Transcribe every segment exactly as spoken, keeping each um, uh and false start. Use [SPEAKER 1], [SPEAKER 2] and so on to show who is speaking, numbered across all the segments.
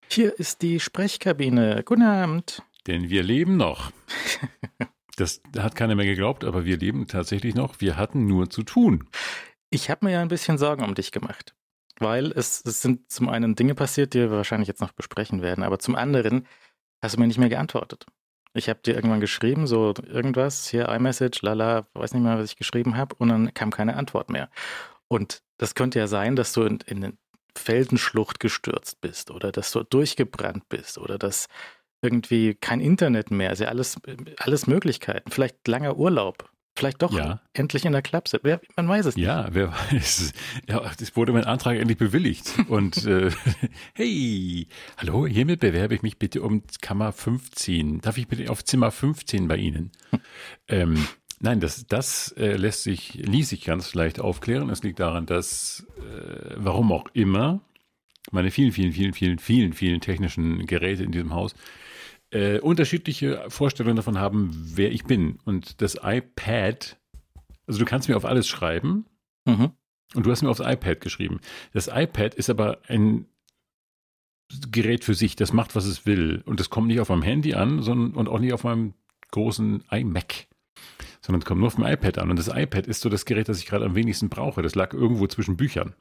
[SPEAKER 1] Hier ist die Sprechkabine. Guten Abend.
[SPEAKER 2] Denn wir leben noch. Das hat keiner mehr geglaubt, aber wir leben tatsächlich noch. Wir hatten nur zu tun.
[SPEAKER 1] Ich habe mir ja ein bisschen Sorgen um dich gemacht, weil es, es sind zum einen Dinge passiert, die wir wahrscheinlich jetzt noch besprechen werden, aber zum anderen hast du mir nicht mehr geantwortet. Ich habe dir irgendwann geschrieben, so irgendwas, hier iMessage, lala, weiß nicht mehr, was ich geschrieben habe, und dann kam keine Antwort mehr. Und das könnte ja sein, dass du in, in eine Felsenschlucht gestürzt bist oder dass du durchgebrannt bist oder dass irgendwie kein Internet mehr, also alles, alles Möglichkeiten, vielleicht langer Urlaub, vielleicht doch
[SPEAKER 2] Ja.
[SPEAKER 1] endlich in der Klapse, wer, man weiß es nicht.
[SPEAKER 2] Ja, wer weiß. Ja, es wurde mein Antrag endlich bewilligt. Und äh, hey, hallo, hiermit bewerbe ich mich bitte um Kammer fünfzehn. Darf ich bitte auf Zimmer fünfzehn bei Ihnen? ähm, nein, das, das äh, lässt sich, ließ sich ganz leicht aufklären. Es liegt daran, dass, äh, warum auch immer, meine vielen, vielen, vielen, vielen, vielen, vielen technischen Geräte in diesem Haus äh, unterschiedliche Vorstellungen davon haben, wer ich bin. Und das iPad, also du kannst mir auf alles schreiben,
[SPEAKER 1] Mhm.
[SPEAKER 2] und du hast mir aufs iPad geschrieben. Das iPad ist aber ein Gerät für sich, das macht, was es will. Und das kommt nicht auf meinem Handy an, sondern und auch nicht auf meinem großen iMac, sondern es kommt nur auf dem iPad an. Und das iPad ist so das Gerät, das ich gerade am wenigsten brauche. Das lag irgendwo zwischen Büchern.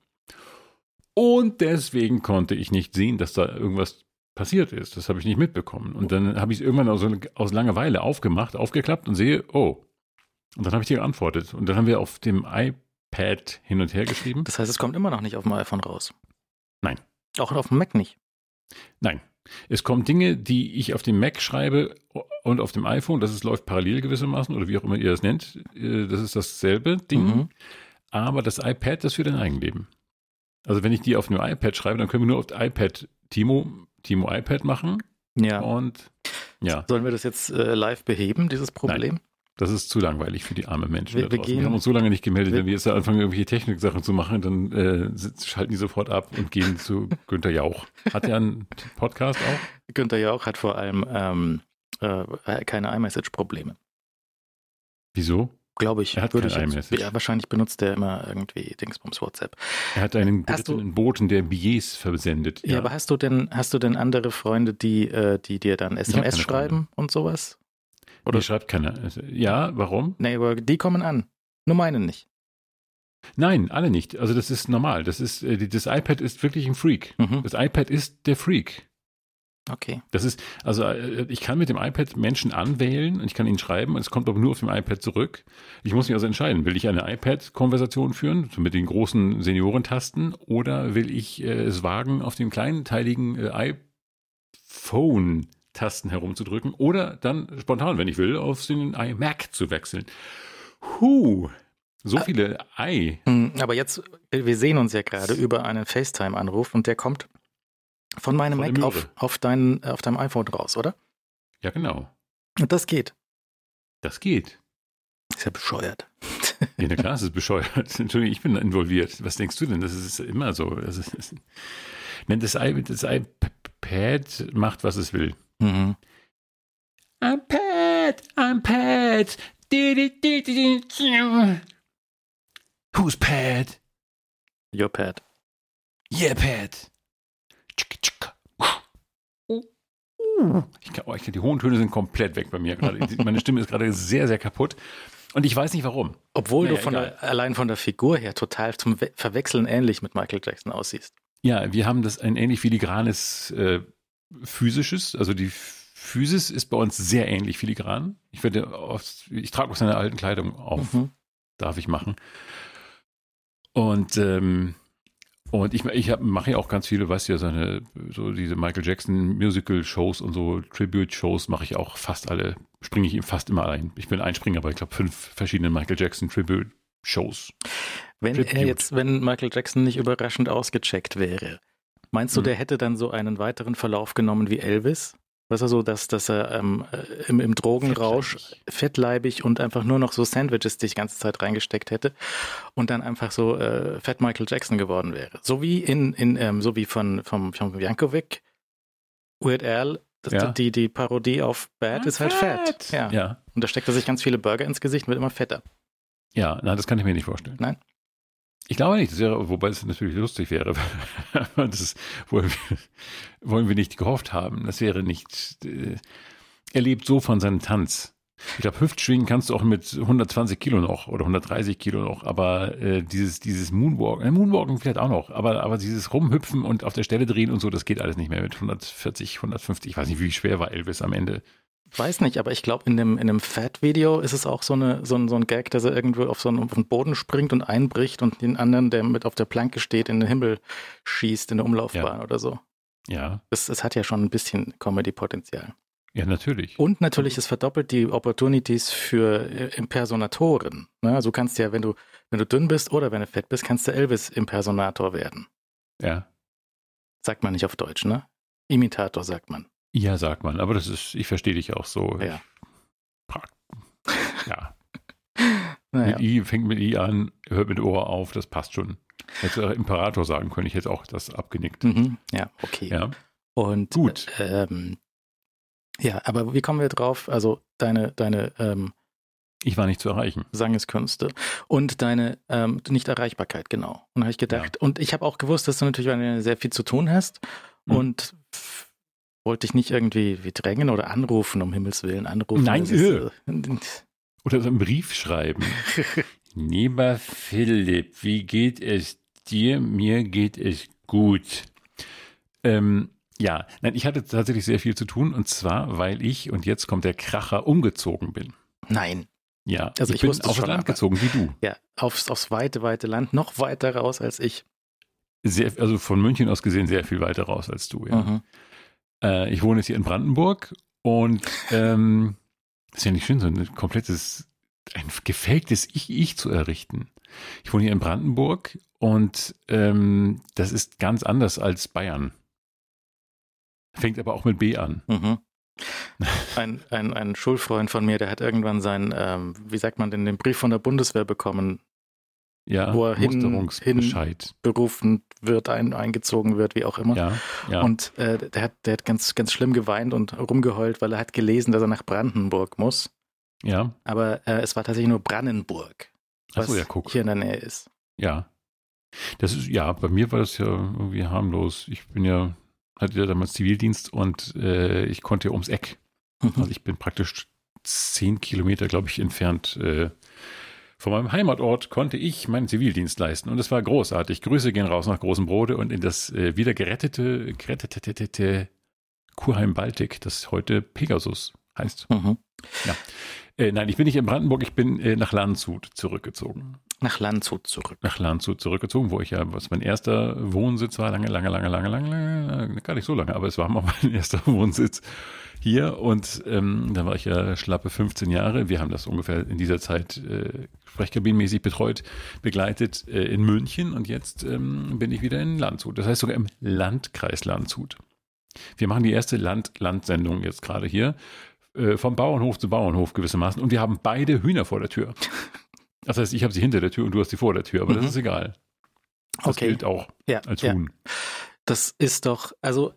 [SPEAKER 2] Und deswegen konnte ich nicht sehen, dass da irgendwas passiert ist. Das habe ich nicht mitbekommen. Und dann habe ich es irgendwann aus, aus Langeweile aufgemacht, aufgeklappt und sehe, oh. Und dann habe ich dir geantwortet. Und dann haben wir auf dem iPad hin und her geschrieben.
[SPEAKER 1] Das heißt, es kommt immer noch nicht auf dem iPhone raus.
[SPEAKER 2] Nein.
[SPEAKER 1] Auch auf dem Mac nicht.
[SPEAKER 2] Nein. Es kommen Dinge, die ich auf dem Mac schreibe und auf dem iPhone. Das ist, läuft parallel gewissermaßen oder wie auch immer ihr das nennt. Das ist dasselbe Ding.
[SPEAKER 1] Mhm.
[SPEAKER 2] Aber das iPad, das für dein Eigenleben. Also wenn ich die auf dem iPad schreibe, dann können wir nur auf dem iPad Timo, Timo iPad machen.
[SPEAKER 1] Ja.
[SPEAKER 2] Und ja,
[SPEAKER 1] Sollen wir das jetzt äh, live beheben, dieses Problem?
[SPEAKER 2] Nein. Das ist zu langweilig für die armen Menschen
[SPEAKER 1] Wir-
[SPEAKER 2] da
[SPEAKER 1] wir
[SPEAKER 2] draußen.
[SPEAKER 1] gehen-
[SPEAKER 2] Wir haben uns so lange nicht gemeldet,
[SPEAKER 1] wir-
[SPEAKER 2] wenn wir jetzt da anfangen, irgendwelche Technik-Sachen zu machen, dann äh, sit- schalten die sofort ab und gehen zu Günther Jauch. Hat er einen Podcast auch?
[SPEAKER 1] Günther Jauch hat vor allem ähm, äh, keine iMessage-Probleme.
[SPEAKER 2] Wieso?
[SPEAKER 1] Glaube ich.
[SPEAKER 2] Er hat
[SPEAKER 1] würde
[SPEAKER 2] kein
[SPEAKER 1] ich jetzt,
[SPEAKER 2] iMessage.
[SPEAKER 1] ja, wahrscheinlich benutzt er immer irgendwie Dingsbums WhatsApp.
[SPEAKER 2] Er hat einen
[SPEAKER 1] Hast du-
[SPEAKER 2] berittenen Boten, der Billets versendet.
[SPEAKER 1] Ja, aber hast du denn, hast du denn andere Freunde, die, äh, die dir dann S M S
[SPEAKER 2] keine
[SPEAKER 1] schreiben und sowas?
[SPEAKER 2] Oder schreibt keiner. Also, ja, warum?
[SPEAKER 1] Nee, aber die kommen an. Nur meine nicht.
[SPEAKER 2] Nein, alle nicht. Also das ist normal. Das ist, äh, die- das iPad ist wirklich ein Freak.
[SPEAKER 1] Mhm.
[SPEAKER 2] Das iPad ist der Freak.
[SPEAKER 1] Okay.
[SPEAKER 2] Das ist, also äh, ich kann mit dem iPad Menschen anwählen und ich kann ihnen schreiben, und es kommt aber nur auf dem iPad zurück. Ich muss mich also entscheiden, will ich eine iPad-Konversation führen, so mit den großen Seniorentasten, oder will ich äh, es wagen, auf den kleinen, teiligen äh, iPhone-Tasten herumzudrücken oder dann spontan, wenn ich will, auf den iMac zu wechseln. Huh, so viele i.
[SPEAKER 1] Hm, Aber jetzt, wir sehen uns ja gerade über einen FaceTime-Anruf und der kommt von meinem
[SPEAKER 2] Von der
[SPEAKER 1] Mac auf,
[SPEAKER 2] Möhre.
[SPEAKER 1] auf, dein, auf deinem iPhone raus, oder?
[SPEAKER 2] Ja, genau.
[SPEAKER 1] Und das geht.
[SPEAKER 2] Das geht.
[SPEAKER 1] Ist ja bescheuert.
[SPEAKER 2] Ja, na klar, es ist bescheuert. Entschuldigung, ich bin involviert. Was denkst du denn? Das ist immer so. Das, ist, das, Nennt das, I, das iPad macht, was es will.
[SPEAKER 1] Mhm.
[SPEAKER 2] iPad, iPad. Who's Pad?
[SPEAKER 1] Your Pad.
[SPEAKER 2] Yeah, Pad. Ich kann, oh, ich kann, die hohen Töne sind komplett weg bei mir gerade. Meine Stimme ist gerade sehr, sehr kaputt. Und ich weiß nicht warum.
[SPEAKER 1] Obwohl
[SPEAKER 2] Naja,
[SPEAKER 1] du von
[SPEAKER 2] egal.
[SPEAKER 1] der, allein von der Figur her total zum We- Verwechseln ähnlich mit Michael Jackson aussiehst.
[SPEAKER 2] Ja, wir haben das ein ähnlich filigranes äh, physisches, also die Physis ist bei uns sehr ähnlich filigran. Ich werde oft, ich trage auch seine alten Kleidung auf,
[SPEAKER 1] Mhm.
[SPEAKER 2] darf ich machen. Und ähm, und ich, ich hab, mache ja auch ganz viele, weißt du ja, seine, so diese Michael Jackson Musical-Shows und so Tribute-Shows mache ich auch fast alle, springe ich ihm fast immer ein. Ich bin ein Springer bei, ich glaube, fünf verschiedenen Michael Jackson Tribute-Shows.
[SPEAKER 1] Wenn
[SPEAKER 2] Tribute.
[SPEAKER 1] er jetzt, wenn Michael Jackson nicht überraschend ausgecheckt wäre, meinst du,
[SPEAKER 2] Hm.
[SPEAKER 1] der hätte dann so einen weiteren Verlauf genommen wie Elvis? Weißt du so, dass, dass er ähm, äh, im, im Drogenrausch fettleibig und einfach nur noch so Sandwiches die ganze Zeit reingesteckt hätte und dann einfach so äh, Fat Michael Jackson geworden wäre. So wie in, in ähm, so wie von vom, vom Jankovic, Weird Al, das,
[SPEAKER 2] Ja.
[SPEAKER 1] die, die Parodie auf Bad ist halt
[SPEAKER 2] Fat.
[SPEAKER 1] fat. Ja.
[SPEAKER 2] Ja,
[SPEAKER 1] Und da steckt er sich ganz viele Burger ins Gesicht und wird immer fetter.
[SPEAKER 2] ja, nein, das kann ich mir nicht vorstellen.
[SPEAKER 1] Nein?
[SPEAKER 2] Ich glaube nicht, das wäre, wobei es natürlich lustig wäre. Das wollen wir, wollen wir nicht gehofft haben. Das wäre nicht. Äh, er lebt so von seinem Tanz. Ich glaube, Hüftschwingen kannst du auch mit hundertzwanzig Kilo noch oder hundertdreißig Kilo noch, aber äh, dieses, dieses Moonwalken, äh, Moonwalken vielleicht auch noch, aber, aber dieses Rumhüpfen und auf der Stelle drehen und so, das geht alles nicht mehr mit hundertvierzig, hundertfünfzig. Ich weiß nicht, wie schwer war Elvis am Ende.
[SPEAKER 1] Weiß nicht, aber ich glaube, in dem, in dem Fat-Video ist es auch so, eine, so, ein, so ein Gag, dass er irgendwo auf so einen, auf den Boden springt und einbricht und den anderen, der mit auf der Planke steht, in den Himmel schießt, in der Umlaufbahn
[SPEAKER 2] Ja.
[SPEAKER 1] oder so.
[SPEAKER 2] Ja.
[SPEAKER 1] Es, es hat ja schon ein bisschen Comedy-Potenzial.
[SPEAKER 2] Ja, natürlich.
[SPEAKER 1] Und natürlich, es verdoppelt die Opportunities für äh, Impersonatoren. Ne? Also du kannst ja, wenn du, wenn du dünn bist oder wenn du fett bist, kannst du Elvis-Impersonator werden.
[SPEAKER 2] Ja.
[SPEAKER 1] Sagt man nicht auf Deutsch, ne? Imitator sagt man.
[SPEAKER 2] Ja, sagt man, aber das ist, ich verstehe dich auch so.
[SPEAKER 1] Ja.
[SPEAKER 2] Ja.
[SPEAKER 1] Naja.
[SPEAKER 2] Mit I, fängt mit I an, hört mit Ohr auf, das passt schon. Hätte auch Imperator sagen können, ich hätte auch das abgenickt.
[SPEAKER 1] Mhm. Ja, okay.
[SPEAKER 2] Ja.
[SPEAKER 1] Und
[SPEAKER 2] Gut.
[SPEAKER 1] Ähm, ja, aber wie kommen wir drauf? Also deine, deine ähm,
[SPEAKER 2] Ich war nicht zu erreichen.
[SPEAKER 1] Sangeskünste und deine ähm, Nichterreichbarkeit, genau. Und da habe ich gedacht,
[SPEAKER 2] Ja.
[SPEAKER 1] und ich habe auch gewusst, dass du natürlich sehr viel zu tun hast
[SPEAKER 2] Mhm.
[SPEAKER 1] und f- wollte dich nicht irgendwie wie drängen oder anrufen, um Himmels Willen anrufen.
[SPEAKER 2] Nein,
[SPEAKER 1] Das ist,
[SPEAKER 2] äh.
[SPEAKER 1] äh,
[SPEAKER 2] Oder so einen Brief schreiben. Lieber Philipp, wie geht es dir? Mir geht es gut. Ähm, ja, nein, ich hatte tatsächlich sehr viel zu tun und zwar, weil ich, und jetzt kommt der Kracher, umgezogen bin.
[SPEAKER 1] Nein.
[SPEAKER 2] Ja,
[SPEAKER 1] Also
[SPEAKER 2] ich,
[SPEAKER 1] ich
[SPEAKER 2] bin
[SPEAKER 1] wusste es
[SPEAKER 2] aufs
[SPEAKER 1] schon,
[SPEAKER 2] Land
[SPEAKER 1] aber-
[SPEAKER 2] gezogen, wie du.
[SPEAKER 1] Ja, aufs, aufs weite, weite Land, noch weiter raus als ich.
[SPEAKER 2] Sehr, also von München aus gesehen sehr viel weiter raus als du. Ja.
[SPEAKER 1] Mhm.
[SPEAKER 2] Äh, ich wohne jetzt hier in Brandenburg und ähm, ist ja nicht schön, so ein komplettes, ein gefaktes Ich-Ich zu errichten. Ich wohne hier in Brandenburg und ähm, das ist ganz anders als Bayern. Fängt aber auch mit B an.
[SPEAKER 1] Mhm. Ein, ein, ein Schulfreund von mir, der hat irgendwann seinen, ähm, wie sagt man denn, den Brief von der Bundeswehr bekommen,
[SPEAKER 2] Ja,
[SPEAKER 1] Wo er hin-
[SPEAKER 2] Musterungsbescheid.
[SPEAKER 1] berufen wird, ein, eingezogen wird, wie auch immer.
[SPEAKER 2] Ja, ja.
[SPEAKER 1] Und äh, der hat, der hat ganz, ganz schlimm geweint und rumgeheult, weil er hat gelesen, dass er nach Brandenburg muss.
[SPEAKER 2] ja.
[SPEAKER 1] Aber äh, es war tatsächlich nur Brandenburg,
[SPEAKER 2] Ach
[SPEAKER 1] was
[SPEAKER 2] so, ja, guck.
[SPEAKER 1] hier in der Nähe ist.
[SPEAKER 2] Ja. Das ist, ja, bei mir war das ja irgendwie harmlos. Ich bin ja, hatte ja damals Zivildienst und äh, ich konnte ja ums Eck. Also ich bin praktisch zehn Kilometer, glaube ich, entfernt äh, von meinem Heimatort, konnte ich meinen Zivildienst leisten. Und es war großartig. Grüße gehen raus nach Großem Brode und in das äh, wieder gerettete, gerettete Kurheim Baltic, das heute Pegasus heißt.
[SPEAKER 1] Mhm.
[SPEAKER 2] Äh, nein, ich bin nicht in Brandenburg, ich bin äh, nach Landshut zurückgezogen.
[SPEAKER 1] Nach Landshut zurück.
[SPEAKER 2] Nach Landshut zurückgezogen, wo ich ja, was mein erster Wohnsitz war, lange, lange, lange, lange, lange, lange, gar nicht so lange, aber es war mal mein erster Wohnsitz hier und ähm, da war ich ja schlappe fünfzehn Jahre. Wir haben das ungefähr in dieser Zeit äh, sprechkabinenmäßig betreut, begleitet äh, in München und jetzt ähm, bin ich wieder in Landshut. Das heißt sogar im Landkreis Landshut. Wir machen die erste Land-Land-Sendung jetzt gerade hier, äh, vom Bauernhof zu Bauernhof gewissermaßen und wir haben beide Hühner vor der Tür. Das heißt, ich habe sie hinter der Tür und du hast sie vor der Tür, aber
[SPEAKER 1] Mhm.
[SPEAKER 2] das ist egal. Das
[SPEAKER 1] Okay.
[SPEAKER 2] gilt auch
[SPEAKER 1] Ja,
[SPEAKER 2] als
[SPEAKER 1] ja.
[SPEAKER 2] Huhn.
[SPEAKER 1] Das ist doch, also,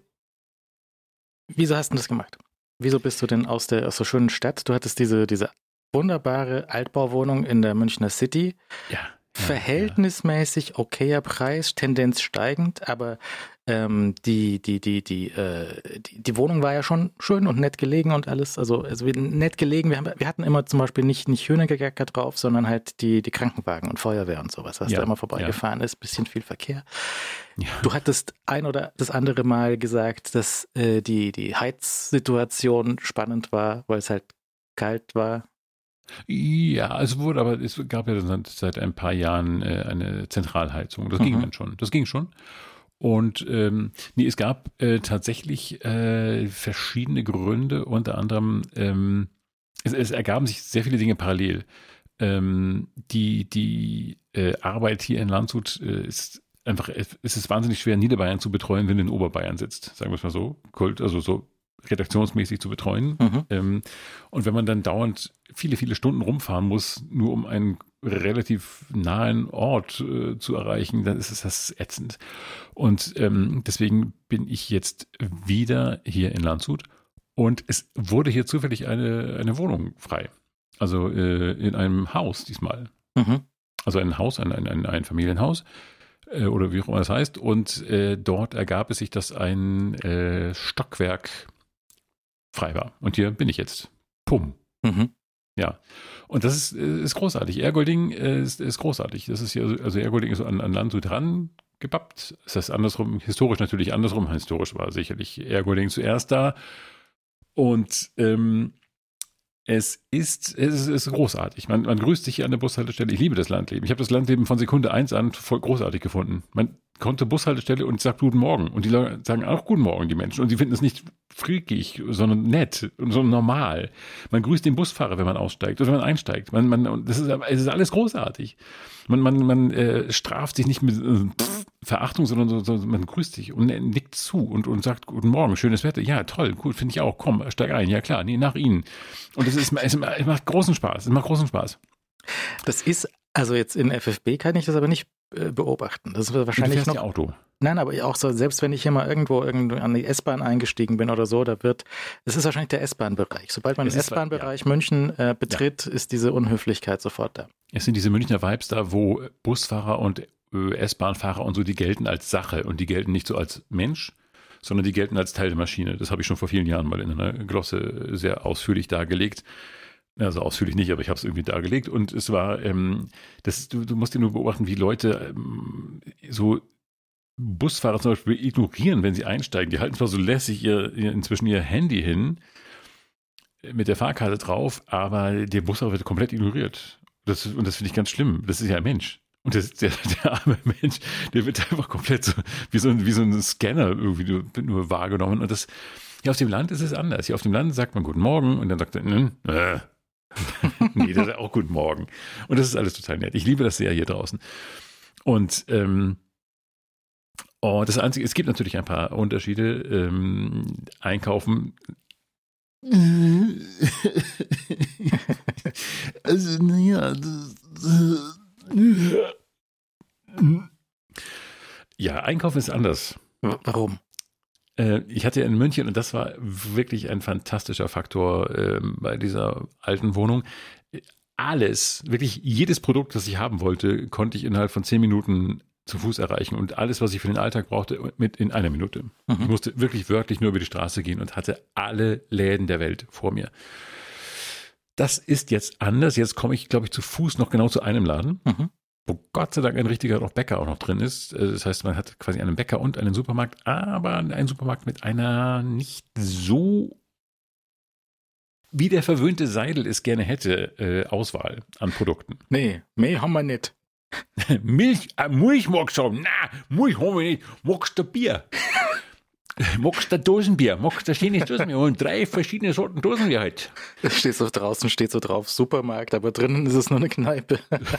[SPEAKER 1] wieso hast du das gemacht? Wieso bist du denn aus der, aus der schönen Stadt? Du hattest diese, diese wunderbare Altbauwohnung in der Münchner City.
[SPEAKER 2] Ja.
[SPEAKER 1] Verhältnismäßig okayer Preis, Tendenz steigend, aber ähm, die, die, die, die, äh, die, die Wohnung war ja schon schön und nett gelegen und alles. Also, also wir, nett gelegen. Wir, haben, wir hatten immer zum Beispiel nicht, nicht Hühnergegacker drauf, sondern halt die, die Krankenwagen und Feuerwehr und sowas, was
[SPEAKER 2] Ja,
[SPEAKER 1] da immer vorbeigefahren ist. Bisschen viel Verkehr.
[SPEAKER 2] Ja.
[SPEAKER 1] Du hattest ein oder das andere Mal gesagt, dass äh, die, die Heizsituation spannend war, weil es halt kalt war.
[SPEAKER 2] Ja, es wurde aber, es gab ja seit, seit ein paar Jahren äh, eine Zentralheizung. Das
[SPEAKER 1] Mhm.
[SPEAKER 2] ging dann schon. Das ging schon. Und ähm, nee, es gab äh, tatsächlich äh, verschiedene Gründe, unter anderem, ähm, es, es ergaben sich sehr viele Dinge parallel. Ähm, die die äh, Arbeit hier in Landshut äh, ist einfach, es ist wahnsinnig schwer, Niederbayern zu betreuen, wenn du in Oberbayern sitzt, sagen wir es mal so. Kult, also so redaktionsmäßig zu betreuen.
[SPEAKER 1] Mhm.
[SPEAKER 2] Ähm, und wenn man dann dauernd viele, viele Stunden rumfahren muss, nur um einen relativ nahen Ort äh, zu erreichen, dann ist es das ätzend. Und ähm, deswegen bin ich jetzt wieder hier in Landshut und es wurde hier zufällig eine, eine Wohnung frei. Also äh, in einem Haus diesmal.
[SPEAKER 1] Mhm.
[SPEAKER 2] also ein Haus, ein, ein, ein Familienhaus äh, oder wie auch immer das heißt. Und äh, dort ergab es sich, dass ein äh, Stockwerk frei war. Und hier bin ich jetzt. Pum.
[SPEAKER 1] Mhm.
[SPEAKER 2] Ja. Und das ist, ist großartig. Ergolding ist, ist großartig. Das ist hier, also Ergolding ist so an, an Landshut dran gebappt. Das heißt andersrum, historisch natürlich andersrum. Historisch war sicherlich Ergolding zuerst da. Und ähm, es ist, es ist, es ist großartig. Man, man grüßt sich hier an der Bushaltestelle. Ich liebe das Landleben. Ich habe das Landleben von Sekunde eins an voll großartig gefunden. Man konnte Bushaltestelle und sagt Guten Morgen. Und die Leute sagen auch Guten Morgen, die Menschen. Und sie finden es nicht freakig, sondern nett und so normal. Man grüßt den Busfahrer, wenn man aussteigt oder wenn man einsteigt. Man, man, das ist, es ist alles großartig. Man, man, man äh, straft sich nicht mit äh, pff, Verachtung, sondern so, so, man grüßt sich und nickt zu und, und sagt Guten Morgen, schönes Wetter. Ja, toll, gut, finde ich auch. Komm, steig ein. Ja klar, nee, nach Ihnen. Und es, ist, es, es macht großen Spaß. Es macht großen Spaß.
[SPEAKER 1] Das ist, also jetzt in F F B kann ich das aber nicht äh, beobachten. Das ist wahrscheinlich
[SPEAKER 2] du fährst
[SPEAKER 1] noch...
[SPEAKER 2] ja Auto.
[SPEAKER 1] Nein, aber auch so, selbst wenn ich hier mal irgendwo, irgendwo an die S-Bahn eingestiegen bin oder so, da wird, es ist wahrscheinlich der S-Bahn-Bereich. Sobald man
[SPEAKER 2] Es
[SPEAKER 1] den
[SPEAKER 2] ist-
[SPEAKER 1] S-Bahn-Bereich München äh, betritt, ist diese Unhöflichkeit sofort da.
[SPEAKER 2] Es sind diese Münchner Vibes da, wo Busfahrer und äh, S-Bahn-Fahrer und so, die gelten als Sache und die gelten nicht so als Mensch, sondern die gelten als Teil der Maschine. Das habe ich schon vor vielen Jahren mal in einer Glosse sehr ausführlich dargelegt. Also ausführlich nicht, aber ich habe es irgendwie dargelegt. Und es war, ähm, das, du, du musst dir nur beobachten, wie Leute ähm, so Busfahrer zum Beispiel ignorieren, wenn sie einsteigen. Die halten zwar so lässig ihr, ihr, inzwischen ihr Handy hin äh, mit der Fahrkarte drauf, aber der Busfahrer wird komplett ignoriert. Das, und das finde ich ganz schlimm. Das ist ja ein Mensch. Und das, der, der arme Mensch, der wird einfach komplett so wie so ein, wie so ein Scanner irgendwie nur, nur wahrgenommen. Und das, hier auf dem Land ist es anders. Hier auf dem Land sagt man Guten Morgen und dann sagt er, hm, äh. nee, das ist auch Guten Morgen. Und das ist alles total nett. Ich liebe das sehr hier draußen. Und ähm, oh, das Einzige, es gibt natürlich ein paar Unterschiede. Ähm, einkaufen. Also, ja, das, ja, Einkaufen ist anders.
[SPEAKER 1] W- Warum?
[SPEAKER 2] Äh, ich hatte ja in München, und das war wirklich ein fantastischer Faktor äh, bei dieser alten Wohnung. Alles, wirklich jedes Produkt, das ich haben wollte, konnte ich innerhalb von zehn Minuten zu Fuß erreichen. Und alles, was ich für den Alltag brauchte, mit in einer Minute.
[SPEAKER 1] Mhm.
[SPEAKER 2] Ich musste wirklich wörtlich nur über die Straße gehen und hatte alle Läden der Welt vor mir. Das ist jetzt anders. Jetzt komme ich, glaube ich, zu Fuß noch genau zu einem Laden,
[SPEAKER 1] Mhm.
[SPEAKER 2] wo Gott sei Dank ein richtiger noch Bäcker auch noch drin ist. Äh, Das heißt, man hat quasi einen Bäcker und einen Supermarkt, aber einen Supermarkt mit einer nicht so, wie der verwöhnte Seidel es gerne hätte, äh, Auswahl an Produkten.
[SPEAKER 1] Nee, mehr haben wir nicht.
[SPEAKER 2] Milch, äh, Milch magst du haben? Na, Milch haben wir nicht. Magst du Bier? Magst du Dosenbier? Magst du schönes Dosenbier? Und drei verschiedene Sorten Dosenbier halt.
[SPEAKER 1] Steht so draußen, steht so drauf, Supermarkt, aber drinnen ist es nur eine Kneipe.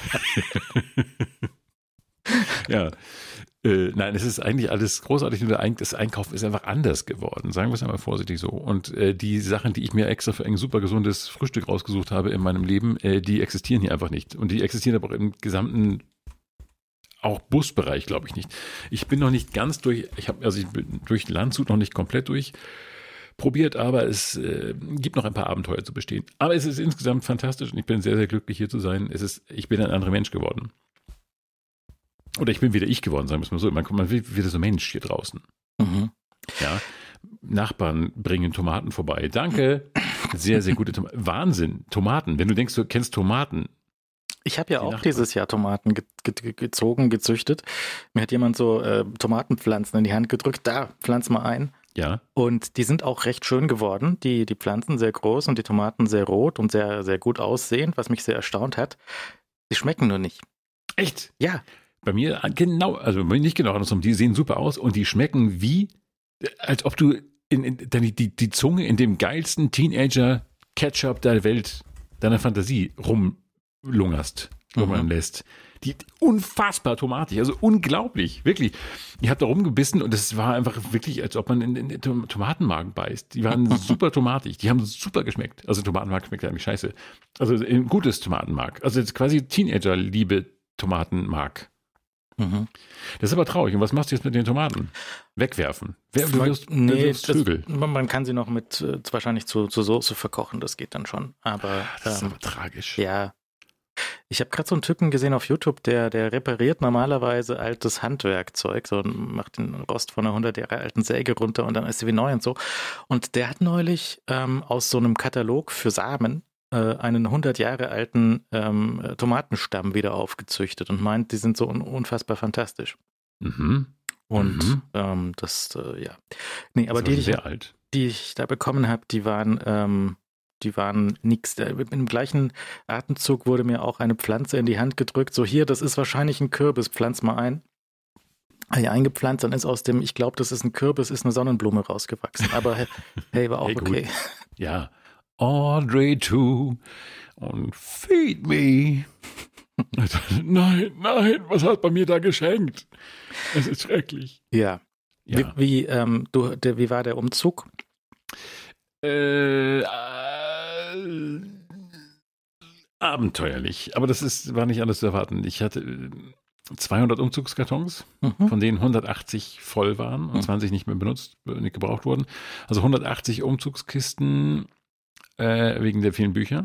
[SPEAKER 2] Ja. Äh, nein, es ist eigentlich alles großartig, nur der Eink- das Einkaufen ist einfach anders geworden, sagen wir es einmal vorsichtig so. Und äh, die Sachen, die ich mir extra für ein super gesundes Frühstück rausgesucht habe in meinem Leben, äh, die existieren hier einfach nicht. Und die existieren aber auch im gesamten, auch Busbereich, glaube ich nicht. Ich bin noch nicht ganz durch, ich habe also ich bin durch Landshut noch nicht komplett durch probiert, aber es äh, gibt noch ein paar Abenteuer zu bestehen. Aber es ist insgesamt fantastisch und ich bin sehr, sehr glücklich hier zu sein. Es ist, ich bin ein anderer Mensch geworden. Oder ich bin wieder ich geworden, sagen wir es mal so. Man, man wird wieder so Mensch hier draußen.
[SPEAKER 1] Mhm.
[SPEAKER 2] Ja. Nachbarn bringen Tomaten vorbei. Danke. Sehr, sehr gute Tomaten. Wahnsinn. Tomaten. Wenn du denkst, du kennst Tomaten.
[SPEAKER 1] Ich habe ja
[SPEAKER 2] Die
[SPEAKER 1] auch
[SPEAKER 2] Nachbarn.
[SPEAKER 1] dieses Jahr Tomaten ge ge gezogen, gezüchtet. Mir hat jemand so äh, Tomatenpflanzen in die Hand gedrückt. Da, pflanz mal ein.
[SPEAKER 2] Ja.
[SPEAKER 1] Und die sind auch recht schön geworden. Die, die Pflanzen sehr groß und die Tomaten sehr rot und sehr, sehr gut aussehend, was mich sehr erstaunt hat. Sie schmecken nur nicht.
[SPEAKER 2] Echt?
[SPEAKER 1] Ja.
[SPEAKER 2] Bei mir genau, also nicht genau andersrum. Die sehen super aus und die schmecken wie, als ob du in, in, die, die, die Zunge in dem geilsten Teenager-Ketchup der Welt deiner Fantasie rumlungerst, lungern
[SPEAKER 1] Mhm.
[SPEAKER 2] lässt. Die unfassbar tomatig, also unglaublich, wirklich. Ich habe da rumgebissen und es war einfach wirklich, als ob man in, in den Tom- Tomatenmark beißt. Die waren super tomatig, die haben super geschmeckt. Also Tomatenmark schmeckt ja eigentlich scheiße. Also ein gutes Tomatenmark. Also jetzt quasi Teenager-Liebe Tomatenmark.
[SPEAKER 1] Mhm.
[SPEAKER 2] Das ist aber traurig. Und was machst du jetzt mit den Tomaten? Wegwerfen. Wer, du wirst, du
[SPEAKER 1] nee,
[SPEAKER 2] wirst
[SPEAKER 1] das,
[SPEAKER 2] Vögel.
[SPEAKER 1] man man kann sie noch mit äh, wahrscheinlich zu, zu Soße verkochen, das geht dann schon. Aber
[SPEAKER 2] Das ist
[SPEAKER 1] ähm,
[SPEAKER 2] aber tragisch.
[SPEAKER 1] ja, Ich habe gerade so einen Typen gesehen auf YouTube, der, der repariert normalerweise altes Handwerkzeug, so macht den Rost von einer hundert Jahre alten Säge runter und dann ist sie wie neu und so. Und der hat neulich ähm, aus so einem Katalog für Samen äh, einen hundert Jahre alten ähm, Tomatenstamm wieder aufgezüchtet und meint, die sind so un- unfassbar fantastisch.
[SPEAKER 2] Mhm.
[SPEAKER 1] Und
[SPEAKER 2] Mhm.
[SPEAKER 1] ähm, das, äh, ja. Nee, aber
[SPEAKER 2] Das
[SPEAKER 1] die,
[SPEAKER 2] war
[SPEAKER 1] die ich,
[SPEAKER 2] sehr alt.
[SPEAKER 1] die ich da bekommen habe, die waren, ähm, die waren nix. Äh, Im gleichen Atemzug wurde mir auch eine Pflanze in die Hand gedrückt. So, hier, das ist wahrscheinlich ein Kürbis, pflanz mal ein. Habe ich eingepflanzt, dann ist aus dem, ich glaube, das ist ein Kürbis, ist eine Sonnenblume rausgewachsen. Aber hey, hey war auch
[SPEAKER 2] Hey, gut.
[SPEAKER 1] okay.
[SPEAKER 2] Ja. Audrey two und Feed Me. Nein, nein, was hat man mir da geschenkt? Es ist schrecklich.
[SPEAKER 1] Ja.
[SPEAKER 2] Ja.
[SPEAKER 1] Wie, wie, ähm, du, der, wie war der Umzug?
[SPEAKER 2] Äh, äh, abenteuerlich. Aber das ist, war nicht alles zu erwarten. Ich hatte äh, zweihundert Umzugskartons,
[SPEAKER 1] Mhm.
[SPEAKER 2] von denen hundertachtzig voll waren und
[SPEAKER 1] Mhm.
[SPEAKER 2] zwanzig nicht mehr benutzt, äh, nicht gebraucht wurden. Also hundertachtzig Umzugskisten äh, wegen der vielen Bücher.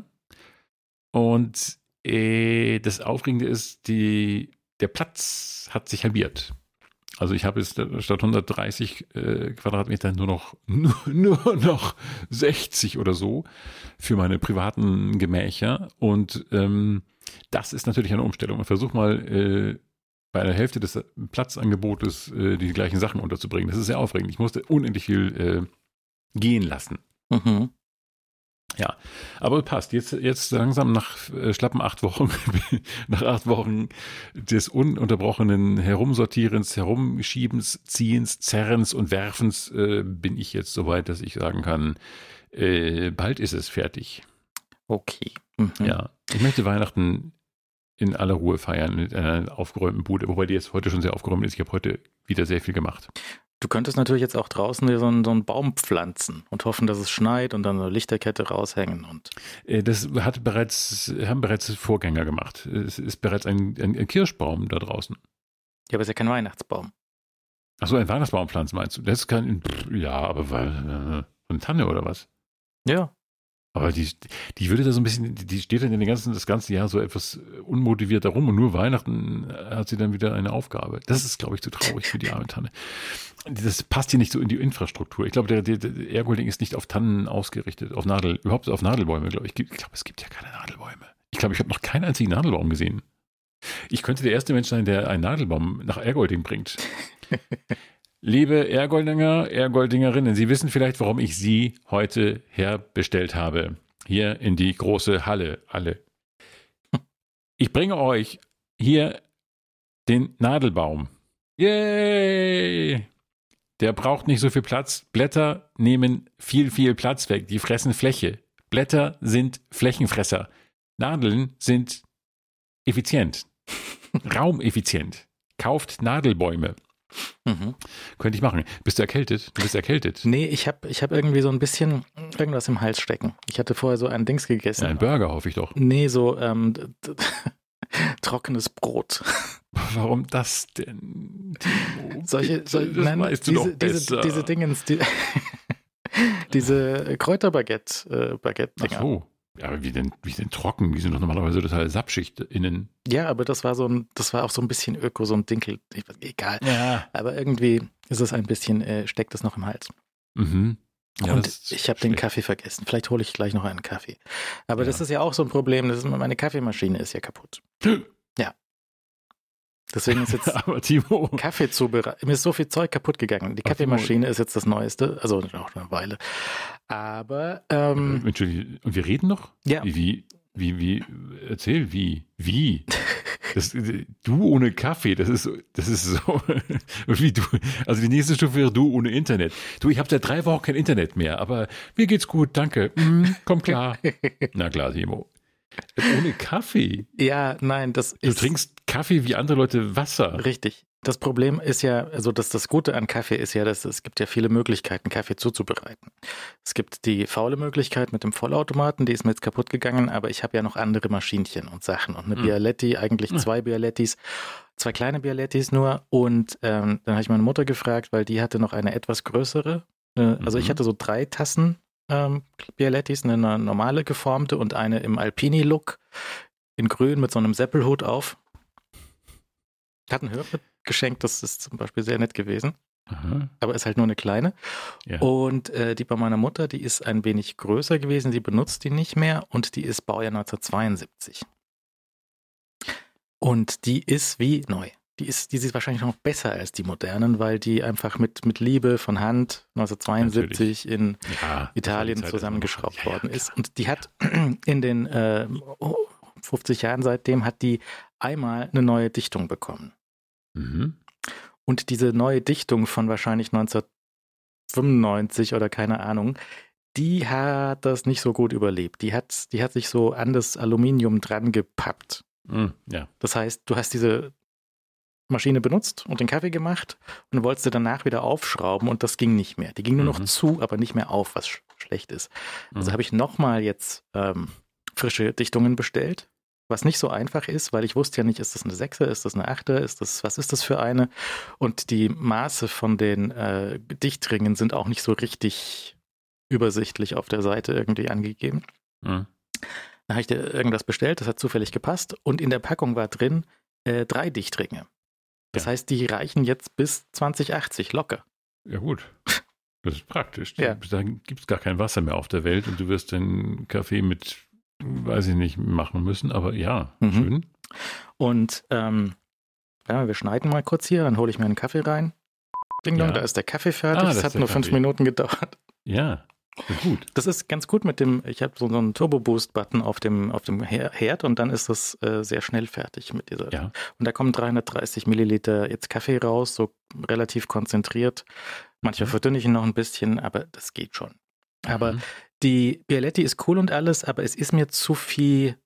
[SPEAKER 2] Und äh, das Aufregende ist, die, der Platz hat sich halbiert. Also ich habe jetzt statt hundertdreißig äh, Quadratmeter nur noch, nur, nur noch sechzig oder so für meine privaten Gemächer. Und ähm, das ist natürlich eine Umstellung. Ich versuche mal äh, bei der Hälfte des Platzangebotes äh, die gleichen Sachen unterzubringen. Das ist sehr aufregend. Ich musste unendlich viel äh, gehen lassen.
[SPEAKER 1] Mhm.
[SPEAKER 2] Ja, aber passt. Jetzt, jetzt langsam nach äh, schlappen acht Wochen, nach acht Wochen des ununterbrochenen Herumsortierens, Herumschiebens, Ziehens, Zerrens und Werfens äh, bin ich jetzt so weit, dass ich sagen kann, äh, bald ist es fertig.
[SPEAKER 1] Okay. Mhm.
[SPEAKER 2] Ja, ich möchte Weihnachten in aller Ruhe feiern mit einer aufgeräumten Bude, wobei die jetzt heute schon sehr aufgeräumt ist. Ich habe heute wieder sehr viel gemacht.
[SPEAKER 1] Du könntest natürlich jetzt auch draußen so einen, so einen Baum pflanzen und hoffen, dass es schneit und dann eine Lichterkette raushängen. Und
[SPEAKER 2] Äh, Das hat bereits, haben bereits Vorgänger gemacht. Es ist bereits ein, ein, ein Kirschbaum da draußen.
[SPEAKER 1] ja, aber es ist ja kein Weihnachtsbaum.
[SPEAKER 2] Achso, ein Weihnachtsbaumpflanz meinst du? Das ist kein, pff, ja, aber weil, äh, so eine Tanne oder was?
[SPEAKER 1] Ja.
[SPEAKER 2] Aber die, die würde da so ein bisschen, die steht dann den ganzen, das ganze Jahr so etwas unmotiviert da rum und nur Weihnachten hat sie dann wieder eine Aufgabe. Das ist, glaube ich, zu traurig für die arme Tanne. Das passt hier nicht so in die Infrastruktur. Ich glaube, der, der, der Ergolding ist nicht auf Tannen ausgerichtet, auf Nadel, überhaupt auf Nadelbäume, glaube ich. Ich glaube, es gibt ja keine Nadelbäume. Ich glaube, ich habe noch keinen einzigen Nadelbaum gesehen. Ich könnte der erste Mensch sein, der einen Nadelbaum nach Ergolding bringt. Liebe Ergoldinger, Ergoldingerinnen, Sie wissen vielleicht, warum ich Sie heute herbestellt habe. Hier in die große Halle, alle. Ich bringe euch hier den Nadelbaum. Yay! Der braucht nicht so viel Platz. Blätter nehmen viel, viel Platz weg. Die fressen Fläche. Blätter sind Flächenfresser. Nadeln sind effizient. Raumeffizient. Kauft Nadelbäume.
[SPEAKER 1] Mhm.
[SPEAKER 2] Könnte ich machen. Bist du erkältet? Du bist erkältet.
[SPEAKER 1] Nee, ich habe ich hab irgendwie so ein bisschen irgendwas im Hals stecken. Ich hatte vorher so ein Dings gegessen.
[SPEAKER 2] Ja, ein Burger, hoffe ich doch.
[SPEAKER 1] Nee, so ähm, d- d- trockenes Brot.
[SPEAKER 2] Warum das denn? Timo?
[SPEAKER 1] Solche,
[SPEAKER 2] Bitte,
[SPEAKER 1] sol-
[SPEAKER 2] das
[SPEAKER 1] nein,
[SPEAKER 2] weißt du
[SPEAKER 1] diese,
[SPEAKER 2] doch
[SPEAKER 1] diese,
[SPEAKER 2] besser.
[SPEAKER 1] diese Dingens, die, diese Kräuterbaguette, äh, Baguette-Dinger.
[SPEAKER 2] Ach so. Ja, aber wie denn, wie denn trocken? Die sind doch normalerweise total sapschig innen.
[SPEAKER 1] Ja, aber das war so ein, das war auch so ein bisschen Öko, so ein Dinkel. Ich, egal.
[SPEAKER 2] Ja.
[SPEAKER 1] Aber irgendwie ist es ein bisschen, äh, steckt es noch im Hals.
[SPEAKER 2] Mhm. Ja,
[SPEAKER 1] und
[SPEAKER 2] das ist
[SPEAKER 1] ich habe den
[SPEAKER 2] schlecht.
[SPEAKER 1] Kaffee vergessen. Vielleicht hole ich gleich noch einen Kaffee. Aber
[SPEAKER 2] Ja.
[SPEAKER 1] das ist ja auch so ein Problem. Das ist, meine Kaffeemaschine ist ja kaputt. Ja. Deswegen ist jetzt
[SPEAKER 2] Aber Timo,
[SPEAKER 1] Kaffee zubereitet. Mir ist so viel Zeug kaputt gegangen. Die
[SPEAKER 2] Ach,
[SPEAKER 1] Kaffeemaschine ist jetzt das Neueste. Also auch eine Weile. Aber, ähm,
[SPEAKER 2] Entschuldigung, und wir reden noch?
[SPEAKER 1] ja.
[SPEAKER 2] Wie, wie, wie, wie, erzähl, wie, wie? Das, du ohne Kaffee, das ist, so- das ist so, wie du, also die nächste Stufe wäre du ohne Internet. Du, ich habe seit drei Wochen kein Internet mehr, aber mir geht's gut, danke. Mm, komm klar. Na klar, Timo. Ohne Kaffee.
[SPEAKER 1] Ja, nein, das
[SPEAKER 2] Du
[SPEAKER 1] ist
[SPEAKER 2] trinkst Kaffee wie andere Leute Wasser.
[SPEAKER 1] richtig. Das Problem ist ja, also das, das Gute an Kaffee ist ja, dass es gibt ja viele Möglichkeiten, Kaffee zuzubereiten. Es gibt die faule Möglichkeit mit dem Vollautomaten, die ist mir jetzt kaputt gegangen, aber ich habe ja noch andere Maschinchen und Sachen und eine
[SPEAKER 2] Hm.
[SPEAKER 1] Bialetti, eigentlich
[SPEAKER 2] Hm.
[SPEAKER 1] zwei Bialettis, zwei kleine Bialettis nur und ähm, dann habe ich meine Mutter gefragt, weil die hatte noch eine etwas größere, äh, also ich
[SPEAKER 2] Mhm.
[SPEAKER 1] hatte so drei Tassen ähm, Bialettis, eine normale geformte und eine im Alpini-Look. in grün mit so einem Seppelhut auf. Hat ein Hörbrett geschenkt, das ist zum Beispiel sehr nett gewesen.
[SPEAKER 2] Aha.
[SPEAKER 1] Aber ist halt nur eine kleine.
[SPEAKER 2] Ja.
[SPEAKER 1] Und äh, die bei meiner Mutter, die ist ein wenig größer gewesen, sie benutzt die nicht mehr und die ist Baujahr neunzehnhundertzweiundsiebzig. Und die ist wie neu. Die ist, die ist wahrscheinlich noch besser als die modernen, weil die einfach mit, mit Liebe von Hand neunzehnhundertzweiundsiebzig Natürlich. in
[SPEAKER 2] ja,
[SPEAKER 1] Italien zusammengeschraubt
[SPEAKER 2] ja, ja,
[SPEAKER 1] worden ist. Und die hat in den äh, fünfzig Jahren seitdem hat die einmal eine neue Dichtung bekommen.
[SPEAKER 2] Mhm.
[SPEAKER 1] Und diese neue Dichtung von wahrscheinlich neunzehnhundertfünfundneunzig oder keine Ahnung, die hat das nicht so gut überlebt. Die hat, die hat sich so an das Aluminium dran gepappt.
[SPEAKER 2] Mhm, ja.
[SPEAKER 1] Das heißt, du hast diese Maschine benutzt und den Kaffee gemacht und wolltest du danach wieder aufschrauben und das ging nicht mehr. Die ging nur noch
[SPEAKER 2] Mhm.
[SPEAKER 1] zu, aber nicht mehr auf, was sch- schlecht ist. Also
[SPEAKER 2] Mhm.
[SPEAKER 1] habe ich nochmal jetzt ähm, frische Dichtungen bestellt, was nicht so einfach ist, weil ich wusste ja nicht, ist das eine Sechser, ist das eine Achter, ist das, was ist das für eine? Und die Maße von den äh, Dichtringen sind auch nicht so richtig übersichtlich auf der Seite irgendwie angegeben.
[SPEAKER 2] Mhm.
[SPEAKER 1] Dann habe ich da irgendwas bestellt, das hat zufällig gepasst und in der Packung war drin äh, drei Dichtringe. Das
[SPEAKER 2] Ja.
[SPEAKER 1] heißt, die reichen jetzt bis zwanzig achtzig locker.
[SPEAKER 2] Ja, gut. Das ist praktisch.
[SPEAKER 1] Ja.
[SPEAKER 2] Da gibt es gar kein Wasser mehr auf der Welt und du wirst den Kaffee mit, weiß ich nicht, machen müssen, aber ja,
[SPEAKER 1] Mhm.
[SPEAKER 2] schön.
[SPEAKER 1] Und ähm, ja, wir schneiden mal kurz hier, dann hole ich mir einen Kaffee rein. Ding dong,
[SPEAKER 2] Ja.
[SPEAKER 1] da ist der Kaffee fertig.
[SPEAKER 2] Ah,
[SPEAKER 1] das
[SPEAKER 2] das
[SPEAKER 1] hat
[SPEAKER 2] ist der
[SPEAKER 1] nur fünf
[SPEAKER 2] Kaffee.
[SPEAKER 1] Minuten gedauert.
[SPEAKER 2] Ja, ja, gut.
[SPEAKER 1] Das ist ganz gut mit dem, ich habe so, so einen Turbo-Boost-Button auf dem, auf dem Her- Herd und dann ist das äh, sehr schnell fertig mit dieser.
[SPEAKER 2] Ja.
[SPEAKER 1] Und da kommen dreihundertdreißig Milliliter jetzt Kaffee raus, so relativ konzentriert. Manchmal
[SPEAKER 2] Mhm.
[SPEAKER 1] verdünne ich ihn noch ein bisschen, aber das geht schon. Aber
[SPEAKER 2] Mhm.
[SPEAKER 1] die Bialetti ist cool und alles, aber es ist mir zu viel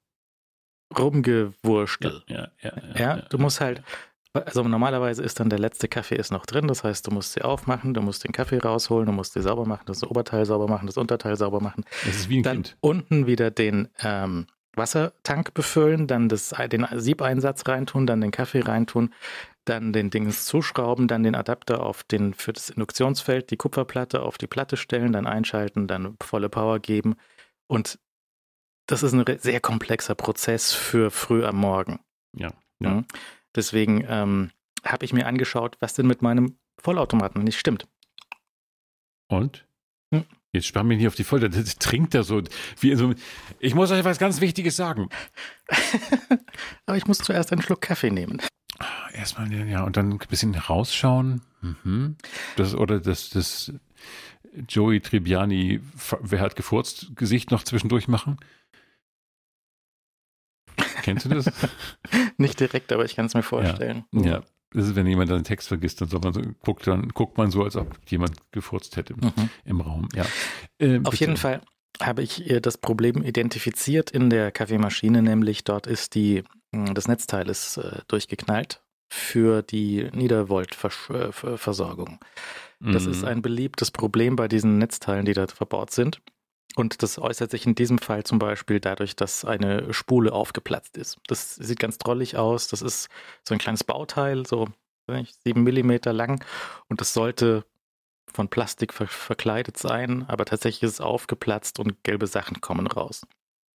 [SPEAKER 1] Rumgewurstel.
[SPEAKER 2] Ja, ja, ja,
[SPEAKER 1] Ja, du musst halt, also normalerweise ist dann der letzte Kaffee ist noch drin, das heißt, du musst sie aufmachen, du musst den Kaffee rausholen, du musst sie sauber machen, das Oberteil sauber machen, das Unterteil sauber machen.
[SPEAKER 2] Es ist wie ein
[SPEAKER 1] Dann
[SPEAKER 2] Kind.
[SPEAKER 1] unten wieder den ähm, Wassertank befüllen, dann das, den Siebeinsatz reintun, dann den Kaffee reintun, dann den Dings zuschrauben, dann den Adapter auf den für das Induktionsfeld, die Kupferplatte auf die Platte stellen, dann einschalten, dann volle Power geben. Und das ist ein re- sehr komplexer Prozess für früh am Morgen.
[SPEAKER 2] Ja, ja.
[SPEAKER 1] Mhm. Deswegen ähm, habe ich mir angeschaut, was denn mit meinem Vollautomaten nicht stimmt.
[SPEAKER 2] Und?
[SPEAKER 1] Hm.
[SPEAKER 2] Jetzt spann mich nicht auf die Folter. Das trinkt er so wie in so. Ich muss euch was ganz Wichtiges sagen.
[SPEAKER 1] Aber ich muss zuerst einen Schluck Kaffee nehmen.
[SPEAKER 2] Erstmal, ja, und dann ein bisschen rausschauen. Mhm. Das, oder das, das Joey Tribbiani, wer hat gefurzt, Gesicht noch zwischendurch machen. Kennst du das?
[SPEAKER 1] Nicht direkt, aber ich kann es mir vorstellen.
[SPEAKER 2] Ja, das ist, wenn jemand einen Text vergisst, dann, soll man so, guckt, dann guckt man so, als ob jemand gefurzt hätte
[SPEAKER 1] Mhm.
[SPEAKER 2] im Raum. Ja. Äh,
[SPEAKER 1] Auf
[SPEAKER 2] bitte.
[SPEAKER 1] jeden Fall habe ich äh, das Problem identifiziert in der Kaffeemaschine, nämlich dort ist die, mh, das Netzteil ist äh, durchgeknallt für die Niedervolt-Versorgung. Das
[SPEAKER 2] Mhm.
[SPEAKER 1] ist ein beliebtes Problem bei diesen Netzteilen, die da verbaut sind. Und das äußert sich in diesem Fall zum Beispiel dadurch, dass eine Spule aufgeplatzt ist. Das sieht ganz drollig aus. Das ist so ein kleines Bauteil, so weiß nicht, sieben Millimeter lang. Und das sollte von Plastik ver verkleidet sein, aber tatsächlich ist es aufgeplatzt und gelbe Sachen kommen raus.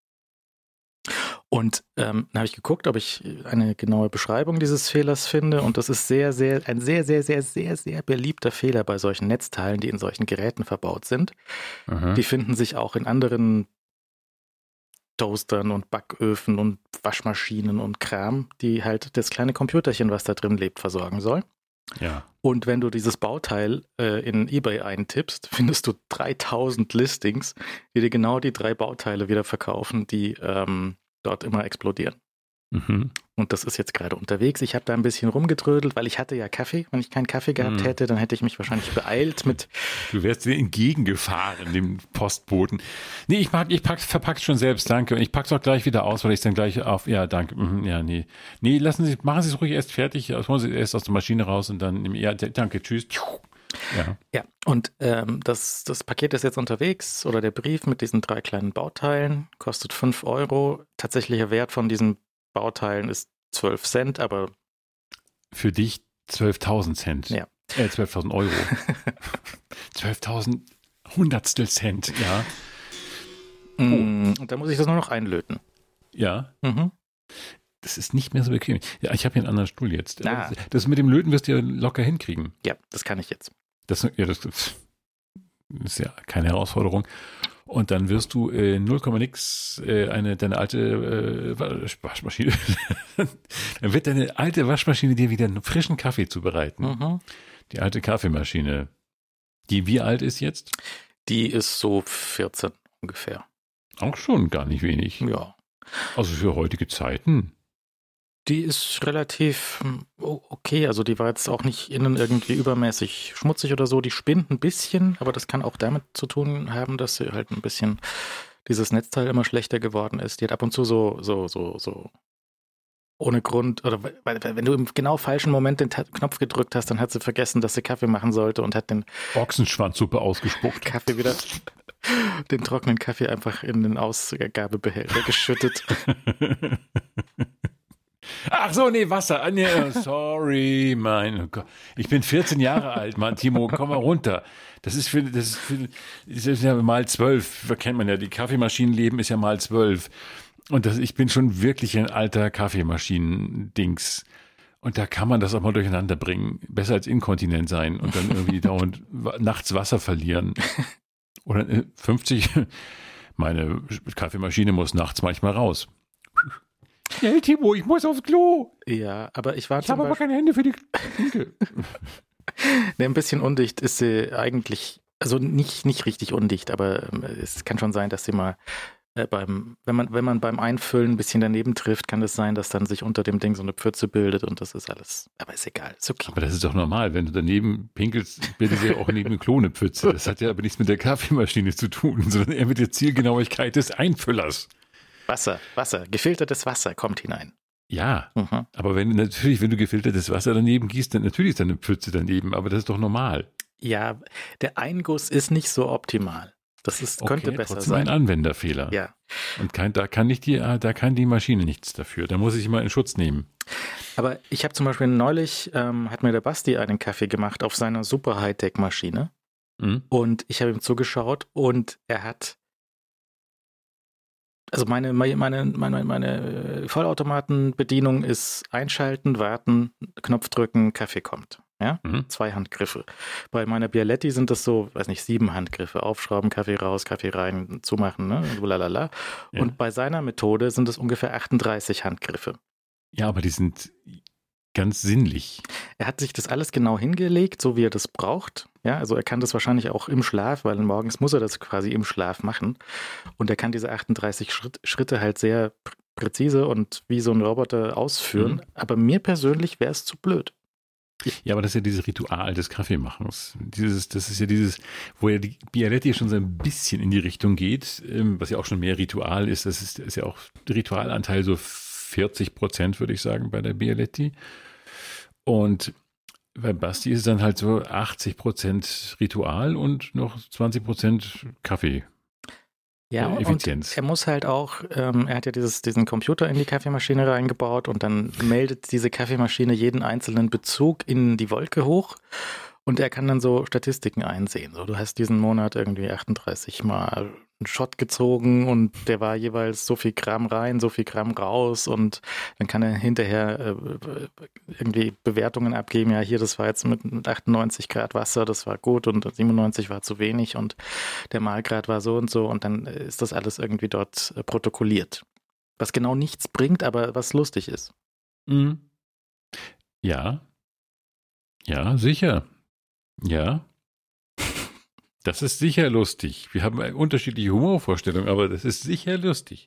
[SPEAKER 1] Und ähm, dann habe ich geguckt, ob ich eine genaue Beschreibung dieses Fehlers finde. Und das ist sehr, sehr, ein sehr, sehr, sehr, sehr, sehr beliebter Fehler bei solchen Netzteilen, die in solchen Geräten verbaut sind.
[SPEAKER 2] Aha.
[SPEAKER 1] Die finden sich auch in anderen Toastern und Backöfen und Waschmaschinen und Kram, die halt das kleine Computerchen, was da drin lebt, versorgen soll.
[SPEAKER 2] Ja.
[SPEAKER 1] Und wenn du dieses Bauteil äh, in eBay eintippst, findest du dreitausend Listings, die dir genau die drei Bauteile wieder verkaufen, die ähm, dort immer explodieren.
[SPEAKER 2] Mhm.
[SPEAKER 1] Und das ist jetzt gerade unterwegs. Ich habe da ein bisschen rumgetrödelt, weil ich hatte ja Kaffee. Wenn ich keinen Kaffee gehabt
[SPEAKER 2] Mhm.
[SPEAKER 1] hätte, dann hätte ich mich wahrscheinlich beeilt mit.
[SPEAKER 2] Du wärst dir entgegengefahren, dem Postboten. Nee, ich, mag, ich pack, verpack's schon selbst, danke. Und ich pack's auch gleich wieder aus, weil ich dann gleich auf, ja, danke, mhm, ja, nee. Nee, lassen Sie, machen Sie es ruhig erst fertig, holen Sie erst aus der Maschine raus und dann, ja, danke, tschüss. Ja.
[SPEAKER 1] Ja, und ähm, das, das Paket ist jetzt unterwegs oder der Brief mit diesen drei kleinen Bauteilen kostet fünf Euro. Tatsächlicher Wert von diesen Bauteilen ist zwölf Cent, aber
[SPEAKER 2] Für dich zwölftausend Cent.
[SPEAKER 1] Ja.
[SPEAKER 2] Äh, zwölftausend Euro. zwölftausend Hundertstel Cent, ja.
[SPEAKER 1] mm, und da muss ich das nur noch einlöten.
[SPEAKER 2] Ja.
[SPEAKER 1] Mhm.
[SPEAKER 2] Das ist nicht mehr so bequem. Ja, ich habe hier einen anderen Stuhl jetzt.
[SPEAKER 1] Ah.
[SPEAKER 2] Das mit dem Löten wirst du ja locker hinkriegen.
[SPEAKER 1] Ja, das kann ich jetzt.
[SPEAKER 2] Das, ja, das ist ja keine Herausforderung. Und dann wirst du äh, null Komma nix äh, eine deine alte äh, Waschmaschine. Dann wird deine alte Waschmaschine dir wieder einen frischen Kaffee zubereiten.
[SPEAKER 1] Mhm.
[SPEAKER 2] Die alte Kaffeemaschine. Die wie alt ist jetzt?
[SPEAKER 1] Die ist so vierzehn ungefähr.
[SPEAKER 2] Auch schon gar nicht wenig.
[SPEAKER 1] Ja.
[SPEAKER 2] Also für heutige Zeiten.
[SPEAKER 1] Die ist relativ hm, o- okay. Also die war jetzt auch nicht innen irgendwie übermäßig schmutzig oder so. Die spinnt ein bisschen, aber das kann auch damit zu tun haben, dass sie halt ein bisschen dieses Netzteil immer schlechter geworden ist. Die hat ab und zu so, so, so, so ohne Grund, oder weil, weil- wenn du im genau falschen Moment den Ta- Knopf gedrückt hast, dann hat sie vergessen, dass sie Kaffee machen sollte und hat den
[SPEAKER 2] Ochsenschwanzsuppe ausgespuckt.
[SPEAKER 1] Kaffee wieder, den trockenen Kaffee einfach in den Ausgabebehälter geschüttet.
[SPEAKER 2] Ach so, nee, Wasser. Ah, nee, sorry, mein Gott. Ich bin vierzehn Jahre alt, Mann, Timo, komm mal runter. Das ist für, das ist, für, das ist ja mal zwölf. Da kennt man ja, die Kaffeemaschinenleben ist ja mal zwölf. Und das, ich bin schon wirklich ein alter Kaffeemaschinen-Dings. Und da kann man das auch mal durcheinander bringen. Besser als inkontinent sein und dann irgendwie dauernd wa- nachts Wasser verlieren. Oder äh, fünfzig. Meine Kaffeemaschine muss nachts manchmal raus. Schnell, Timo, ich muss aufs Klo.
[SPEAKER 1] Ja, aber ich war
[SPEAKER 2] Ich
[SPEAKER 1] zum
[SPEAKER 2] habe aber
[SPEAKER 1] Beispiel,
[SPEAKER 2] keine Hände für die Klinke.
[SPEAKER 1] ne, ein bisschen undicht ist sie eigentlich, also nicht, nicht richtig undicht, aber ähm, es kann schon sein, dass sie mal äh, beim, wenn man, wenn man beim Einfüllen ein bisschen daneben trifft, kann es sein, dass dann sich unter dem Ding so eine Pfütze bildet und das ist alles, aber ist egal, ist okay.
[SPEAKER 2] Aber das ist doch normal, wenn du daneben pinkelst, bildet sich ja auch neben dem Klo eine Pfütze. Das hat ja aber nichts mit der Kaffeemaschine zu tun, sondern eher mit der Zielgenauigkeit des Einfüllers.
[SPEAKER 1] Wasser, Wasser, gefiltertes Wasser kommt hinein.
[SPEAKER 2] Ja,
[SPEAKER 1] Mhm.
[SPEAKER 2] aber wenn natürlich, wenn du gefiltertes Wasser daneben gießt, dann natürlich ist da eine Pfütze daneben, aber das ist doch normal.
[SPEAKER 1] Ja, der Einguss ist nicht so optimal. Das ist, könnte
[SPEAKER 2] Okay,
[SPEAKER 1] besser
[SPEAKER 2] trotzdem ein
[SPEAKER 1] sein.
[SPEAKER 2] Anwenderfehler.
[SPEAKER 1] Ja,
[SPEAKER 2] Und kein, da kann nicht die, da kann die Maschine nichts dafür. Da muss ich mal in Schutz nehmen.
[SPEAKER 1] aber ich habe zum Beispiel neulich, ähm, hat mir der Basti einen Kaffee gemacht auf seiner super Hightech-Maschine
[SPEAKER 2] Hm?
[SPEAKER 1] und ich habe ihm zugeschaut und er hat, also meine, meine, meine, meine, meine Vollautomatenbedienung ist einschalten, warten, Knopf drücken, Kaffee kommt. Ja,
[SPEAKER 2] Mhm.
[SPEAKER 1] zwei Handgriffe. Bei meiner Bialetti sind das so, weiß nicht, sieben Handgriffe. Aufschrauben, Kaffee raus, Kaffee rein, zumachen, ne? Lalala.
[SPEAKER 2] Ja.
[SPEAKER 1] Und bei seiner Methode sind es ungefähr achtunddreißig Handgriffe.
[SPEAKER 2] Ja, aber die sind ganz sinnlich.
[SPEAKER 1] Er hat sich das alles genau hingelegt, so wie er das braucht. Ja, also er kann das wahrscheinlich auch im Schlaf, weil morgens muss er das quasi im Schlaf machen. Und er kann diese achtunddreißig Schritt, Schritte halt sehr pr- präzise und wie so ein Roboter ausführen.
[SPEAKER 2] Mhm.
[SPEAKER 1] Aber mir persönlich wäre es zu blöd.
[SPEAKER 2] Ja, aber das ist ja dieses Ritual des Kaffeemachens. Dieses, das ist ja dieses, wo ja die Bialetti schon so ein bisschen in die Richtung geht, ähm, was ja auch schon mehr Ritual ist. Das ist, ist ja auch der Ritualanteil so vierzig Prozent, würde ich sagen, bei der Bialetti. Und bei Basti ist es dann halt so achtzig Prozent Ritual und noch zwanzig Prozent Kaffee.
[SPEAKER 1] Ja,
[SPEAKER 2] Äh,
[SPEAKER 1] und
[SPEAKER 2] Effizienz.
[SPEAKER 1] er muss halt auch, ähm, er hat ja dieses, diesen Computer in die Kaffeemaschine reingebaut und dann meldet diese Kaffeemaschine jeden einzelnen Bezug in die Wolke hoch und er kann dann so Statistiken einsehen. So, du hast diesen Monat irgendwie achtunddreißig Mal einen Shot gezogen und der war jeweils so viel Gramm rein, so viel Gramm raus und dann kann er hinterher äh, irgendwie Bewertungen abgeben. Ja, hier, das war jetzt mit achtundneunzig Grad Wasser, das war gut und siebenundneunzig war zu wenig und der Mahlgrad war so und so und dann ist das alles irgendwie dort äh, protokolliert. Was genau nichts bringt, aber was lustig ist.
[SPEAKER 2] Mhm. Ja. Ja, sicher. Ja. Das ist sicher lustig. Wir haben eine unterschiedliche Humorvorstellungen, aber das ist sicher lustig.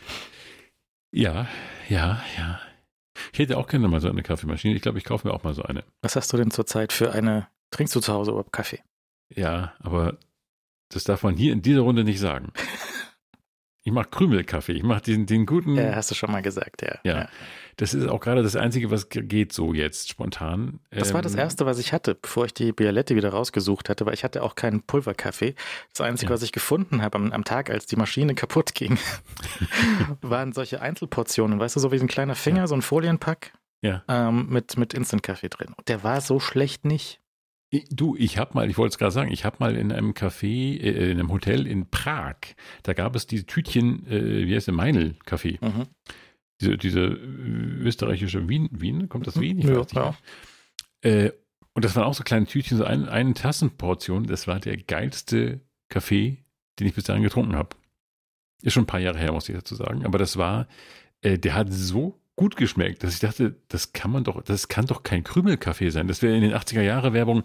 [SPEAKER 2] Ja, ja, ja. Ich hätte auch gerne mal so eine Kaffeemaschine. Ich glaube, ich kaufe mir auch mal so eine.
[SPEAKER 1] Was hast du denn zurzeit für eine, trinkst du zu Hause überhaupt Kaffee?
[SPEAKER 2] Ja, aber das darf man hier in dieser Runde nicht sagen. Ich mache Krümelkaffee. Ich mache den, den guten.
[SPEAKER 1] Ja, hast du schon mal gesagt, ja.
[SPEAKER 2] Ja. Das ist auch gerade das Einzige, was geht so jetzt spontan.
[SPEAKER 1] Das war das
[SPEAKER 2] Ähm,
[SPEAKER 1] Erste, was ich hatte, bevor ich die Bialetti wieder rausgesucht hatte, weil ich hatte auch keinen Pulverkaffee. Das Einzige,
[SPEAKER 2] Ja.
[SPEAKER 1] was ich gefunden habe am, am Tag, als die Maschine kaputt ging, waren solche Einzelportionen, weißt du, so wie ein kleiner Finger,
[SPEAKER 2] Ja.
[SPEAKER 1] so ein Folienpack
[SPEAKER 2] Ja.
[SPEAKER 1] ähm, mit, mit Instant-Kaffee drin. Und der war so schlecht nicht.
[SPEAKER 2] Ich, du, ich habe mal, ich wollte es gerade sagen, ich habe mal in einem Café, äh, in einem Hotel in Prag, da gab es diese Tütchen, äh, wie heißt der, Meinl-Kaffee.
[SPEAKER 1] Mhm.
[SPEAKER 2] Diese, diese österreichische Wien, Wien, kommt das Wien? Ich
[SPEAKER 1] Ja,
[SPEAKER 2] weiß nicht.
[SPEAKER 1] ja.
[SPEAKER 2] Äh, und das waren auch so kleine Tütchen, so ein, eine Tassenportion. Das war der geilste Kaffee, den ich bis dahin getrunken habe. Ist schon ein paar Jahre her, muss ich dazu sagen. Aber das war, äh, der hat so gut geschmeckt, dass ich dachte, das kann man doch, das kann doch kein Krümelkaffee sein. Das wäre in den achtziger Jahre Werbung,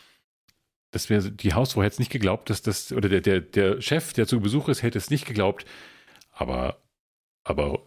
[SPEAKER 2] das wäre, die Hausfrau hätte es nicht geglaubt, dass das, oder der, der, der Chef, der zu Besuch ist, hätte es nicht geglaubt. Aber, aber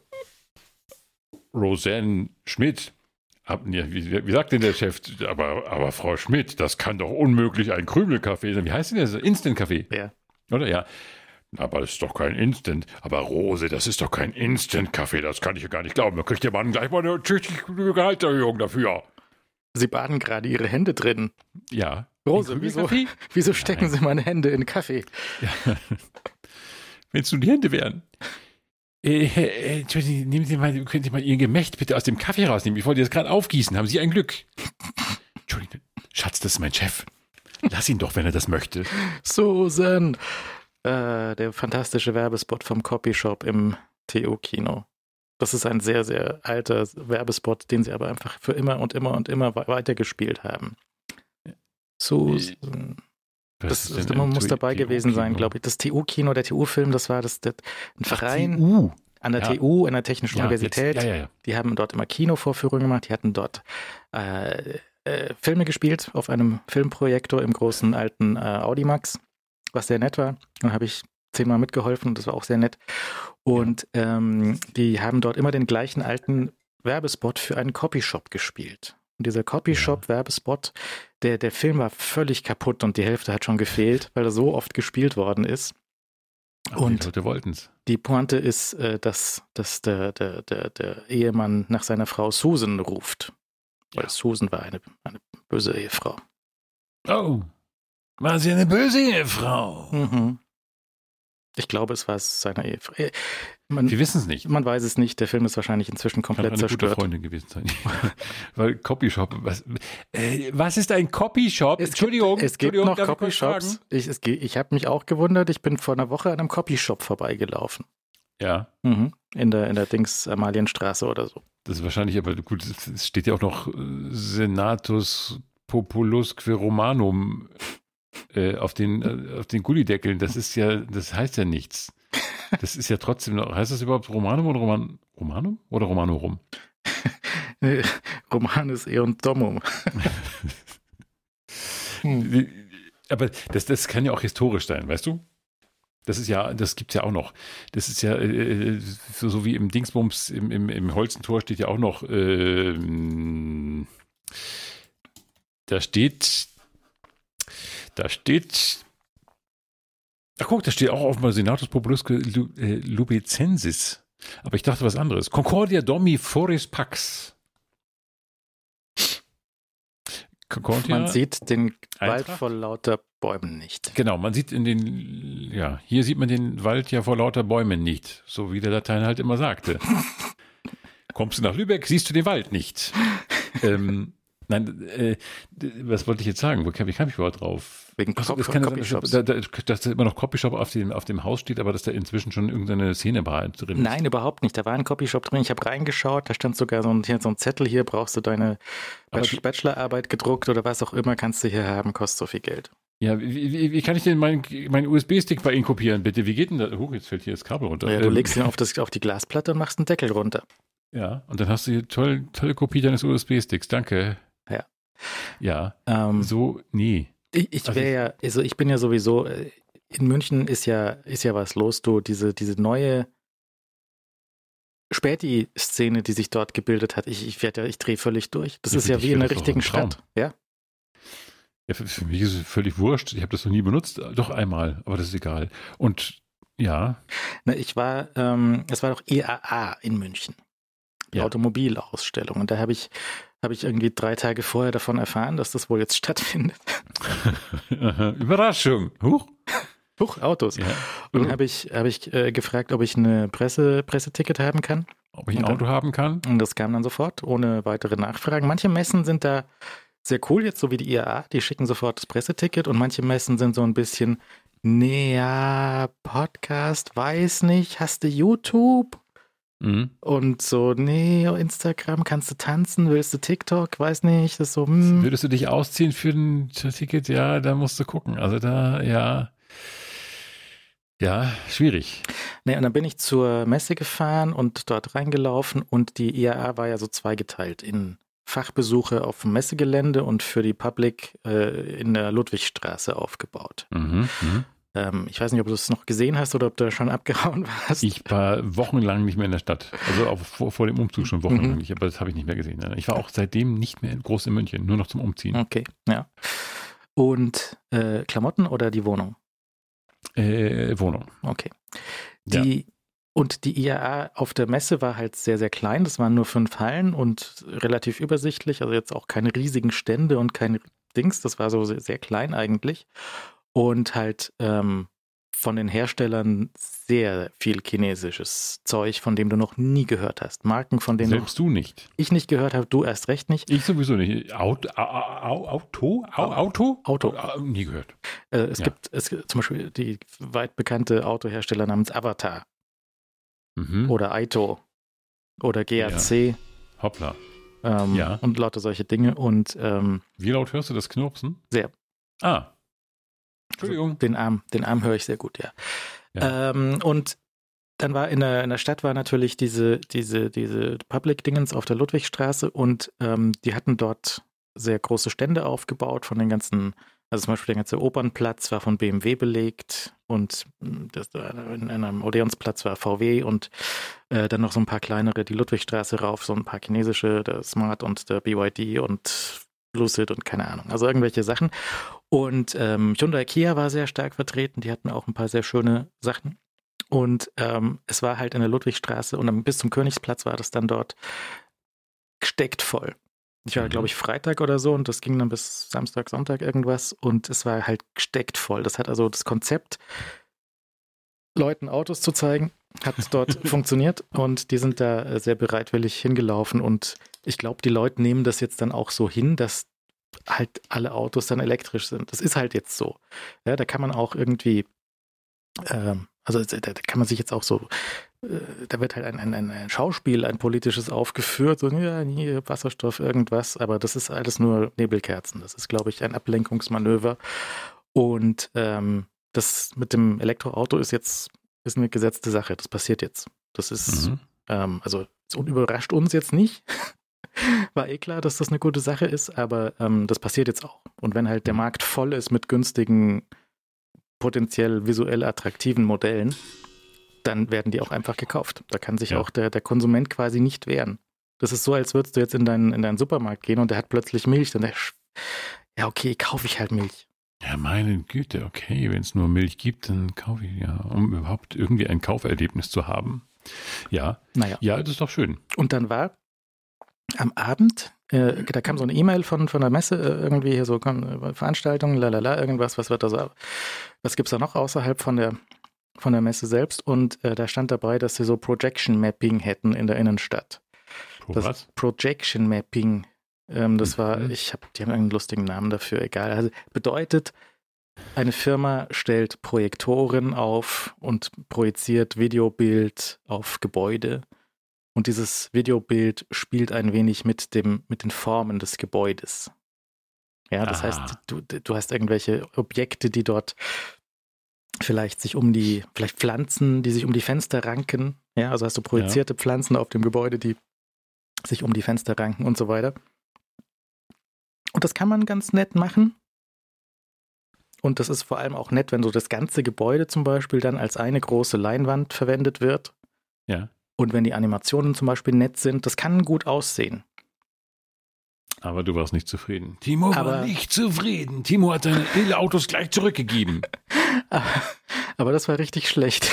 [SPEAKER 2] Roseanne Schmidt, ab, ja, wie, wie sagt denn der Chef? Aber, aber Frau Schmidt, das kann doch unmöglich ein Krümelkaffee sein. Wie heißt denn das? Instant-Kaffee?
[SPEAKER 1] Ja.
[SPEAKER 2] Oder? Ja. Aber das ist doch kein Instant. Aber Rose, das ist doch kein Instant-Kaffee. Das kann ich ja gar nicht glauben. Da kriegt der Mann gleich mal eine tüchtige Gehaltserhöhung dafür.
[SPEAKER 1] Sie baden gerade Ihre Hände drin.
[SPEAKER 2] Ja.
[SPEAKER 1] Rose, wieso, wieso stecken
[SPEAKER 2] Nein.
[SPEAKER 1] Sie meine Hände in Kaffee?
[SPEAKER 2] Ja. Wenn es nur die Hände wären. Äh, äh, Entschuldigung, nehmen Sie mal, können Sie mal Ihr Gemächt bitte aus dem Kaffee rausnehmen. Ich wollte das gerade aufgießen. Haben Sie ein Glück? Entschuldigung, Schatz, das ist mein Chef. Lass ihn doch, wenn er das möchte.
[SPEAKER 1] Susan. Äh, der fantastische Werbespot vom Copyshop im T O-Kino. Das ist ein sehr, sehr alter Werbespot, den sie aber einfach für immer und immer und immer weitergespielt haben. Susan. Das, das man muss dabei gewesen sein, glaube ich. Das T U-Kino, der T U-Film, das war das, das ein Verein
[SPEAKER 2] Ach, T U.
[SPEAKER 1] an der
[SPEAKER 2] Ja.
[SPEAKER 1] T U, an der Technischen
[SPEAKER 2] Ja,
[SPEAKER 1] Universität.
[SPEAKER 2] jetzt, ja, ja, ja.
[SPEAKER 1] Die haben dort immer Kinovorführungen gemacht. Die hatten dort äh, äh, Filme gespielt auf einem Filmprojektor im großen alten äh, Audimax, was sehr nett war. Dann habe ich zehnmal mitgeholfen und das war auch sehr nett. Und ähm, die haben dort immer den gleichen alten Werbespot für einen Copyshop gespielt. Und dieser Copyshop-Werbespot, der, der Film war völlig kaputt und die Hälfte hat schon gefehlt, weil er so oft gespielt worden ist.
[SPEAKER 2] Aber
[SPEAKER 1] Und
[SPEAKER 2] die Leute wollten es.
[SPEAKER 1] die Pointe ist, äh, dass, dass der, der, der, der Ehemann nach seiner Frau Susan ruft. Weil
[SPEAKER 2] Ja.
[SPEAKER 1] Susan war eine, eine böse Ehefrau.
[SPEAKER 2] Oh, war sie eine böse Ehefrau?
[SPEAKER 1] Mhm. Ich glaube, es war seine Ehefrau. Äh, Man,
[SPEAKER 2] Wir wissen es nicht.
[SPEAKER 1] man weiß es nicht. Der Film ist wahrscheinlich inzwischen
[SPEAKER 2] Kann
[SPEAKER 1] komplett
[SPEAKER 2] eine gute
[SPEAKER 1] zerstört.
[SPEAKER 2] Freundin gewesen sein. Weil Copyshop, was, äh, was ist ein Copyshop?
[SPEAKER 1] Es
[SPEAKER 2] Entschuldigung,
[SPEAKER 1] gibt, es gibt
[SPEAKER 2] Entschuldigung,
[SPEAKER 1] noch
[SPEAKER 2] darf ich kurz
[SPEAKER 1] Copyshops.
[SPEAKER 2] fragen?
[SPEAKER 1] Ich, es ge- ich habe mich auch gewundert. Ich bin vor einer Woche an einem Copyshop vorbeigelaufen.
[SPEAKER 2] Ja,
[SPEAKER 1] Mhm. In der, in der Dings Amalienstraße oder so.
[SPEAKER 2] das ist wahrscheinlich, aber gut, es steht ja auch noch äh, Senatus Populusque Romanum äh, auf den, äh, auf den Gullideckeln. Das ist ja, das heißt ja nichts. Das ist ja trotzdem noch, heißt das überhaupt Romanum oder Roman, Romanum oder Romanorum?
[SPEAKER 1] Romanus Eon Domum. Hm.
[SPEAKER 2] Aber das, das kann ja auch historisch sein, weißt du? Das ist ja, das gibt's ja auch noch. Das ist ja äh, so, so wie im Dingsbums, im, im, im Holzentor steht ja auch noch, ähm, da steht, da steht, ach guck, da steht auch auf mal Senatus Populusque Lu, äh, Lubecensis. Aber ich dachte was anderes. Concordia Domi Foris Pax. Concordia,
[SPEAKER 1] Man sieht den Wald
[SPEAKER 2] Eintracht?
[SPEAKER 1] vor lauter Bäumen nicht.
[SPEAKER 2] Genau, man sieht in den, ja, hier sieht man den Wald ja vor lauter Bäumen nicht, so wie der Latein halt immer sagte. Kommst du nach Lübeck, siehst du den Wald nicht. ähm, nein, äh, was wollte ich jetzt sagen? Wie kam, wie kam ich überhaupt drauf?
[SPEAKER 1] Wegen
[SPEAKER 2] Ach so,
[SPEAKER 1] Cop-
[SPEAKER 2] das kann ja sein,
[SPEAKER 1] Copyshops.
[SPEAKER 2] dass, da, da, dass da immer noch Copyshop auf dem, auf dem Haus steht, aber dass da inzwischen schon irgendeine Szenebar drin ist.
[SPEAKER 1] Nein, überhaupt nicht. Da war ein Copyshop drin. Ich habe reingeschaut. Da stand sogar so ein, hier so ein Zettel. Hier brauchst du deine
[SPEAKER 2] Aber
[SPEAKER 1] Bachelor-
[SPEAKER 2] die-
[SPEAKER 1] Bachelorarbeit gedruckt oder was auch immer kannst du hier haben. Kostet so viel Geld.
[SPEAKER 2] Ja, wie, wie, wie kann ich denn meinen mein U S B-Stick bei Ihnen kopieren, bitte? Wie geht denn das? Huch, jetzt fällt hier das Kabel runter.
[SPEAKER 1] Ja, du
[SPEAKER 2] Ähm,
[SPEAKER 1] legst ihn auf, das, auf die Glasplatte und machst einen Deckel runter.
[SPEAKER 2] Ja, und dann hast du hier toll, tolle Kopie deines U S B-Sticks. Danke.
[SPEAKER 1] Ja.
[SPEAKER 2] Ja,
[SPEAKER 1] Ähm,
[SPEAKER 2] so, nee.
[SPEAKER 1] ich ich
[SPEAKER 2] also
[SPEAKER 1] wäre ja, also ich bin ja sowieso, äh, in München ist ja, ist ja was los, du, diese, diese neue Späti-Szene, die sich dort gebildet hat. Ich, ich werde ja, ich drehe völlig durch. Das
[SPEAKER 2] Ja,
[SPEAKER 1] ist
[SPEAKER 2] für
[SPEAKER 1] ja
[SPEAKER 2] dich
[SPEAKER 1] wie in
[SPEAKER 2] wäre
[SPEAKER 1] der
[SPEAKER 2] das doch
[SPEAKER 1] richtigen
[SPEAKER 2] ein Traum.
[SPEAKER 1] Stadt. Ja.
[SPEAKER 2] Ja, für, für mich ist es völlig wurscht. Ich habe das noch nie benutzt. Doch einmal, aber das ist egal. Und ja,
[SPEAKER 1] Na, ich war, ähm, es war doch E A A in München. Die
[SPEAKER 2] Ja.
[SPEAKER 1] Automobilausstellung. Und da habe ich, habe ich irgendwie drei Tage vorher davon erfahren, dass das wohl jetzt stattfindet.
[SPEAKER 2] Überraschung. Huch.
[SPEAKER 1] Huch, Autos.
[SPEAKER 2] Ja.
[SPEAKER 1] Und dann habe ich, habe ich äh, gefragt, ob ich eine Presse, Presseticket haben kann.
[SPEAKER 2] Ob ich ein Auto haben kann?
[SPEAKER 1] Und das kam dann sofort, ohne weitere Nachfragen. Manche Messen sind da sehr cool jetzt, so wie die I A A, die schicken sofort das Presseticket und manche Messen sind so ein bisschen, nee, ja, Podcast, weiß nicht, hast du YouTube?
[SPEAKER 2] Mhm.
[SPEAKER 1] Und so, nee, Instagram, kannst du tanzen, willst du TikTok, weiß nicht, das ist so, hm.
[SPEAKER 2] Würdest du dich ausziehen für ein Ticket? Ja, da musst du gucken. Also da, ja, ja, schwierig.
[SPEAKER 1] Nee, und dann bin ich zur Messe gefahren und dort reingelaufen und die I A A war ja so zweigeteilt in Fachbesuche auf dem Messegelände und für die Public äh, in der Ludwigstraße aufgebaut.
[SPEAKER 2] Mhm, mhm.
[SPEAKER 1] Ähm, ich weiß nicht, ob du es noch gesehen hast oder ob du schon abgehauen warst.
[SPEAKER 2] Ich war wochenlang nicht mehr in der Stadt. Also auch vor, vor dem Umzug schon wochenlang
[SPEAKER 1] Mhm.
[SPEAKER 2] nicht, aber das habe ich nicht mehr gesehen. Ich war auch seitdem nicht mehr groß in München, nur noch zum Umziehen.
[SPEAKER 1] Okay, ja. Und äh, Klamotten oder die Wohnung?
[SPEAKER 2] Äh, Wohnung.
[SPEAKER 1] Okay. Die, und die I A A auf der Messe war halt sehr, sehr klein. Das waren nur fünf Hallen und relativ übersichtlich. Also jetzt auch keine riesigen Stände und keine Dings. Das war so sehr, sehr klein eigentlich. Und halt ähm, von den Herstellern sehr viel chinesisches Zeug, von dem du noch nie gehört hast. Marken, von denen
[SPEAKER 2] Selbst du nicht.
[SPEAKER 1] ich nicht gehört habe, du erst recht nicht.
[SPEAKER 2] Ich sowieso nicht. Auto? Au, Auto? Au, Auto?
[SPEAKER 1] Auto.
[SPEAKER 2] Au, nie gehört.
[SPEAKER 1] Äh, es,
[SPEAKER 2] Ja.
[SPEAKER 1] gibt, es gibt zum Beispiel die weit bekannte Autohersteller namens Avatar
[SPEAKER 2] Mhm.
[SPEAKER 1] oder Aito oder G A C.
[SPEAKER 2] Hoppla.
[SPEAKER 1] Ähm,
[SPEAKER 2] Ja.
[SPEAKER 1] Und lauter solche Dinge. Und ähm,
[SPEAKER 2] Wie laut hörst du das Knurpsen?
[SPEAKER 1] Sehr.
[SPEAKER 2] Ah. Entschuldigung.
[SPEAKER 1] den Arm, den Arm höre ich sehr gut, ja.
[SPEAKER 2] Ja.
[SPEAKER 1] Ähm, und dann war in der, in der Stadt war natürlich diese, diese, diese Public-Dingens auf der Ludwigstraße und ähm, die hatten dort sehr große Stände aufgebaut von den ganzen, also zum Beispiel der ganze Opernplatz war von B M W belegt und das, in einem Odeonsplatz war V W und äh, dann noch so ein paar kleinere, die Ludwigstraße rauf, so ein paar chinesische, der Smart und der B Y D und Lucid und keine Ahnung, also irgendwelche Sachen. Und ähm, Hyundai Kia war sehr stark vertreten, die hatten auch ein paar sehr schöne Sachen. Und ähm, es war halt in der Ludwigstraße und dann bis zum Königsplatz war das dann dort gesteckt voll. Ich war,
[SPEAKER 2] Mhm.
[SPEAKER 1] glaube ich, Freitag oder so und das ging dann bis Samstag, Sonntag irgendwas und es war halt gesteckt voll. Das hat also das Konzept, Leuten Autos zu zeigen, hat dort funktioniert und die sind da äh, sehr bereitwillig hingelaufen und ich glaube, die Leute nehmen das jetzt dann auch so hin, dass halt alle Autos dann elektrisch sind. Das ist halt jetzt so. Ja, da kann man auch irgendwie, ähm, also da, da kann man sich jetzt auch so, äh, da wird halt ein, ein, ein Schauspiel, ein politisches aufgeführt, so, ja, hier Wasserstoff, irgendwas, aber das ist alles nur Nebelkerzen. Das ist, glaube ich, ein Ablenkungsmanöver. Und ähm, das mit dem Elektroauto ist jetzt ist eine gesetzte Sache. Das passiert jetzt. Das ist,
[SPEAKER 2] Mhm.
[SPEAKER 1] ähm, also es überrascht uns jetzt nicht. War eh klar, dass das eine gute Sache ist, aber ähm, das passiert jetzt auch. Und wenn halt der Markt voll ist mit günstigen, potenziell visuell attraktiven Modellen, dann werden die auch einfach gekauft. Da kann sich
[SPEAKER 2] Ja.
[SPEAKER 1] auch der, der Konsument quasi nicht wehren. Das ist so, als würdest du jetzt in deinen, in deinen Supermarkt gehen und der hat plötzlich Milch. Dann der, ja, okay, kaufe ich halt Milch.
[SPEAKER 2] Ja, meine Güte, okay, wenn es nur Milch gibt, dann kaufe ich ja, um überhaupt irgendwie ein Kauferlebnis zu haben. Ja,
[SPEAKER 1] Naja.
[SPEAKER 2] ja, das ist doch schön.
[SPEAKER 1] Und dann war am Abend, äh, da kam so eine E-Mail von, von der Messe, äh, irgendwie hier so komm, Veranstaltungen, lalala, irgendwas, was wird da so, was gibt's da noch außerhalb von der, von der Messe selbst? Und äh, da stand dabei, dass sie so Projection Mapping hätten in der Innenstadt.
[SPEAKER 2] Pro
[SPEAKER 1] Das
[SPEAKER 2] was?
[SPEAKER 1] Projection Mapping, ähm, das war,
[SPEAKER 2] Mhm.
[SPEAKER 1] ich habe, die haben einen lustigen Namen dafür, egal. Also bedeutet, eine Firma stellt Projektoren auf und projiziert Videobild auf Gebäude. Und dieses Videobild spielt ein wenig mit dem, mit den Formen des Gebäudes. Ja, das
[SPEAKER 2] Aha.
[SPEAKER 1] heißt, du, du hast irgendwelche Objekte, die dort vielleicht sich um die, vielleicht Pflanzen, die sich um die Fenster ranken. Ja, also hast du projizierte Pflanzen auf dem Gebäude, die sich um die Fenster ranken und so weiter. Und das kann man ganz nett machen. Und das ist vor allem auch nett, wenn so das ganze Gebäude zum Beispiel dann als eine große Leinwand verwendet wird.
[SPEAKER 2] Ja.
[SPEAKER 1] Und wenn die Animationen zum Beispiel nett sind, das kann gut aussehen.
[SPEAKER 2] Aber du warst nicht zufrieden. Timo
[SPEAKER 1] Aber-
[SPEAKER 2] war nicht zufrieden. Timo hat seine E-Autos gleich zurückgegeben.
[SPEAKER 1] Aber das war richtig schlecht,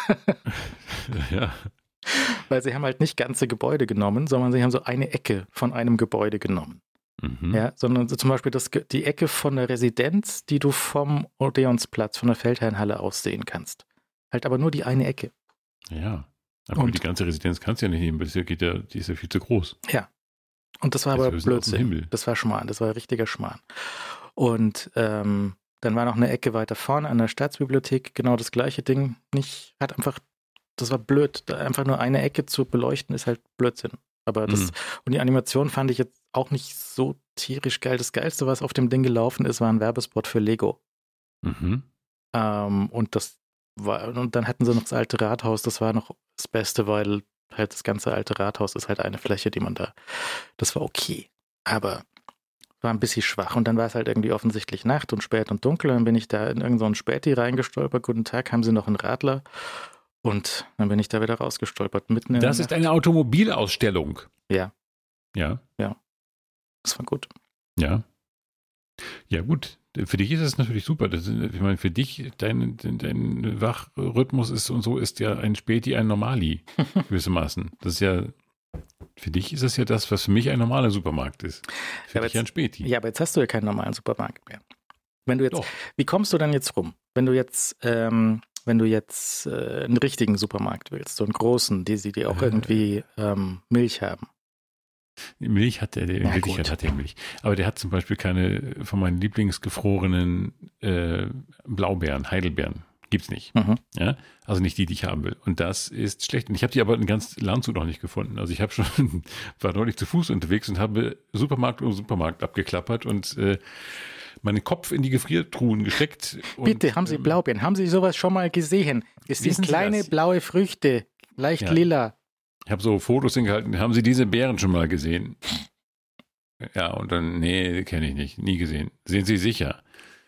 [SPEAKER 2] Ja.
[SPEAKER 1] weil sie haben halt nicht ganze Gebäude genommen, sondern sie haben so eine Ecke von einem Gebäude genommen.
[SPEAKER 2] Mhm.
[SPEAKER 1] Ja, sondern so zum Beispiel das, Ge- die Ecke von der Residenz, die du vom Odeonsplatz, von der Feldherrnhalle aus sehen kannst. Halt aber nur die eine Ecke.
[SPEAKER 2] Ja. Aber
[SPEAKER 1] Und-
[SPEAKER 2] die ganze Residenz kannst du ja nicht nehmen, weil das hier geht ja, die ist ja viel zu groß.
[SPEAKER 1] Und das war aber
[SPEAKER 2] Das ist aus dem
[SPEAKER 1] Blödsinn.
[SPEAKER 2] Himmel.
[SPEAKER 1] Das war Schmarrn, das war richtiger Schmarrn. Und ähm, dann war noch eine Ecke weiter vorne an der Staatsbibliothek genau das gleiche Ding. Nicht, hat einfach, das war blöd. Da einfach nur eine Ecke zu beleuchten ist halt Blödsinn. Aber das,
[SPEAKER 2] Mhm.
[SPEAKER 1] und die Animation fand ich jetzt auch nicht so tierisch geil. Das Geilste, was auf dem Ding gelaufen ist, war ein Werbespot für Lego.
[SPEAKER 2] Mhm.
[SPEAKER 1] Ähm, und das war, und dann hatten sie noch das alte Rathaus, das war noch das Beste, weil halt das ganze alte Rathaus ist halt eine Fläche, die man da, das war okay. Aber war ein bisschen schwach und dann war es halt irgendwie offensichtlich Nacht und spät und dunkel. Dann bin ich da in irgendeinen so einen Späti reingestolpert. Guten Tag, haben Sie noch einen Radler? Und dann bin ich da wieder rausgestolpert. Mitten in
[SPEAKER 2] Das
[SPEAKER 1] der
[SPEAKER 2] ist
[SPEAKER 1] Nacht.
[SPEAKER 2] eine Automobilausstellung.
[SPEAKER 1] Ja,
[SPEAKER 2] Ja,
[SPEAKER 1] das war gut.
[SPEAKER 2] ja. Ja, gut. Für dich ist es natürlich super. Das, ich meine, für dich, dein, dein, dein Wachrhythmus ist und so ist ja ein Späti ein Normali, gewissermaßen. Das ist ja, für dich ist es ja das, was für mich ein normaler Supermarkt ist. Für
[SPEAKER 1] Ja, aber
[SPEAKER 2] dich ein Späti.
[SPEAKER 1] Ja, aber jetzt hast du ja keinen normalen Supermarkt mehr. Wenn du jetzt,
[SPEAKER 2] Doch.
[SPEAKER 1] wie kommst du denn jetzt rum? Wenn du jetzt, ähm, wenn du jetzt äh, einen richtigen Supermarkt willst, so einen großen, die sie dir auch
[SPEAKER 2] Äh.
[SPEAKER 1] irgendwie ähm, Milch haben.
[SPEAKER 2] Milch hat der, in
[SPEAKER 1] Na
[SPEAKER 2] Wirklichkeit
[SPEAKER 1] gut.
[SPEAKER 2] hat der Milch. Aber der hat zum Beispiel keine von meinen lieblingsgefrorenen äh, Blaubeeren, Heidelbeeren. Gibt's nicht.
[SPEAKER 1] Mhm.
[SPEAKER 2] Ja? Also nicht die, die ich haben will. Und das ist schlecht. Und ich habe die aber in ganz Landshut noch nicht gefunden. Also ich habe schon, war neulich zu Fuß unterwegs und habe Supermarkt um Supermarkt abgeklappert und äh, meinen Kopf in die Gefriertruhen gesteckt. Und,
[SPEAKER 1] Bitte, haben Sie
[SPEAKER 2] ähm,
[SPEAKER 1] Blaubeeren? Haben Sie sowas schon mal gesehen? Es sind
[SPEAKER 2] Wissen Sie
[SPEAKER 1] kleine
[SPEAKER 2] das?
[SPEAKER 1] blaue Früchte, leicht
[SPEAKER 2] Ja.
[SPEAKER 1] lila.
[SPEAKER 2] Ich habe so Fotos hingehalten. Haben Sie diese Beeren schon mal gesehen? Ja, und dann, nee, kenne ich nicht. Nie gesehen. Sind Sie sicher?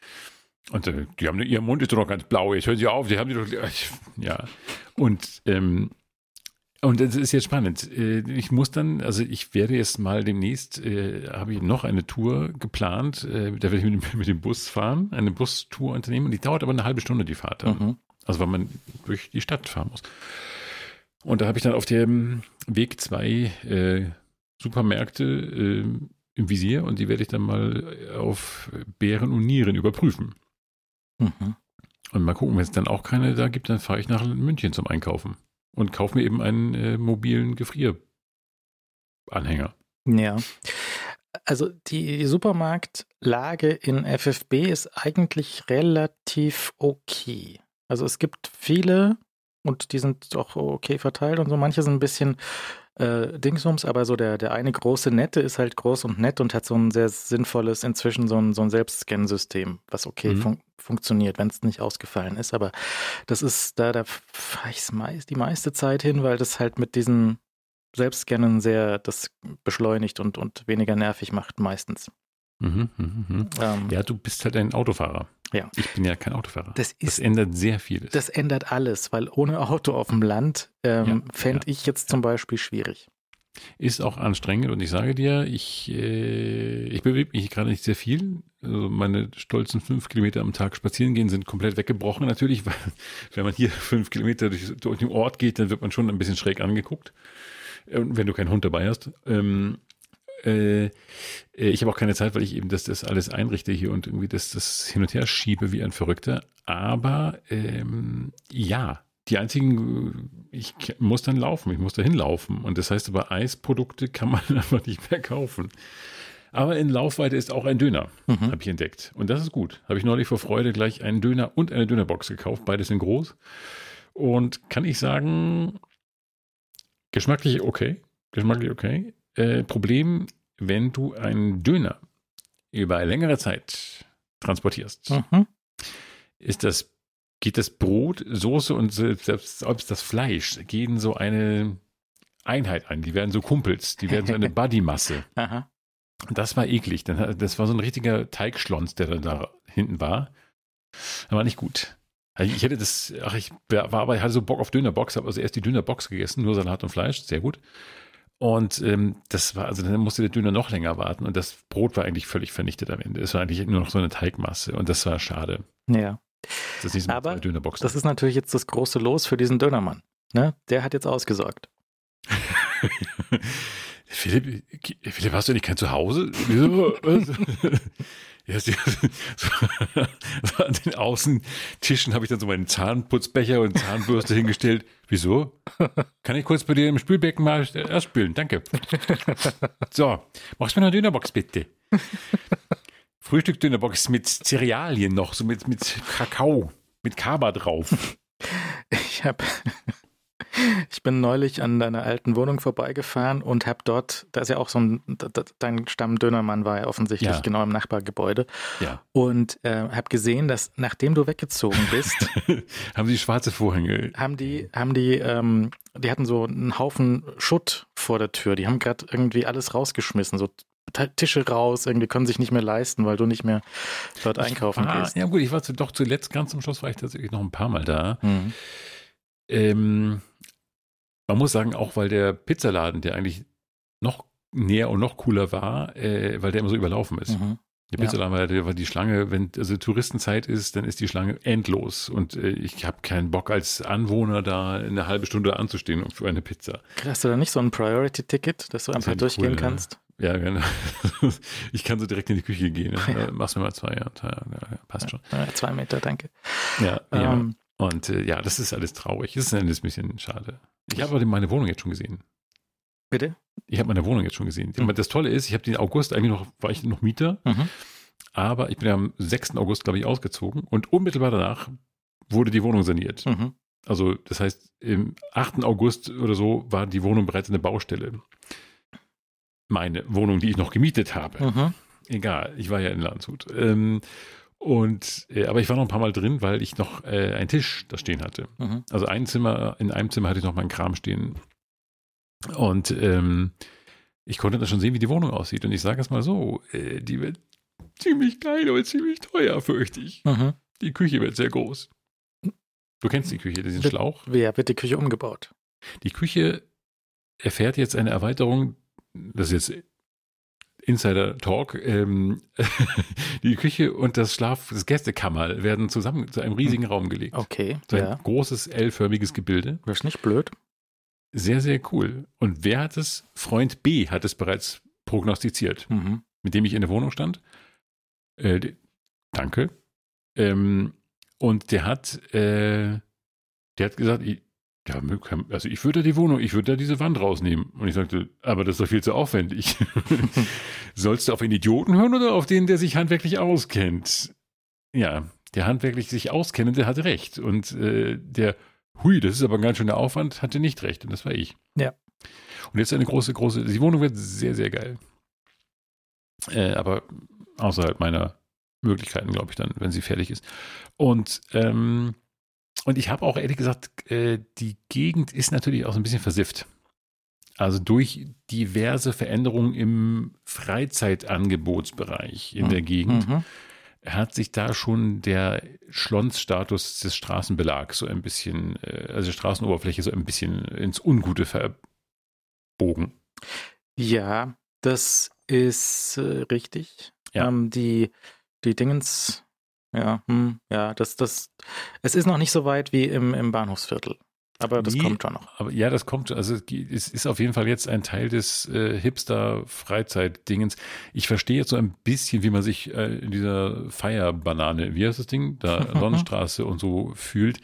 [SPEAKER 2] Und äh, die haben, ihr Mund ist doch noch ganz blau. Jetzt hören Sie auf. Die haben die doch, ja. Und, ähm, und das ist jetzt spannend. Äh, Ich muss dann, also ich werde jetzt mal demnächst, äh, habe ich noch eine Tour geplant. Äh, da werde ich mit dem, mit dem Bus fahren, eine Bustour unternehmen. Und die dauert aber eine halbe Stunde, die Fahrt.
[SPEAKER 1] Mhm.
[SPEAKER 2] Also weil man durch die Stadt fahren muss. Und da habe ich dann auf dem Weg zwei äh, Supermärkte äh, im Visier und die werde ich dann mal auf Beeren und Nieren überprüfen.
[SPEAKER 1] Mhm.
[SPEAKER 2] Und mal gucken, wenn es dann auch keine da gibt, dann fahre ich nach München zum Einkaufen und kaufe mir eben einen äh, mobilen Gefrieranhänger.
[SPEAKER 1] Ja. Also die Supermarktlage in F F B ist eigentlich relativ okay. Also es gibt viele und die sind auch okay verteilt und so. Manche sind ein bisschen äh, Dingsums, aber so der, der eine große Nette ist halt groß und nett und hat so ein sehr sinnvolles, inzwischen so ein, so ein Selbstscan-System, was okay
[SPEAKER 2] Mhm.
[SPEAKER 1] fun funktioniert, wenn es nicht ausgefallen ist. Aber das ist, da, da fahre ich meist, die meiste Zeit hin, weil das halt mit diesen Selbstscannen sehr das beschleunigt und, und weniger nervig macht meistens.
[SPEAKER 2] Mhm, mhm, mhm.
[SPEAKER 1] Ähm,
[SPEAKER 2] Ja, du bist halt ein Autofahrer.
[SPEAKER 1] Ja.
[SPEAKER 2] Ich bin ja kein Autofahrer.
[SPEAKER 1] Das
[SPEAKER 2] Das
[SPEAKER 1] ist,
[SPEAKER 2] ändert sehr vieles.
[SPEAKER 1] das ändert alles, weil ohne Auto auf dem Land ähm,
[SPEAKER 2] Ja,
[SPEAKER 1] fände
[SPEAKER 2] ja,
[SPEAKER 1] ich jetzt zum Beispiel schwierig.
[SPEAKER 2] Ist auch anstrengend und ich sage dir, ich, äh, ich bewege mich gerade nicht sehr viel. Also meine stolzen fünf Kilometer am Tag spazieren gehen sind komplett weggebrochen natürlich, weil wenn man hier fünf Kilometer durch, durch den Ort geht, dann wird man schon ein bisschen schräg angeguckt. Und wenn du keinen Hund dabei hast. Ähm, äh, ich habe auch keine Zeit, weil ich eben das, das alles einrichte hier und irgendwie das, das hin und her schiebe wie ein Verrückter. Aber ähm, ja, die einzigen, ich muss dann laufen, ich muss da hinlaufen. Und das heißt aber, Eisprodukte kann man einfach nicht mehr kaufen. Aber in Laufweite ist auch ein Döner,
[SPEAKER 1] Mhm.
[SPEAKER 2] habe ich entdeckt. Und das ist gut. Habe ich neulich vor Freude gleich einen Döner und eine Dönerbox gekauft. Beides sind groß. Und kann ich sagen, geschmacklich okay. Geschmacklich okay. Äh, Problem, wenn du einen Döner über längere Zeit transportierst,
[SPEAKER 1] Mhm.
[SPEAKER 2] ist das, geht das Brot, Soße und selbst, selbst das Fleisch gehen so eine Einheit ein. Die werden so Kumpels, die werden so eine Buddy-Masse.
[SPEAKER 1] Aha.
[SPEAKER 2] Das war eklig. Das war so ein richtiger Teigschlons, der da hinten war. Das war nicht gut. Ich hätte das, ach, ich war aber, ich hatte so Bock auf Dönerbox, habe also erst die Dönerbox gegessen, nur Salat und Fleisch, sehr gut. Und ähm, das war, also dann musste der Döner noch länger warten und das Brot war eigentlich völlig vernichtet am Ende. Es war eigentlich nur noch so eine Teigmasse und das war schade.
[SPEAKER 1] Ja.
[SPEAKER 2] Das ist nicht so
[SPEAKER 1] Aber
[SPEAKER 2] eine Dönerbox.
[SPEAKER 1] Das ist natürlich jetzt das große Los für diesen Dönermann. Ne? Der hat jetzt ausgesorgt.
[SPEAKER 2] Philipp, Philipp, hast du nicht kein Zuhause? Wieso? Ja, so, so an den Außentischen habe ich dann so meinen Zahnputzbecher und Zahnbürste hingestellt. Wieso? Kann ich kurz bei dir im Spülbecken mal erst spülen? Danke. So, machst du mir noch eine Dönerbox bitte? Frühstück-Dönerbox mit Cerealien noch, so mit, mit Kakao, mit Kaba drauf.
[SPEAKER 1] Ich habe... Ich bin neulich an deiner alten Wohnung vorbeigefahren und habe dort, da ist ja auch so ein, dein Stammdönermann war ja offensichtlich ja. genau im Nachbargebäude.
[SPEAKER 2] Ja.
[SPEAKER 1] Und äh, habe gesehen, dass nachdem du weggezogen bist,
[SPEAKER 2] haben die schwarze Vorhänge.
[SPEAKER 1] Haben die, haben die, ähm, die hatten so einen Haufen Schutt vor der Tür. Die haben gerade irgendwie alles rausgeschmissen, so Tische raus, irgendwie können sich nicht mehr leisten, weil du nicht mehr dort einkaufen
[SPEAKER 2] war,
[SPEAKER 1] gehst.
[SPEAKER 2] Ja gut, ich war doch zuletzt, ganz zum Schluss war ich tatsächlich noch ein paar Mal da.
[SPEAKER 1] Mhm.
[SPEAKER 2] Ähm, man muss sagen, auch weil der Pizzaladen, der eigentlich noch näher und noch cooler war, äh, weil der immer so überlaufen ist.
[SPEAKER 1] Mhm.
[SPEAKER 2] Der Pizzaladen war, der war die Schlange, wenn also Touristenzeit ist, dann ist die Schlange endlos. Und äh, ich habe keinen Bock als Anwohner da eine halbe Stunde anzustehen für eine Pizza.
[SPEAKER 1] Hast du da nicht so ein Priority-Ticket, dass du einfach
[SPEAKER 2] ja
[SPEAKER 1] durchgehen
[SPEAKER 2] cool,
[SPEAKER 1] kannst?
[SPEAKER 2] Ja, genau. Ich kann so direkt in die Küche gehen. Ja. Machst du mal zwei, ja, ja, ja passt schon.
[SPEAKER 1] Ja, zwei Meter, danke.
[SPEAKER 2] Ja, ja.
[SPEAKER 1] Ähm,
[SPEAKER 2] Und äh, ja, das ist alles traurig. Das ist ein bisschen schade. Ich habe aber meine Wohnung jetzt schon gesehen.
[SPEAKER 1] Bitte?
[SPEAKER 2] Ich habe meine Wohnung jetzt schon gesehen. Mhm. Das Tolle ist, ich habe den August eigentlich noch, war ich noch Mieter,
[SPEAKER 1] mhm.
[SPEAKER 2] aber ich bin ja am sechsten August, glaube ich, ausgezogen und unmittelbar danach wurde die Wohnung saniert.
[SPEAKER 1] Mhm.
[SPEAKER 2] Also das heißt, im achten August oder so war die Wohnung bereits eine Baustelle. Meine Wohnung, die ich noch gemietet habe.
[SPEAKER 1] Mhm.
[SPEAKER 2] Egal, ich war ja in Landshut. Ähm, Und, äh, aber ich war noch ein paar Mal drin, weil ich noch äh, einen Tisch da stehen hatte.
[SPEAKER 1] Mhm.
[SPEAKER 2] Also ein Zimmer, in einem Zimmer hatte ich noch meinen Kram stehen. Und ähm, ich konnte dann schon sehen, wie die Wohnung aussieht. Und ich sage es mal so, äh, die wird ziemlich klein, aber ziemlich teuer, fürchte ich.
[SPEAKER 1] Mhm.
[SPEAKER 2] Die Küche wird sehr groß. Du kennst die Küche, diesen
[SPEAKER 1] wird,
[SPEAKER 2] Schlauch?
[SPEAKER 1] Wer wird die Küche umgebaut?
[SPEAKER 2] Die Küche erfährt jetzt eine Erweiterung, das ist jetzt Insider-Talk, ähm, die Küche und das Schlaf, das Gästekammer werden zusammen zu einem riesigen Raum gelegt.
[SPEAKER 1] Okay,
[SPEAKER 2] so ein
[SPEAKER 1] ja.
[SPEAKER 2] großes L-förmiges Gebilde.
[SPEAKER 1] Das ist nicht blöd.
[SPEAKER 2] Sehr, sehr cool. Und wer hat es? Freund B hat es bereits prognostiziert,
[SPEAKER 1] Mhm.
[SPEAKER 2] mit dem ich in der Wohnung stand. Äh, die, danke. Ähm, und der hat, äh, der hat gesagt, ich, ja, also ich würde die Wohnung, ich würde da diese Wand rausnehmen. Und ich sagte, aber das ist doch viel zu aufwendig. Sollst du auf einen Idioten hören oder auf den, der sich handwerklich auskennt? Ja, der handwerklich sich auskennende hatte recht. Und äh, der, hui, das ist aber ein ganz schöner Aufwand, hatte nicht recht. Und das war ich.
[SPEAKER 1] Ja.
[SPEAKER 2] Und jetzt eine große, große, die Wohnung wird sehr, sehr geil. Äh, aber außerhalb meiner Möglichkeiten, glaube ich, dann, wenn sie fertig ist. Und, ähm, Und ich habe auch ehrlich gesagt, äh, die Gegend ist natürlich auch so ein bisschen versifft. Also durch diverse Veränderungen im Freizeitangebotsbereich in
[SPEAKER 1] mhm.
[SPEAKER 2] der Gegend
[SPEAKER 1] mhm.
[SPEAKER 2] hat sich da schon der Schlons-Status des Straßenbelags so ein bisschen, äh, also Straßenoberfläche so ein bisschen ins Ungute verbogen.
[SPEAKER 1] Ja, das ist äh, richtig.
[SPEAKER 2] Ja.
[SPEAKER 1] Ähm, die, die Dingens... Ja, hm, ja, das, das, es ist noch nicht so weit wie im, im Bahnhofsviertel. Aber das
[SPEAKER 2] Nee,
[SPEAKER 1] kommt schon noch.
[SPEAKER 2] Aber ja, das kommt, also es ist auf jeden Fall jetzt ein Teil des äh, Hipster-Freizeit-Dingens. Ich verstehe jetzt so ein bisschen, wie man sich äh, in dieser Feierbanane, wie heißt das Ding, da Sonnenstraße und so fühlt.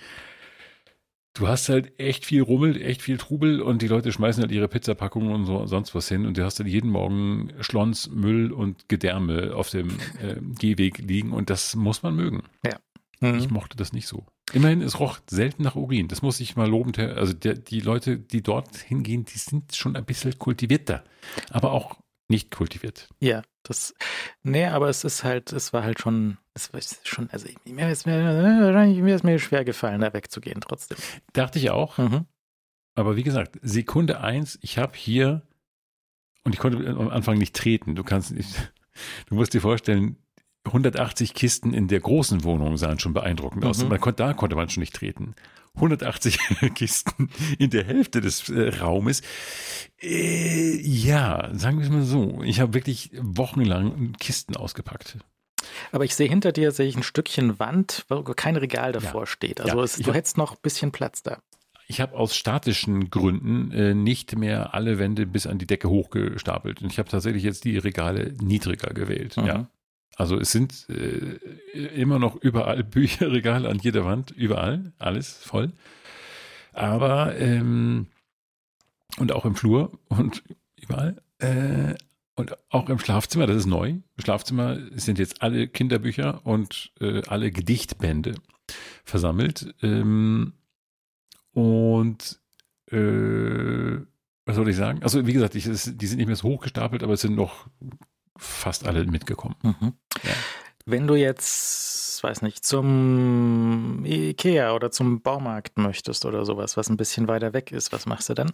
[SPEAKER 2] Du hast halt echt viel Rummel, echt viel Trubel und die Leute schmeißen halt ihre Pizzapackungen und so sonst was hin und du hast halt jeden Morgen Schlons, Müll und Gedärme auf dem äh, Gehweg liegen und das muss man mögen.
[SPEAKER 1] Ja. Mhm.
[SPEAKER 2] Ich mochte das nicht so. Immerhin, es roch selten nach Urin. Das muss ich mal lobend, also der, die Leute, die dort hingehen, die sind schon ein bisschen kultivierter, aber auch nicht kultiviert.
[SPEAKER 1] Ja, das, nee, aber es ist halt, es war halt schon, es war schon, also mir ist mir, mir ist mir schwer gefallen, da wegzugehen trotzdem.
[SPEAKER 2] Dachte ich auch.
[SPEAKER 1] Mhm.
[SPEAKER 2] Aber wie gesagt, Sekunde eins, ich habe hier, und ich konnte am Anfang nicht treten, du kannst nicht, du musst dir vorstellen, hundertachtzig Kisten in der großen Wohnung sahen schon beeindruckend aus.
[SPEAKER 1] Mhm.
[SPEAKER 2] Man konnte, da konnte man schon nicht treten. hundertachtzig Kisten in der Hälfte des äh, Raumes. Äh, ja, sagen wir es mal so. Ich habe wirklich wochenlang Kisten ausgepackt.
[SPEAKER 1] Aber ich sehe hinter dir, sehe ich ein Stückchen Wand, wo kein Regal davor
[SPEAKER 2] ja.
[SPEAKER 1] steht. Also
[SPEAKER 2] ja,
[SPEAKER 1] es, du
[SPEAKER 2] hab,
[SPEAKER 1] hättest noch ein bisschen Platz da.
[SPEAKER 2] Ich habe aus statischen Gründen äh, nicht mehr alle Wände bis an die Decke hochgestapelt. Und ich habe tatsächlich jetzt die Regale niedriger gewählt.
[SPEAKER 1] Mhm.
[SPEAKER 2] Ja. Also es sind äh, immer noch überall Bücherregale an jeder Wand, überall, alles voll. Aber, ähm, und auch im Flur und überall, äh, und auch im Schlafzimmer, das ist neu. Im Schlafzimmer sind jetzt alle Kinderbücher und äh, alle Gedichtbände versammelt. Ähm, und äh, was soll ich sagen? Also wie gesagt, ich, es, die sind nicht mehr so hochgestapelt, aber es sind noch fast alle mitgekommen.
[SPEAKER 1] Mhm.
[SPEAKER 2] Ja.
[SPEAKER 1] Wenn du jetzt, weiß nicht, zum Ikea oder zum Baumarkt möchtest oder sowas, was ein bisschen weiter weg ist, was machst du dann?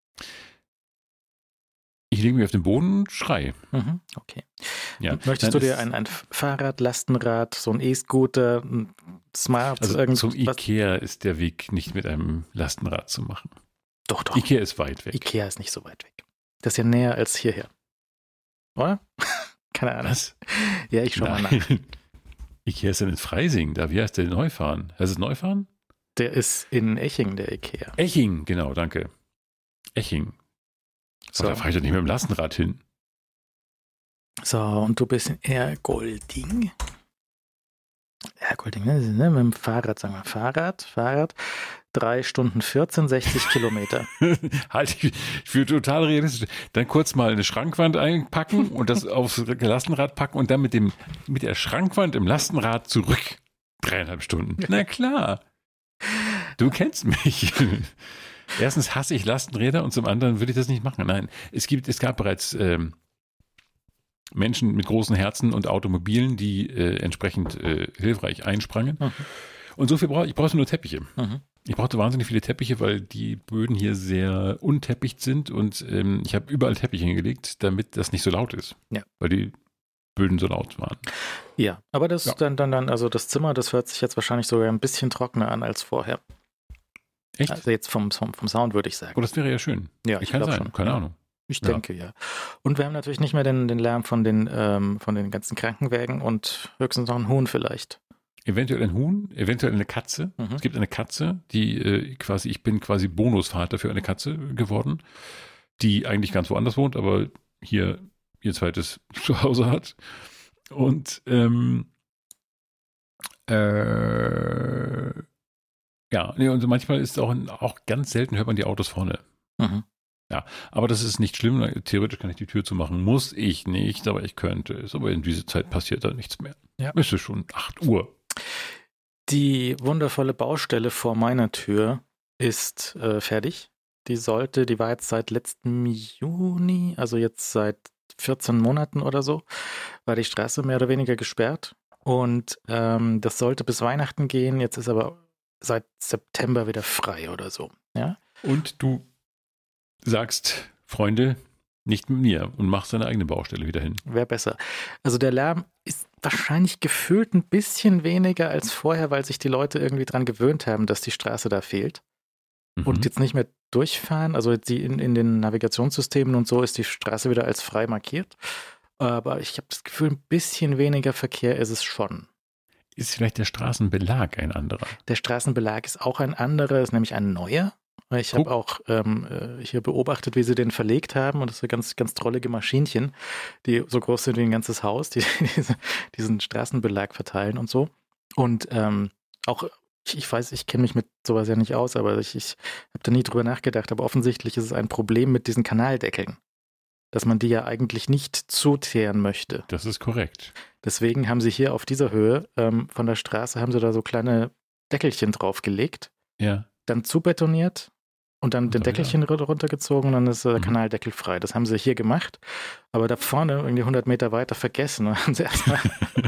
[SPEAKER 2] Ich lege mich auf den Boden und schreie.
[SPEAKER 1] Mhm, okay.
[SPEAKER 2] Ja.
[SPEAKER 1] Möchtest
[SPEAKER 2] Nein,
[SPEAKER 1] du dir
[SPEAKER 2] es-
[SPEAKER 1] ein, ein Fahrrad, Lastenrad, so ein E-Scooter, ein Smart,
[SPEAKER 2] Also
[SPEAKER 1] irgendwas?
[SPEAKER 2] zum Ikea ist der Weg nicht mit einem Lastenrad zu machen.
[SPEAKER 1] Doch, doch.
[SPEAKER 2] Ikea ist weit weg.
[SPEAKER 1] Ikea ist nicht so weit weg. Das ist ja näher als hierher. Oder? Keine Ahnung.
[SPEAKER 2] Was?
[SPEAKER 1] Ja, ich schau mal nach.
[SPEAKER 2] Nein. Ikea ist ja in Freising. Da, wie heißt der Neufahren? Heißt es Neufahren?
[SPEAKER 1] Der ist in Eching, der Ikea.
[SPEAKER 2] Eching, genau, danke. Eching. So.
[SPEAKER 1] So,
[SPEAKER 2] Da fahre ich doch nicht mit dem Lastenrad hin.
[SPEAKER 1] so und du bist in Ergolding. Ergolding, ne? ne? Mit dem Fahrrad, sagen wir Fahrrad, Fahrrad. Drei Stunden vierzehn, sechzig Kilometer.
[SPEAKER 2] Halt, ich für total realistisch. Dann kurz mal eine Schrankwand einpacken und das aufs Lastenrad packen und dann mit dem mit der Schrankwand im Lastenrad zurück. Dreieinhalb Stunden. Na klar. Du kennst mich. Erstens hasse ich Lastenräder und zum anderen würde ich das nicht machen. Nein, es gibt, es gab bereits ähm, Menschen mit großen Herzen und Automobilen, die äh, entsprechend äh, hilfreich einsprangen.
[SPEAKER 1] Mhm.
[SPEAKER 2] Und so viel brauche ich brauchte nur Teppiche.
[SPEAKER 1] Mhm.
[SPEAKER 2] Ich brauchte wahnsinnig viele Teppiche, weil die Böden hier sehr unteppicht sind und ähm, ich habe überall Teppiche hingelegt, damit das nicht so laut ist.
[SPEAKER 1] Ja.
[SPEAKER 2] Weil die Böden so laut waren.
[SPEAKER 1] Ja, aber das
[SPEAKER 2] Ja.
[SPEAKER 1] dann, dann, dann, also das Zimmer, das hört sich jetzt wahrscheinlich sogar ein bisschen trockener an als vorher.
[SPEAKER 2] Echt?
[SPEAKER 1] Also jetzt vom, vom, vom Sound würde ich sagen.
[SPEAKER 2] Oh, das wäre ja schön.
[SPEAKER 1] Ja,
[SPEAKER 2] Ich
[SPEAKER 1] ich
[SPEAKER 2] kann
[SPEAKER 1] glaube
[SPEAKER 2] sein,
[SPEAKER 1] schon.
[SPEAKER 2] keine
[SPEAKER 1] ja.
[SPEAKER 2] Ahnung.
[SPEAKER 1] Ich
[SPEAKER 2] Ja.
[SPEAKER 1] denke, ja. Und wir haben natürlich nicht mehr den, den Lärm von den, ähm, von den ganzen Krankenwägen und höchstens noch ein Huhn vielleicht.
[SPEAKER 2] Eventuell ein Huhn, eventuell eine Katze.
[SPEAKER 1] Mhm.
[SPEAKER 2] Es gibt eine Katze, die äh, quasi, ich bin quasi Bonusvater für eine Katze geworden, die eigentlich ganz woanders wohnt, aber hier ihr zweites Zuhause hat. Und ähm, äh, ja, nee, und manchmal ist auch, ein, auch ganz selten hört man die Autos vorne.
[SPEAKER 1] Mhm.
[SPEAKER 2] Aber das ist nicht schlimm. Theoretisch kann ich die Tür zumachen. Muss ich nicht, aber ich könnte es. Aber in dieser Zeit passiert da nichts mehr.
[SPEAKER 1] Ja.
[SPEAKER 2] Es ist schon acht Uhr.
[SPEAKER 1] Die wundervolle Baustelle vor meiner Tür ist äh, fertig. Die sollte, die war jetzt seit letztem Juni, also jetzt seit vierzehn Monaten oder so, war die Straße mehr oder weniger gesperrt. Und ähm, das sollte bis Weihnachten gehen. Jetzt ist aber seit September wieder frei oder so. Ja.
[SPEAKER 2] Und du sagst, Freunde, nicht mit mir und machst deine eigene Baustelle wieder hin.
[SPEAKER 1] Wäre besser. Also der Lärm ist wahrscheinlich gefühlt ein bisschen weniger als vorher, weil sich die Leute irgendwie dran gewöhnt haben, dass die Straße da fehlt
[SPEAKER 2] Mhm.
[SPEAKER 1] und jetzt nicht mehr durchfahren. Also die in, in den Navigationssystemen und so ist die Straße wieder als frei markiert. Aber ich habe das Gefühl, ein bisschen weniger Verkehr ist es schon.
[SPEAKER 2] Ist vielleicht der Straßenbelag ein anderer?
[SPEAKER 1] Der Straßenbelag ist auch ein anderer, ist nämlich ein neuer. Ich habe
[SPEAKER 2] Guck.
[SPEAKER 1] auch ähm, äh, hier beobachtet, wie sie den verlegt haben. Und das sind ganz, ganz trollige Maschinchen, die so groß sind wie ein ganzes Haus, die diese, diesen Straßenbelag verteilen und so. Und ähm, auch, ich, ich weiß, ich kenne mich mit sowas ja nicht aus, aber ich, ich habe da nie drüber nachgedacht. Aber offensichtlich ist es ein Problem mit diesen Kanaldeckeln, dass man die ja eigentlich nicht zuteeren möchte.
[SPEAKER 2] Das ist korrekt.
[SPEAKER 1] Deswegen haben sie hier auf dieser Höhe ähm, von der Straße, haben sie da so kleine Deckelchen draufgelegt,
[SPEAKER 2] Ja.
[SPEAKER 1] dann zubetoniert und dann den
[SPEAKER 2] Oh,
[SPEAKER 1] Deckelchen ja. runtergezogen und dann ist der
[SPEAKER 2] Mhm.
[SPEAKER 1] Kanaldeckel frei. Das haben sie hier gemacht, aber da vorne irgendwie hundert Meter weiter vergessen. Und haben sie erstmal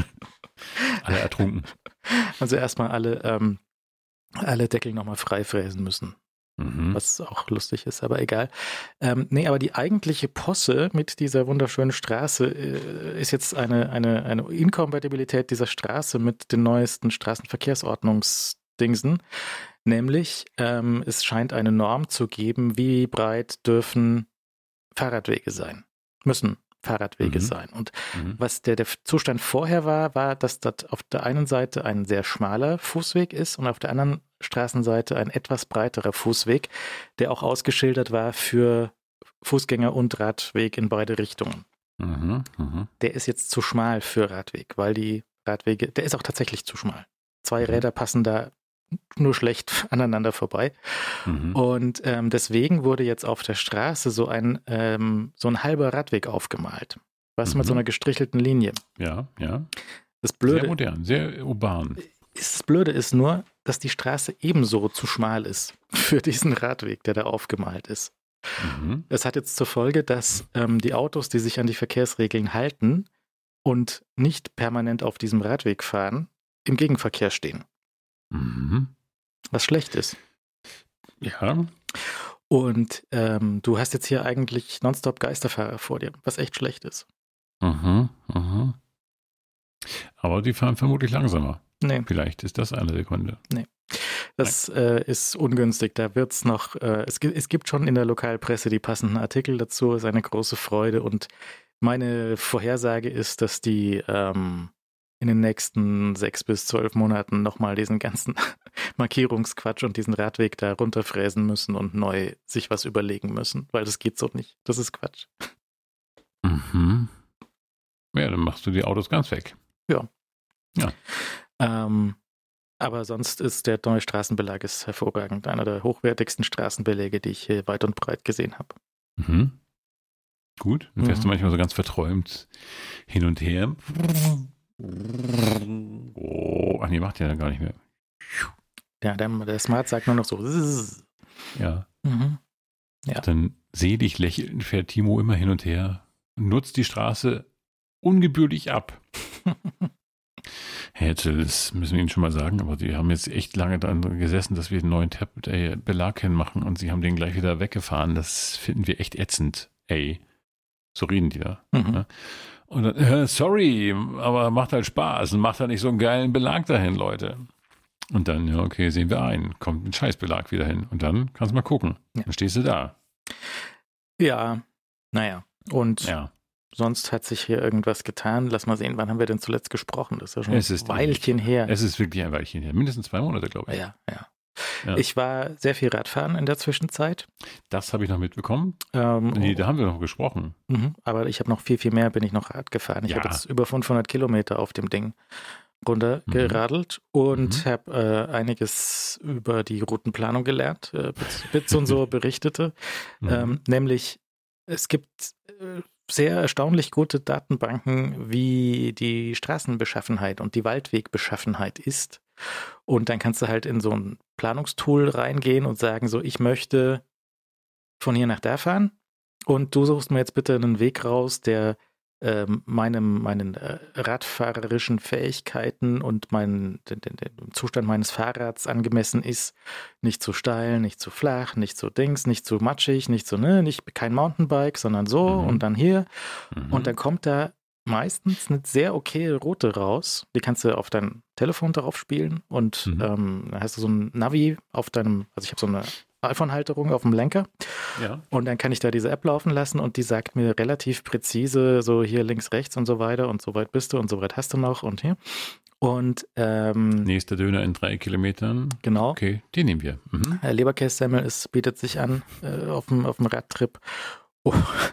[SPEAKER 2] Alle ertrunken.
[SPEAKER 1] haben sie erstmal alle, ähm, alle Deckel nochmal freifräsen müssen.
[SPEAKER 2] Mhm.
[SPEAKER 1] Was auch lustig ist, aber egal. Ähm, nee, aber die eigentliche Posse mit dieser wunderschönen Straße äh, ist jetzt eine, eine, eine Inkompatibilität dieser Straße mit den neuesten Straßenverkehrsordnungsdingsen. Nämlich, ähm, es scheint eine Norm zu geben, wie breit dürfen Fahrradwege sein. Müssen Fahrradwege
[SPEAKER 2] Mhm.
[SPEAKER 1] sein. Und
[SPEAKER 2] Mhm.
[SPEAKER 1] was der, der Zustand vorher war, war, dass das auf der einen Seite ein sehr schmaler Fußweg ist und auf der anderen Straßenseite ein etwas breiterer Fußweg, der auch ausgeschildert war für Fußgänger und Radweg in beide Richtungen.
[SPEAKER 2] Mhm, mhm.
[SPEAKER 1] Der ist jetzt zu schmal für Radweg, weil die Radwege, der ist auch tatsächlich zu schmal. Zwei
[SPEAKER 2] Mhm.
[SPEAKER 1] Räder passen da nur schlecht aneinander vorbei.
[SPEAKER 2] Mhm.
[SPEAKER 1] Und ähm, deswegen wurde jetzt auf der Straße so ein, ähm, so ein halber Radweg aufgemalt. Was mit so
[SPEAKER 2] Mhm.
[SPEAKER 1] einer gestrichelten Linie.
[SPEAKER 2] Ja, ja.
[SPEAKER 1] Das
[SPEAKER 2] Sehr
[SPEAKER 1] Blöde,
[SPEAKER 2] modern, sehr urban.
[SPEAKER 1] ist, das Blöde ist nur, dass die Straße ebenso zu schmal ist für diesen Radweg, der da aufgemalt ist.
[SPEAKER 2] Mhm.
[SPEAKER 1] Das hat jetzt zur Folge, dass ähm, die Autos, die sich an die Verkehrsregeln halten und nicht permanent auf diesem Radweg fahren, im Gegenverkehr stehen.
[SPEAKER 2] Mhm.
[SPEAKER 1] Was schlecht ist.
[SPEAKER 2] Ja.
[SPEAKER 1] Und ähm, du hast jetzt hier eigentlich nonstop Geisterfahrer vor dir, was echt schlecht ist.
[SPEAKER 2] Mhm. Mhm. Aber die fahren vermutlich langsamer.
[SPEAKER 1] Nee,
[SPEAKER 2] Vielleicht ist das einer der Gründe.
[SPEAKER 1] das äh, ist ungünstig. Da wird es noch, äh, es, gi- es gibt schon in der Lokalpresse die passenden Artikel dazu, ist eine große Freude. Und meine Vorhersage ist, dass die ähm, in den nächsten sechs bis zwölf Monaten nochmal diesen ganzen Markierungsquatsch und diesen Radweg da runterfräsen müssen und neu sich was überlegen müssen, weil das geht so nicht. Das ist Quatsch.
[SPEAKER 2] Mhm. Ja, dann machst du die Autos ganz weg.
[SPEAKER 1] Ähm, aber sonst ist der neue Straßenbelag ist hervorragend. Einer der hochwertigsten Straßenbeläge, die ich hier weit und breit gesehen habe.
[SPEAKER 2] Mhm. Gut. Dann fährst
[SPEAKER 1] Mhm.
[SPEAKER 2] du manchmal so ganz verträumt hin und her. Oh, ach nee, macht ja gar nicht mehr.
[SPEAKER 1] Ja, der, der Smart sagt nur noch so. Zzz.
[SPEAKER 2] Ja.
[SPEAKER 1] Mhm. Ja.
[SPEAKER 2] Dann selig lächelnd fährt Timo immer hin und her und nutzt die Straße ungebührlich ab. Herr Hetzel, das müssen wir Ihnen schon mal sagen, aber die haben jetzt echt lange daran gesessen, dass wir den neuen Tab äh, Belag hinmachen und sie haben den gleich wieder weggefahren. Das finden wir echt ätzend. Ey, so reden die da.
[SPEAKER 1] Mhm.
[SPEAKER 2] Ne? Und dann, äh, sorry, aber macht halt Spaß und macht halt nicht so einen geilen Belag dahin, Leute. Und dann, ja, okay, sehen wir ein, kommt ein Scheißbelag wieder hin. Und dann kannst du mal gucken.
[SPEAKER 1] Ja.
[SPEAKER 2] Dann stehst du da.
[SPEAKER 1] Ja, naja. Und
[SPEAKER 2] Ja.
[SPEAKER 1] sonst hat sich hier irgendwas getan. Lass mal sehen, wann haben wir denn zuletzt gesprochen? Das ist ja schon
[SPEAKER 2] Es ist
[SPEAKER 1] ein Weilchen her.
[SPEAKER 2] Es ist wirklich ein Weilchen her. Mindestens zwei Monate, glaube ich.
[SPEAKER 1] Ja, ja.
[SPEAKER 2] Ja.
[SPEAKER 1] Ich war sehr viel Radfahren in der Zwischenzeit.
[SPEAKER 2] Das habe ich noch mitbekommen.
[SPEAKER 1] Ähm,
[SPEAKER 2] Nee, da haben wir noch gesprochen.
[SPEAKER 1] mhm, aber ich habe noch viel, viel mehr, bin ich noch Rad gefahren. Ich
[SPEAKER 2] Ja.
[SPEAKER 1] habe jetzt über fünfhundert Kilometer auf dem Ding runtergeradelt und
[SPEAKER 2] Mhm.
[SPEAKER 1] habe äh, einiges über die Routenplanung gelernt. Äh, Bitz, Bitz und so berichtete.
[SPEAKER 2] Mhm.
[SPEAKER 1] Ähm, nämlich, es gibt äh, sehr erstaunlich gute Datenbanken, wie die Straßenbeschaffenheit und die Waldwegbeschaffenheit ist. Und dann kannst du halt in so ein Planungstool reingehen und sagen, so, ich möchte von hier nach da fahren und du suchst mir jetzt bitte einen Weg raus, der ähm, meinem, meinen äh, radfahrerischen Fähigkeiten und meinen, den, den, dem Zustand meines Fahrrads angemessen ist. Nicht zu steil, nicht zu flach, nicht so Dings, nicht zu matschig, nicht so, ne, nicht kein Mountainbike, sondern so
[SPEAKER 2] Mhm.
[SPEAKER 1] und dann hier.
[SPEAKER 2] Mhm.
[SPEAKER 1] Und dann kommt da meistens eine sehr okaye Route raus. Die kannst du auf dein Telefon darauf spielen und
[SPEAKER 2] Mhm.
[SPEAKER 1] ähm, dann hast du so ein Navi auf deinem, also ich habe so eine iPhone-Halterung auf dem Lenker
[SPEAKER 2] Ja.
[SPEAKER 1] und dann kann ich da diese App laufen lassen und die sagt mir relativ präzise, so hier links, rechts und so weiter und so weit bist du und so weit hast du noch und hier. Und ähm,
[SPEAKER 2] Nächster Döner in drei Kilometern.
[SPEAKER 1] genau,
[SPEAKER 2] Okay, den nehmen wir. Mhm.
[SPEAKER 1] äh, Leberkässemmel, es bietet sich an äh, auf dem auf dem Radtrip. Oh.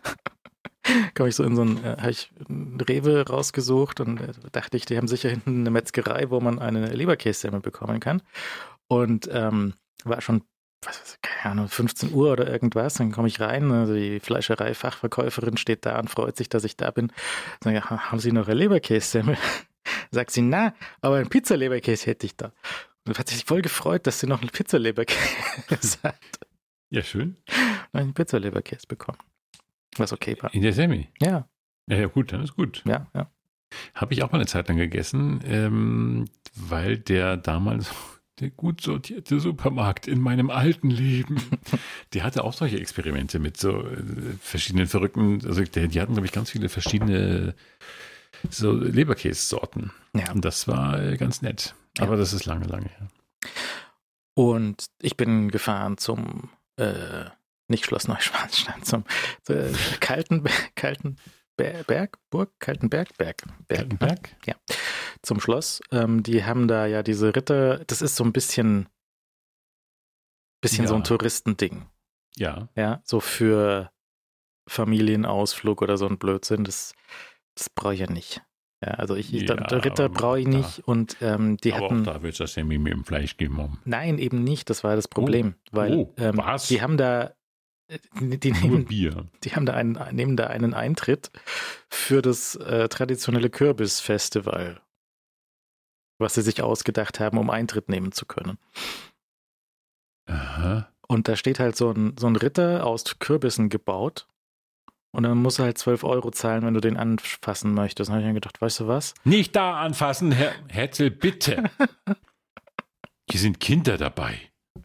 [SPEAKER 1] Komme ich so in so ein, äh, habe ich ein Rewe rausgesucht und äh, dachte ich, die haben sicher hinten eine Metzgerei, wo man eine Leberkässemmel bekommen kann. Und ähm, war schon, was weiß ich, keine Ahnung, fünfzehn Uhr oder irgendwas. Dann komme ich rein, also die Fleischerei-Fachverkäuferin steht da und freut sich, dass ich da bin. Dann sage ich, "Ha- haben Sie noch eine Leberkässemmel?" Sagt sie, na, aber einen Pizzaleberkäse hätte ich da. Und hat sich voll gefreut, dass sie noch einen Pizzaleberkäse hat.
[SPEAKER 2] Ja, schön.
[SPEAKER 1] Dann habe ich einen Pizzaleberkäse bekommen. Was okay war.
[SPEAKER 2] In der Semi.
[SPEAKER 1] Ja,
[SPEAKER 2] Ja, ja, gut, dann ist gut.
[SPEAKER 1] ja, ja.
[SPEAKER 2] Habe ich auch mal eine Zeit lang gegessen, ähm, weil der damals der gut sortierte Supermarkt in meinem alten Leben, der hatte auch solche Experimente mit so äh, verschiedenen verrückten, also der, die hatten, glaube ich, ganz viele verschiedene so Leberkässorten.
[SPEAKER 1] Ja.
[SPEAKER 2] Und das war äh, ganz nett. Aber
[SPEAKER 1] Ja.
[SPEAKER 2] das ist lange, lange her.
[SPEAKER 1] Und ich bin gefahren zum, äh, nicht Schloss Neuschwanstein, zum äh, Kalten, Kalten Berg, Burg, Kaltenberg, Berg, Berg,
[SPEAKER 2] Kaltenberg?
[SPEAKER 1] Ja, zum Schloss. Ähm, die haben da ja diese Ritter, das ist so ein bisschen, bisschen
[SPEAKER 2] Ja.
[SPEAKER 1] so ein Touristending.
[SPEAKER 2] Ja.
[SPEAKER 1] Ja, so für Familienausflug oder so ein Blödsinn, das, das brauche ich ja nicht. Ja, also ich,
[SPEAKER 2] Ja,
[SPEAKER 1] der Ritter
[SPEAKER 2] aber
[SPEAKER 1] brauche ich
[SPEAKER 2] da-
[SPEAKER 1] nicht und ähm, die
[SPEAKER 2] Aber
[SPEAKER 1] hatten,
[SPEAKER 2] auch da wird das ja mit dem Fleisch geben.
[SPEAKER 1] nein, eben nicht, das war das Problem, weil
[SPEAKER 2] Oh,
[SPEAKER 1] ähm,
[SPEAKER 2] was?
[SPEAKER 1] die haben da, äh, die
[SPEAKER 2] Nur
[SPEAKER 1] nehmen,
[SPEAKER 2] Bier.
[SPEAKER 1] die haben da einen, nehmen da einen Eintritt für das äh, traditionelle Kürbisfestival, was sie sich ausgedacht haben, um Eintritt nehmen zu können.
[SPEAKER 2] Aha.
[SPEAKER 1] Und da steht halt so ein, so ein Ritter aus Kürbissen gebaut. Und dann musst du halt zwölf Euro zahlen, wenn du den anfassen möchtest. Dann habe ich mir gedacht, weißt du was?
[SPEAKER 2] Nicht da anfassen, Herr Hetzel, bitte. Hier sind Kinder dabei.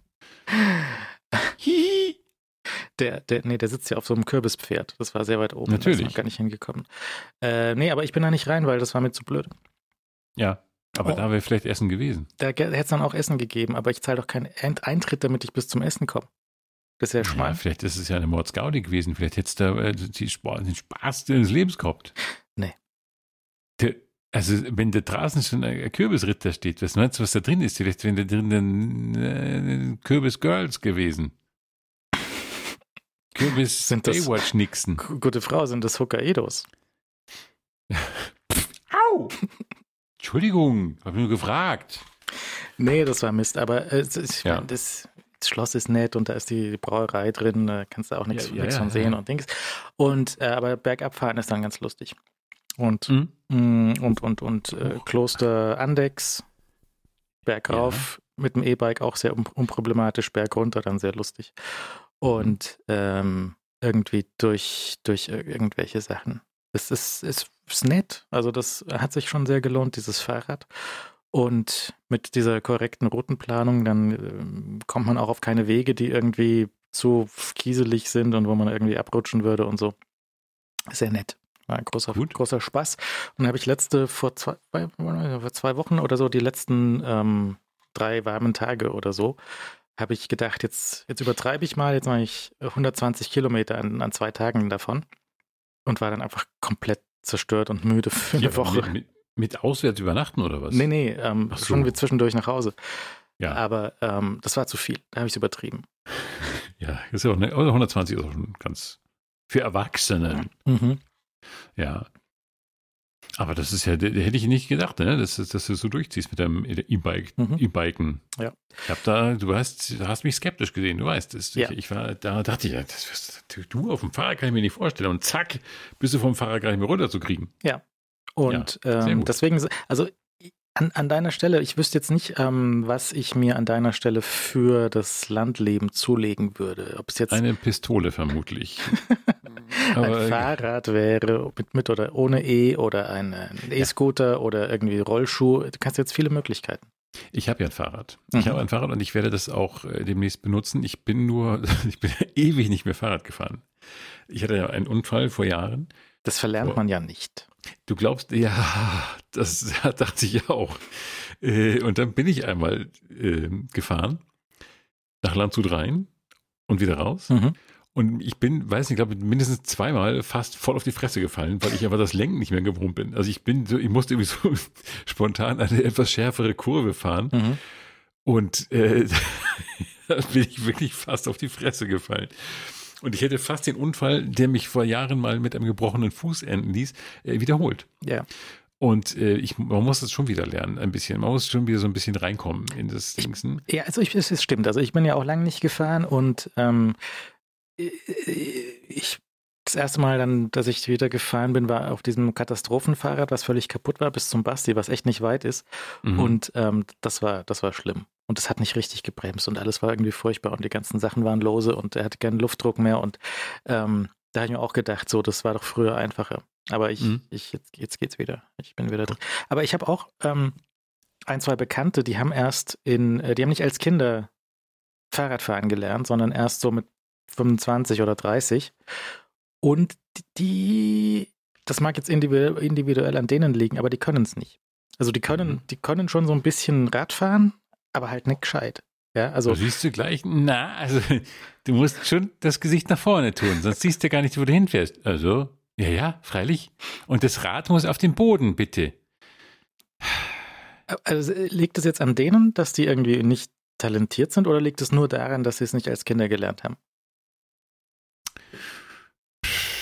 [SPEAKER 2] Hihi.
[SPEAKER 1] Der, der, nee, der sitzt ja auf so einem Kürbispferd. Das war sehr weit oben.
[SPEAKER 2] Natürlich.
[SPEAKER 1] Da ist noch gar nicht hingekommen. Äh, nee, aber ich bin da nicht rein, weil das war mir zu blöd.
[SPEAKER 2] Ja, aber
[SPEAKER 1] Oh.
[SPEAKER 2] da wäre vielleicht Essen gewesen.
[SPEAKER 1] Da hätte es dann auch Essen gegeben, aber ich zahle doch keinen Ent- Eintritt, damit ich bis zum Essen komme. Das ist ja
[SPEAKER 2] Ja,
[SPEAKER 1] schmal.
[SPEAKER 2] vielleicht ist es ja eine Mordsgaudi gewesen. Vielleicht hättest du äh, die Sp- den Spaß deines Lebens gehabt.
[SPEAKER 1] Nee.
[SPEAKER 2] Der, also, wenn da draußen schon ein Kürbisritter steht, was meinst du, was da drin ist? Vielleicht wären da drin dann äh, Kürbis-Girls gewesen. Kürbis
[SPEAKER 1] Sind das-
[SPEAKER 2] Baywatch-Nixen.
[SPEAKER 1] G- Gute Frau, sind das Hokkaidos?
[SPEAKER 2] Au! Entschuldigung, habe nur gefragt.
[SPEAKER 1] Nee, das war Mist, aber äh, ich
[SPEAKER 2] Ja.
[SPEAKER 1] mein, das, das Schloss ist nett und da ist die Brauerei drin, da kannst du auch nichts
[SPEAKER 2] Ja, ja,
[SPEAKER 1] nichts
[SPEAKER 2] ja,
[SPEAKER 1] von sehen
[SPEAKER 2] ja.
[SPEAKER 1] und Dings. Und, äh, aber bergab fahren ist dann ganz lustig. Und,
[SPEAKER 2] Hm?
[SPEAKER 1] mh, und, und, und äh, Kloster Andex, bergauf mit dem E-Bike auch sehr un unproblematisch, bergunter dann sehr lustig. Und ähm, irgendwie durch, durch irgendwelche Sachen. Es ist, es ist nett, also das hat sich schon sehr gelohnt, dieses Fahrrad. Und mit dieser korrekten Routenplanung, dann ähm, kommt man auch auf keine Wege, die irgendwie zu kieselig sind und wo man irgendwie abrutschen würde und so. Sehr nett. War ein großer,
[SPEAKER 2] Gut.
[SPEAKER 1] großer Spaß. Und dann habe ich letzte, vor zwei, vor zwei Wochen oder so, die letzten ähm, drei warmen Tage oder so, habe ich gedacht, jetzt, jetzt übertreibe ich mal, jetzt mache ich hundertzwanzig Kilometer an, an zwei Tagen davon und war dann einfach komplett zerstört und müde für eine
[SPEAKER 2] Ja,
[SPEAKER 1] Woche.
[SPEAKER 2] Mit, mit, mit auswärts übernachten oder was?
[SPEAKER 1] Nee, nee, ähm,
[SPEAKER 2] Ach so.
[SPEAKER 1] schon wie zwischendurch nach Hause.
[SPEAKER 2] Ja,
[SPEAKER 1] Aber ähm, das war zu viel. Da habe ich es übertrieben.
[SPEAKER 2] ja, ist ja auch eine, also hundertzwanzig ist auch schon ganz für Erwachsene.
[SPEAKER 1] Mhm.
[SPEAKER 2] Ja. Aber das ist ja, da hätte ich nicht gedacht, ne? dass, dass du so durchziehst mit deinem E-Bike,
[SPEAKER 1] Mhm.
[SPEAKER 2] E-Biken.
[SPEAKER 1] Ja.
[SPEAKER 2] Ich habe da, du hast, du hast mich skeptisch gesehen, du weißt es.
[SPEAKER 1] Ja.
[SPEAKER 2] Ich, ich war, da dachte ich, ja, das wirst du, du auf dem Fahrrad kann ich mir nicht vorstellen. Und zack, bist du vom Fahrrad gar nicht mehr runterzukriegen.
[SPEAKER 1] Und
[SPEAKER 2] Ja, sehr
[SPEAKER 1] ähm,
[SPEAKER 2] gut.
[SPEAKER 1] deswegen, also an, an deiner Stelle, ich wüsste jetzt nicht, ähm, was ich mir an deiner Stelle für das Landleben zulegen würde. Ob es jetzt
[SPEAKER 2] Eine Pistole vermutlich.
[SPEAKER 1] ein
[SPEAKER 2] Aber
[SPEAKER 1] Fahrrad wäre, mit, mit oder ohne E oder ein, ein E-Scooter oder irgendwie Rollschuh. Du kannst jetzt viele Möglichkeiten.
[SPEAKER 2] ich habe ja ein Fahrrad.
[SPEAKER 1] Mhm.
[SPEAKER 2] Ich habe ein Fahrrad und ich werde das auch äh, demnächst benutzen. Ich bin nur, ich bin ewig nicht mehr Fahrrad gefahren. Ich hatte ja einen Unfall vor Jahren.
[SPEAKER 1] Das verlernt
[SPEAKER 2] So.
[SPEAKER 1] man ja nicht.
[SPEAKER 2] Du glaubst, ja, das dachte ich auch. Äh, Und dann bin ich einmal äh, gefahren nach Landshut rein und wieder raus.
[SPEAKER 1] Mhm.
[SPEAKER 2] Und ich bin, weiß nicht, glaube mindestens zweimal fast voll auf die Fresse gefallen, weil ich aber das Lenken nicht mehr gewohnt bin. Also ich bin so, ich musste irgendwie so spontan eine etwas schärfere Kurve fahren
[SPEAKER 1] Mhm.
[SPEAKER 2] und äh, da bin ich wirklich fast auf die Fresse gefallen. Und ich hätte fast den Unfall, der mich vor Jahren mal mit einem gebrochenen Fuß enden ließ, äh, wiederholt.
[SPEAKER 1] Ja.
[SPEAKER 2] Und äh, ich, man muss das schon wieder lernen, ein bisschen. Man muss schon wieder so ein bisschen reinkommen in das Dingsen.
[SPEAKER 1] Ja, also ich, es es stimmt. Also ich bin ja auch lange nicht gefahren und ähm, ich das erste Mal dann, dass ich wieder gefahren bin, war auf diesem Katastrophenfahrrad, was völlig kaputt war, bis zum Basti, was echt nicht weit ist.
[SPEAKER 2] Mhm.
[SPEAKER 1] Und ähm, das war, das war schlimm. Und es hat nicht richtig gebremst und alles war irgendwie furchtbar und die ganzen Sachen waren lose und er hatte keinen Luftdruck mehr und ähm, da habe ich mir auch gedacht, so, das war doch früher einfacher. Aber ich,
[SPEAKER 2] Mhm.
[SPEAKER 1] ich jetzt, jetzt geht's wieder. Ich bin wieder drin. Aber ich habe auch ähm, ein, zwei Bekannte, die haben erst in, äh, die haben nicht als Kinder Fahrradfahren gelernt, sondern erst so mit fünfundzwanzig oder dreißig. Und die, das mag jetzt individuell, individuell an denen liegen, aber die können es nicht. Also die können,
[SPEAKER 2] Mhm.
[SPEAKER 1] die können schon so ein bisschen Radfahren, aber halt nicht gescheit. Ja, also
[SPEAKER 2] So siehst du gleich, na, also du musst schon das Gesicht nach vorne tun, sonst siehst du gar nicht, wo du hinfährst. Also, ja, ja, freilich. Und das Rad muss auf den Boden, bitte.
[SPEAKER 1] Also liegt es jetzt an denen, dass die irgendwie nicht talentiert sind oder liegt es nur daran, dass sie es nicht als Kinder gelernt haben?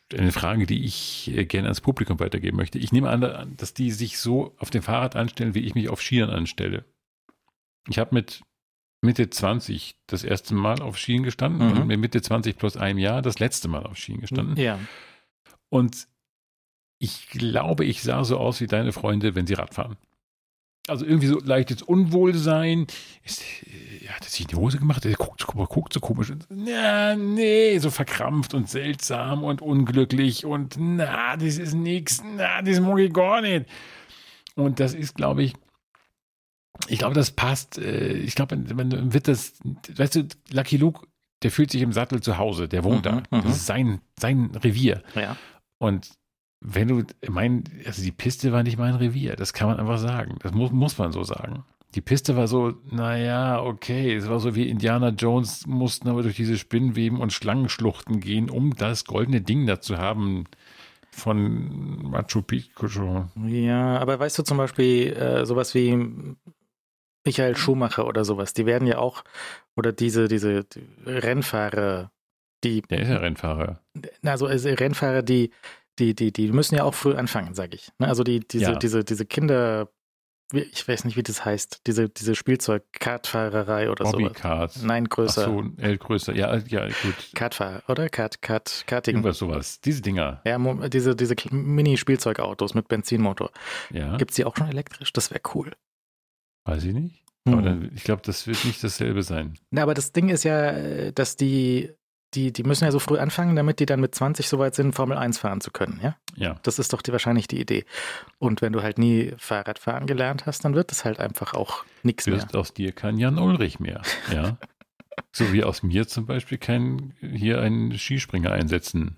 [SPEAKER 2] eine Frage, die ich äh, gerne ans Publikum weitergeben möchte. Ich nehme an, dass die sich so auf dem Fahrrad anstellen, wie ich mich auf Skiern anstelle. Ich habe mit Mitte zwanzig das erste Mal auf Skien gestanden
[SPEAKER 1] Mhm.
[SPEAKER 2] und mit Mitte zwanzig plus einem Jahr das letzte Mal auf Skien gestanden.
[SPEAKER 1] Ja.
[SPEAKER 2] Und ich glaube, ich sah so aus wie deine Freunde, wenn sie Rad fahren. Also irgendwie so leichtes Unwohlsein. Ist, äh, hat er sich in die Hose gemacht? Er guckt, guckt, guckt so komisch. Na, nee, so verkrampft und seltsam und unglücklich und na, das ist nix. Na, das mag ich gar nicht. Und das ist, glaube ich, ich glaube, das passt. äh, Ich glaube, man wird das, weißt du, Lucky Luke, der fühlt sich im Sattel zu Hause, der wohnt
[SPEAKER 1] Mhm,
[SPEAKER 2] da.
[SPEAKER 1] mhm.
[SPEAKER 2] Das ist sein, sein Revier.
[SPEAKER 1] Ja.
[SPEAKER 2] Und wenn du, mein, also die Piste war nicht mein Revier, das kann man einfach sagen. Das muss, muss man so sagen. Die Piste war so, naja, okay, es war so wie Indiana Jones, mussten aber durch diese Spinnweben und Schlangenschluchten gehen, um das goldene Ding da zu haben von Machu Picchu.
[SPEAKER 1] Ja, aber weißt du zum Beispiel äh, sowas wie Michael Schumacher oder sowas, die werden ja auch, oder diese, diese die Rennfahrer, die,
[SPEAKER 2] Der ist ja Rennfahrer.
[SPEAKER 1] also, also Rennfahrer, die, die, die, die müssen ja auch früh anfangen, sage ich. Ne? Also die, diese,
[SPEAKER 2] Ja.
[SPEAKER 1] diese, diese Kinder, wie- ich weiß nicht, wie das heißt, diese, diese Spielzeug-Kartfahrerei oder sowas.
[SPEAKER 2] Bobbycars.
[SPEAKER 1] Nein,
[SPEAKER 2] Ach
[SPEAKER 1] größer.
[SPEAKER 2] so, L größer. Ja, ja, gut.
[SPEAKER 1] Kartfahrer, oder? Kart, Kart, Karting.
[SPEAKER 2] Irgendwas sowas. Diese Dinger.
[SPEAKER 1] Ja, mo- diese, diese Kle- Mini-Spielzeugautos mit Benzinmotor.
[SPEAKER 2] Ja,
[SPEAKER 1] Gibt es die auch schon elektrisch? Das wäre cool.
[SPEAKER 2] weiß ich nicht.
[SPEAKER 1] Hm.
[SPEAKER 2] Aber dann, ich glaube, das wird nicht dasselbe sein.
[SPEAKER 1] Na, aber das Ding ist ja, äh, dass die, die, die müssen ja so früh anfangen, damit die dann mit zwanzig so weit sind, Formel eins fahren zu können, ja?
[SPEAKER 2] Ja.
[SPEAKER 1] Das ist doch die, wahrscheinlich die Idee. Und wenn du halt nie Fahrradfahren gelernt hast, dann wird das halt einfach auch nichts mehr.
[SPEAKER 2] Wirst aus dir kein Jan Ulrich mehr. Ja. So wie aus mir zum Beispiel kein, hier einen Skispringer einsetzen.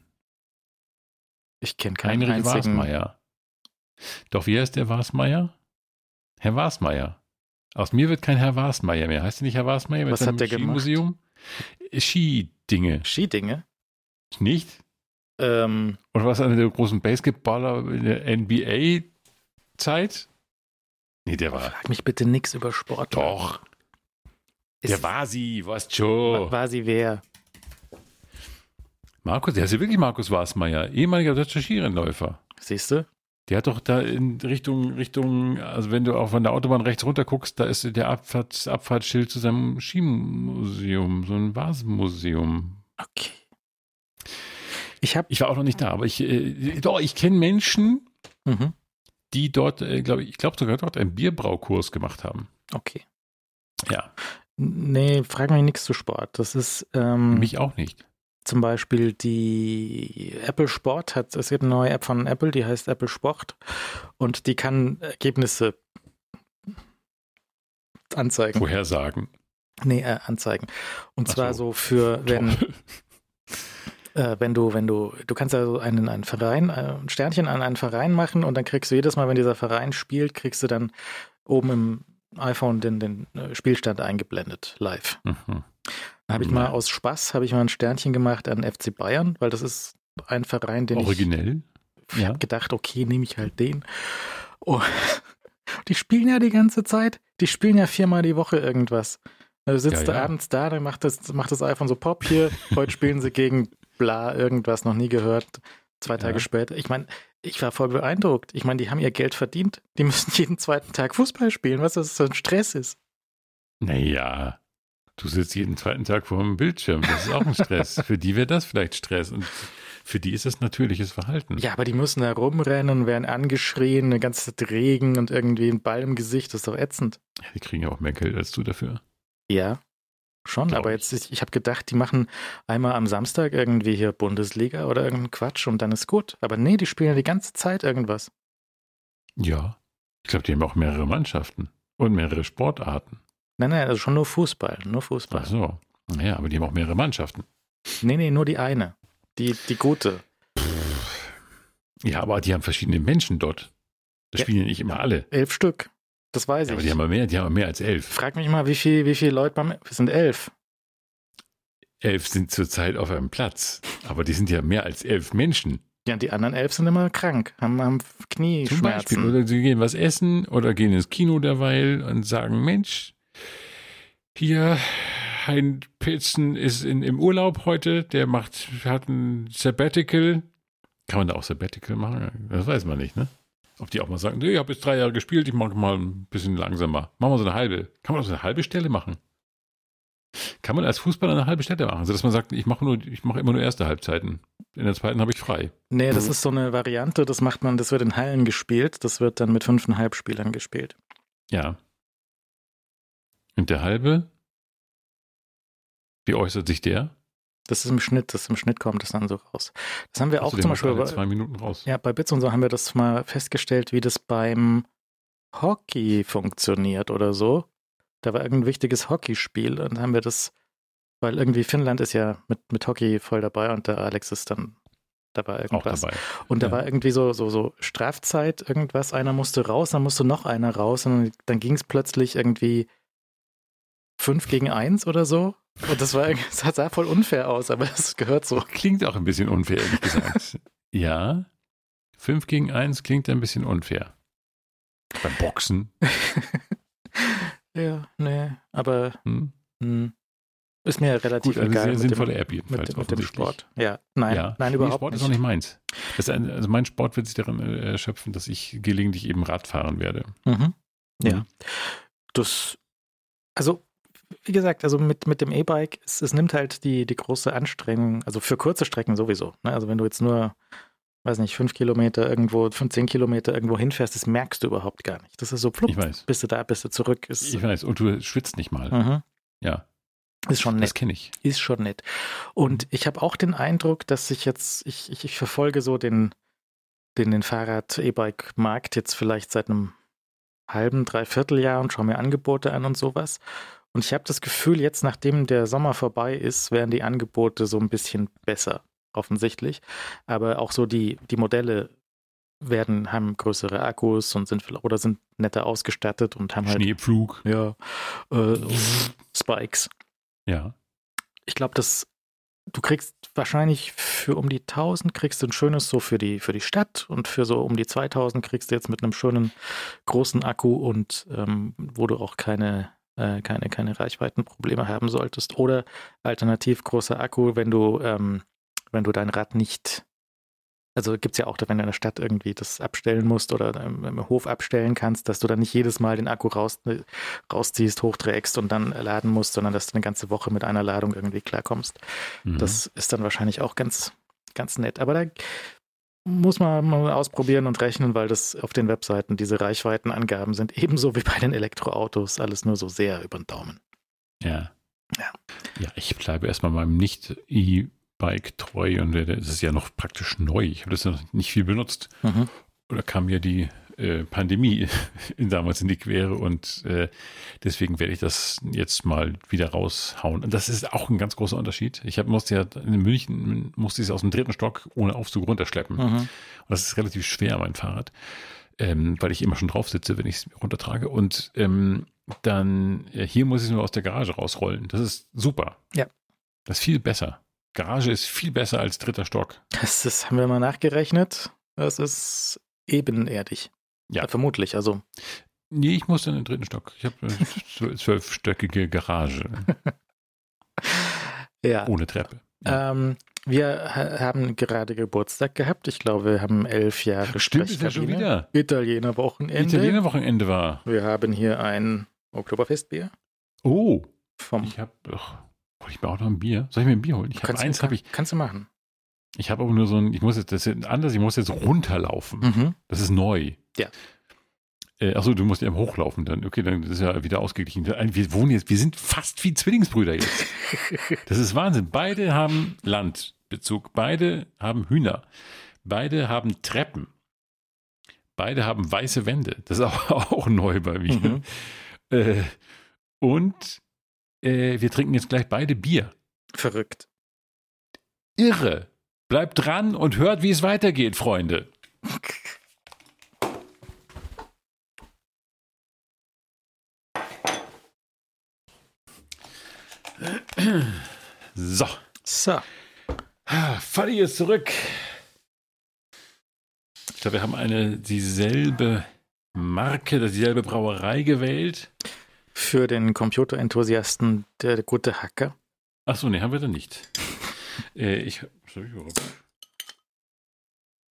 [SPEAKER 1] Ich kenne keinen
[SPEAKER 2] Heinrich
[SPEAKER 1] einzigen.
[SPEAKER 2] Wasmeier. Doch, wie heißt der Wasmeier? Herr Wasmeier. Aus mir wird kein Herr Wasmeier mehr. Heißt der nicht Herr Wasmeier mit
[SPEAKER 1] Was
[SPEAKER 2] seinem
[SPEAKER 1] hat der gemacht?
[SPEAKER 2] Skimuseum? Skidinge.
[SPEAKER 1] Skidinge?
[SPEAKER 2] Nicht?
[SPEAKER 1] Ähm,
[SPEAKER 2] Oder was einer der großen Basketballer in der N B A-Zeit? Nee, der war.
[SPEAKER 1] frag mich bitte nix über Sport.
[SPEAKER 2] Doch.
[SPEAKER 1] Ist,
[SPEAKER 2] Der war sie, weißt
[SPEAKER 1] wa-
[SPEAKER 2] schon.
[SPEAKER 1] war sie wer?
[SPEAKER 2] Markus, der ist ja wirklich Markus Wasmeier, ehemaliger deutscher Skirennläufer.
[SPEAKER 1] Siehst du?
[SPEAKER 2] Der hat doch da in Richtung, Richtung, also wenn du auch von der Autobahn rechts runter guckst, da ist der Abfahrts, Abfahrtsschild zu seinem Skimuseum, so ein Vasenmuseum.
[SPEAKER 1] Okay. Ich habe.
[SPEAKER 2] Ich war auch noch nicht da, aber ich, äh, doch, ich kenne Menschen,
[SPEAKER 1] Mhm.
[SPEAKER 2] die dort, äh, glaube ich, ich glaube sogar dort einen Bierbraukurs gemacht haben.
[SPEAKER 1] Okay.
[SPEAKER 2] Ja,
[SPEAKER 1] Nee, frag mich nichts zu Sport. Das ist ähm,
[SPEAKER 2] mich auch nicht.
[SPEAKER 1] zum Beispiel die Apple Sport hat, es gibt eine neue App von Apple, die heißt Apple Sport und die kann Ergebnisse anzeigen.
[SPEAKER 2] Woher sagen?
[SPEAKER 1] Nee, äh, anzeigen. Und
[SPEAKER 2] Ach
[SPEAKER 1] zwar
[SPEAKER 2] so.
[SPEAKER 1] so für, wenn,
[SPEAKER 2] Toll.
[SPEAKER 1] äh, wenn du, wenn du, du kannst also einen, einen Verein, äh, ein Sternchen an einen Verein machen und dann kriegst du jedes Mal, wenn dieser Verein spielt, kriegst du dann oben im iPhone den, den äh, Spielstand eingeblendet, live.
[SPEAKER 2] Mhm.
[SPEAKER 1] Da habe ich
[SPEAKER 2] Ja.
[SPEAKER 1] mal aus Spaß, habe ich mal ein Sternchen gemacht an F C Bayern, weil das ist ein Verein, den
[SPEAKER 2] Originell?
[SPEAKER 1] ich, ich
[SPEAKER 2] Ja.
[SPEAKER 1] habe gedacht, okay, nehme ich halt den. Oh. Die spielen ja die ganze Zeit. Die spielen ja viermal die Woche irgendwas. Du sitzt
[SPEAKER 2] Ja,
[SPEAKER 1] du
[SPEAKER 2] ja.
[SPEAKER 1] abends da, dann macht das, macht das iPhone so Pop hier. Heute spielen sie gegen bla irgendwas, noch nie gehört. Zwei Tage
[SPEAKER 2] Ja.
[SPEAKER 1] später. Ich meine, ich war voll beeindruckt. Ich meine, die haben ihr Geld verdient. Die müssen jeden zweiten Tag Fußball spielen, was das so ein Stress ist.
[SPEAKER 2] Naja, du sitzt jeden zweiten Tag vor dem Bildschirm. Das ist auch ein Stress. Für die wäre das vielleicht Stress. Und für die ist das natürliches Verhalten.
[SPEAKER 1] Ja, aber die müssen da rumrennen, werden angeschrien, eine ganze Zeit Regen und irgendwie ein Ball im Gesicht. Das ist doch ätzend.
[SPEAKER 2] Ja, die kriegen ja auch mehr Geld als du dafür.
[SPEAKER 1] Ja, schon.
[SPEAKER 2] Glaub
[SPEAKER 1] aber
[SPEAKER 2] ich.
[SPEAKER 1] jetzt, ich, ich habe gedacht, die machen einmal am Samstag irgendwie hier Bundesliga oder irgendeinen Quatsch und dann ist gut. Aber nee, die spielen ja die ganze Zeit irgendwas.
[SPEAKER 2] Ja. Ich glaube, die haben auch mehrere Mannschaften und mehrere Sportarten.
[SPEAKER 1] Nein, nein, also schon nur Fußball. Nur Fußball.
[SPEAKER 2] Ach so. Naja, aber die haben auch mehrere Mannschaften.
[SPEAKER 1] Nee, nee, nur die eine. Die, die gute.
[SPEAKER 2] Ja, aber die haben verschiedene Menschen dort. Das
[SPEAKER 1] Ja.
[SPEAKER 2] spielen ja nicht immer alle.
[SPEAKER 1] Elf Stück. Das weiß
[SPEAKER 2] Ja, aber
[SPEAKER 1] ich.
[SPEAKER 2] die haben ja mehr, die haben mehr als elf.
[SPEAKER 1] Frag mich mal, wie viel, wie viele Leute beim. Wir sind elf.
[SPEAKER 2] Elf sind zurzeit auf einem Platz. Aber die sind ja mehr als elf Menschen.
[SPEAKER 1] Ja, die anderen elf sind immer krank, haben, haben
[SPEAKER 2] Zum Beispiel.
[SPEAKER 1] Knieschmerzen.
[SPEAKER 2] Oder sie gehen was essen oder gehen ins Kino derweil und sagen, Mensch, hier, Hein Pilzen ist in, im Urlaub heute, der macht, hat ein Sabbatical Kann man da auch Sabbatical machen? Das weiß man nicht, ne? Ob die auch mal sagen, nee, ich habe jetzt drei Jahre gespielt, ich mache mal ein bisschen langsamer. Machen wir so eine halbe. Kann man auch so eine halbe Stelle machen? Kann man als Fußballer eine halbe Stelle machen? Also, dass man sagt, ich mache nur, ich mache immer nur erste Halbzeiten. In der zweiten habe ich frei.
[SPEAKER 1] Nee, das ist so eine Variante, das macht man, das wird in Hallen gespielt, das wird dann mit fünfeinhalb Spielern gespielt.
[SPEAKER 2] Ja. Und der halbe? Wie äußert sich der?
[SPEAKER 1] Das ist im Schnitt, das im Schnitt kommt das dann so raus. Das haben wir
[SPEAKER 2] Also
[SPEAKER 1] auch zum Beispiel
[SPEAKER 2] alle
[SPEAKER 1] bei,
[SPEAKER 2] zwei Minuten raus.
[SPEAKER 1] ja, bei Bits und so haben wir das mal festgestellt, wie das beim Hockey funktioniert oder so. Da war irgendein wichtiges Hockeyspiel und haben wir das, weil irgendwie Finnland ist ja mit, mit Hockey voll dabei und der Alex ist dann dabei irgendwas.
[SPEAKER 2] Auch dabei.
[SPEAKER 1] Und da
[SPEAKER 2] Ja.
[SPEAKER 1] war irgendwie so, so, so Strafzeit, irgendwas, einer musste raus, dann musste noch einer raus und dann ging es plötzlich irgendwie fünf gegen eins oder so. Und das war, das sah voll unfair aus, aber es gehört so.
[SPEAKER 2] Klingt auch ein bisschen unfair, ehrlich gesagt. Ja, fünf gegen eins klingt ein bisschen unfair. Beim Boxen.
[SPEAKER 1] Ja, nee, aber
[SPEAKER 2] Hm?
[SPEAKER 1] mh, ist mir relativ
[SPEAKER 2] Gut, also
[SPEAKER 1] egal.
[SPEAKER 2] sehr
[SPEAKER 1] mit
[SPEAKER 2] sinnvolle
[SPEAKER 1] dem,
[SPEAKER 2] App jedenfalls.
[SPEAKER 1] mit, mit dem
[SPEAKER 2] offensichtlich.
[SPEAKER 1] Sport. Ja, nein,
[SPEAKER 2] Ja.
[SPEAKER 1] nein,
[SPEAKER 2] Nee,
[SPEAKER 1] überhaupt
[SPEAKER 2] Sport
[SPEAKER 1] nicht.
[SPEAKER 2] ist auch nicht meins. Das ist ein, also mein Sport wird sich darin äh, erschöpfen, dass ich gelegentlich eben Rad fahren werde.
[SPEAKER 1] Mhm. Ja.
[SPEAKER 2] Mhm.
[SPEAKER 1] Das, also, wie gesagt, also mit, mit dem E-Bike, es, es nimmt halt die, die große Anstrengung, also für kurze Strecken sowieso. Ne? Also wenn du jetzt nur, weiß nicht, fünf Kilometer irgendwo, fünfzehn Kilometer irgendwo hinfährst, das merkst du überhaupt gar nicht. Das ist so, plupp,
[SPEAKER 2] Ich weiß.
[SPEAKER 1] bist du da, bist du zurück. Ist,
[SPEAKER 2] Ich weiß. Und du schwitzt nicht mal.
[SPEAKER 1] mhm.
[SPEAKER 2] Ja.
[SPEAKER 1] Ist schon
[SPEAKER 2] Das
[SPEAKER 1] nett.
[SPEAKER 2] kenne ich.
[SPEAKER 1] Ist schon nett. Und ich habe auch den Eindruck, dass ich jetzt, ich, ich, ich verfolge so den, den, den Fahrrad-E-Bike-Markt jetzt vielleicht seit einem halben, dreiviertel Jahr und schaue mir Angebote an und sowas. Und ich habe das Gefühl, jetzt nachdem der Sommer vorbei ist, werden die Angebote so ein bisschen besser, offensichtlich. Aber auch so die, die Modelle werden, haben größere Akkus und sind oder sind netter ausgestattet und haben halt
[SPEAKER 2] Schneepflug.
[SPEAKER 1] ja, äh, Spikes.
[SPEAKER 2] Ja.
[SPEAKER 1] Ich glaube, dass du kriegst wahrscheinlich für um die tausend kriegst du ein schönes so für die, für die Stadt und für so um die zweitausend kriegst du jetzt mit einem schönen großen Akku und ähm, wo du auch keine, äh, keine, keine Reichweitenprobleme haben solltest. Oder alternativ großer Akku, wenn du, ähm, wenn du dein Rad nicht, also gibt es ja auch, wenn du in der Stadt irgendwie das abstellen musst oder im, im Hof abstellen kannst, dass du dann nicht jedes Mal den Akku raus, rausziehst, hochträgst und dann laden musst, sondern dass du eine ganze Woche mit einer Ladung irgendwie klarkommst.
[SPEAKER 2] Mhm.
[SPEAKER 1] Das ist dann wahrscheinlich auch ganz, ganz nett. Aber da muss man mal ausprobieren und rechnen, weil das auf den Webseiten diese Reichweitenangaben sind ebenso wie bei den Elektroautos alles nur so sehr über den Daumen.
[SPEAKER 2] Ja.
[SPEAKER 1] Ja.
[SPEAKER 2] Ja, ich bleibe erstmal meinem Nicht-E-Bike treu und das ist ja noch praktisch neu. Ich habe das ja noch nicht viel benutzt.
[SPEAKER 1] Mhm.
[SPEAKER 2] Oder kam mir die äh, Pandemie damals in die Quere und äh, deswegen werde ich das jetzt mal wieder raushauen. Und das ist auch ein ganz großer Unterschied. Ich hab, musste ja in München musste ich es aus dem dritten Stock ohne Aufzug runterschleppen.
[SPEAKER 1] Mhm.
[SPEAKER 2] Und das ist relativ schwer, mein Fahrrad, ähm, weil ich immer schon drauf sitze, wenn ich es runtertrage. Und ähm, dann äh, hier muss ich es nur aus der Garage rausrollen. Das ist super.
[SPEAKER 1] Ja.
[SPEAKER 2] Das ist viel besser. Garage ist viel besser als dritter Stock.
[SPEAKER 1] Das ist, haben wir mal nachgerechnet. Das ist ebenerdig.
[SPEAKER 2] Ja.
[SPEAKER 1] Ja, vermutlich, also.
[SPEAKER 2] Nee, ich muss in den dritten Stock. Ich habe eine zwölfstöckige Garage.
[SPEAKER 1] Ja.
[SPEAKER 2] Ohne Treppe. Ja.
[SPEAKER 1] Ähm, wir ha- haben gerade Geburtstag gehabt. Ich glaube, wir haben elf Jahre
[SPEAKER 2] Stimmt, ist ja schon
[SPEAKER 1] Sprechkabine.
[SPEAKER 2] wieder.
[SPEAKER 1] Italiener-Wochenende.
[SPEAKER 2] Italiener-Wochenende war.
[SPEAKER 1] Wir haben hier ein Oktoberfestbier
[SPEAKER 2] Oh,
[SPEAKER 1] vom.
[SPEAKER 2] ich habe doch. Hol ich mir auch noch ein Bier? Soll ich mir ein Bier holen? Ich habe
[SPEAKER 1] kannst,
[SPEAKER 2] eins,
[SPEAKER 1] kann,
[SPEAKER 2] habe ich.
[SPEAKER 1] kannst du machen.
[SPEAKER 2] Ich habe aber nur so ein. Ich muss jetzt, das ist anders. Ich muss jetzt runterlaufen.
[SPEAKER 1] Mhm.
[SPEAKER 2] Das ist neu.
[SPEAKER 1] Ja.
[SPEAKER 2] Äh, achso, du musst ja hochlaufen dann. Okay, dann ist ja wieder ausgeglichen. Wir wohnen jetzt, wir sind fast wie Zwillingsbrüder jetzt. Das ist Wahnsinn. Beide haben Landbezug. Beide haben Hühner. Beide haben Treppen. Beide haben weiße Wände. Das ist auch, auch neu bei mir.
[SPEAKER 1] Mhm.
[SPEAKER 2] Äh, und äh, wir trinken jetzt gleich beide Bier.
[SPEAKER 1] Verrückt.
[SPEAKER 2] Irre. Bleibt dran und hört, wie es weitergeht, Freunde. So.
[SPEAKER 1] So.
[SPEAKER 2] Fadi ist zurück. Ich glaube, wir haben eine dieselbe Marke, dieselbe Brauerei gewählt.
[SPEAKER 1] Für den Computerenthusiasten der, der gute Hacker.
[SPEAKER 2] Achso, nee, haben wir da nicht. äh, ich, sorry, warum?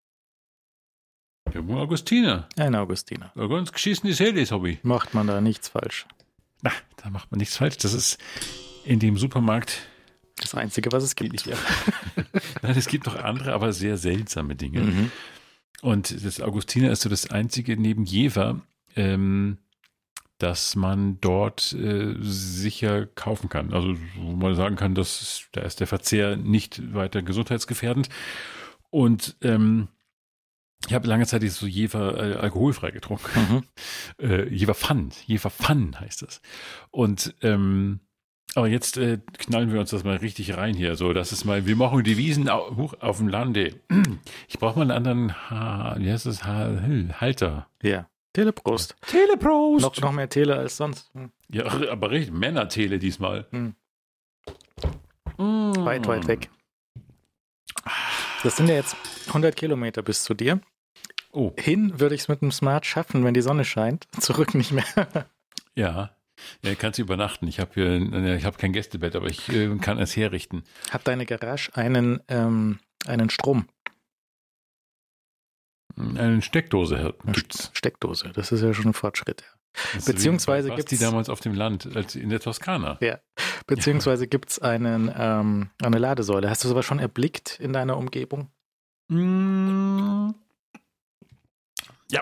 [SPEAKER 2] Irgendwo Augustiner.
[SPEAKER 1] Ein Augustiner.
[SPEAKER 2] Ein ganz geschissenes Helles habe ich.
[SPEAKER 1] Macht man da nichts falsch.
[SPEAKER 2] Na, da macht man nichts falsch. Das ist in dem Supermarkt.
[SPEAKER 1] Das Einzige, was es gibt.
[SPEAKER 2] Ja. Nein, es gibt noch andere, aber sehr seltsame Dinge.
[SPEAKER 1] Mhm.
[SPEAKER 2] Und das Augustiner ist so das einzige neben Jever, ähm, dass man dort äh, sicher kaufen kann. Also wo man sagen kann, dass da ist der Verzehr nicht weiter gesundheitsgefährdend. Und ähm, ich habe lange Zeit so Jever äh, alkoholfrei getrunken. Mhm. Äh, Jever Fun. Jever Fun heißt das. Und ähm, aber jetzt äh, knallen wir uns das mal richtig rein hier. So, das ist mal, wir machen die Wiesen au- hoch auf dem Lande. Ich brauche mal einen anderen, ha, wie heißt das, ha, Halter.
[SPEAKER 1] Ja, Teleprost.
[SPEAKER 2] Teleprost.
[SPEAKER 1] Noch, noch mehr Tele als sonst. Hm.
[SPEAKER 2] Ja, aber richtig, Männer-Tele diesmal.
[SPEAKER 1] Hm.
[SPEAKER 2] Mm.
[SPEAKER 1] Weit, weit weg. Das sind ja jetzt hundert Kilometer bis zu dir.
[SPEAKER 2] Oh.
[SPEAKER 1] Hin würde ich es mit dem Smart schaffen, wenn die Sonne scheint. Zurück nicht mehr.
[SPEAKER 2] Ja. Ja, kannst du übernachten. Ich habe hier, ich habe kein Gästebett, aber ich äh, kann es herrichten.
[SPEAKER 1] Hat deine Garage einen, ähm, einen Strom?
[SPEAKER 2] Eine Steckdose gibt's.
[SPEAKER 1] Steckdose, das ist ja schon ein Fortschritt.
[SPEAKER 2] Das
[SPEAKER 1] Beziehungsweise
[SPEAKER 2] gibt
[SPEAKER 1] gibt
[SPEAKER 2] es
[SPEAKER 1] es
[SPEAKER 2] die damals auf dem Land, als in der Toskana.
[SPEAKER 1] Ja, beziehungsweise gibt es einen ähm, eine Ladesäule. Hast du sowas schon erblickt in deiner Umgebung?
[SPEAKER 2] Mm. Ja.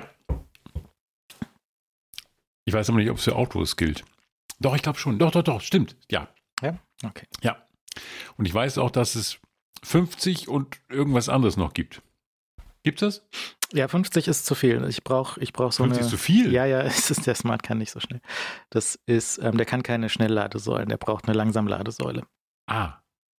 [SPEAKER 2] Ich weiß aber nicht, ob es für Autos gilt. Doch, ich glaube schon. Doch, doch, doch, stimmt. Ja.
[SPEAKER 1] Ja? Okay.
[SPEAKER 2] Ja. Und ich weiß auch, dass es fünfzig und irgendwas anderes noch gibt. Gibt's das?
[SPEAKER 1] Ja, fünfzig ist zu viel. Ich brauche ich brauch so
[SPEAKER 2] fünfzig
[SPEAKER 1] eine...
[SPEAKER 2] ist zu viel?
[SPEAKER 1] Ja, ja, es ist, der Smart kann nicht so schnell. Das ist, ähm, der kann keine Schnellladesäulen, der braucht eine Langsamladesäule.
[SPEAKER 2] Ah.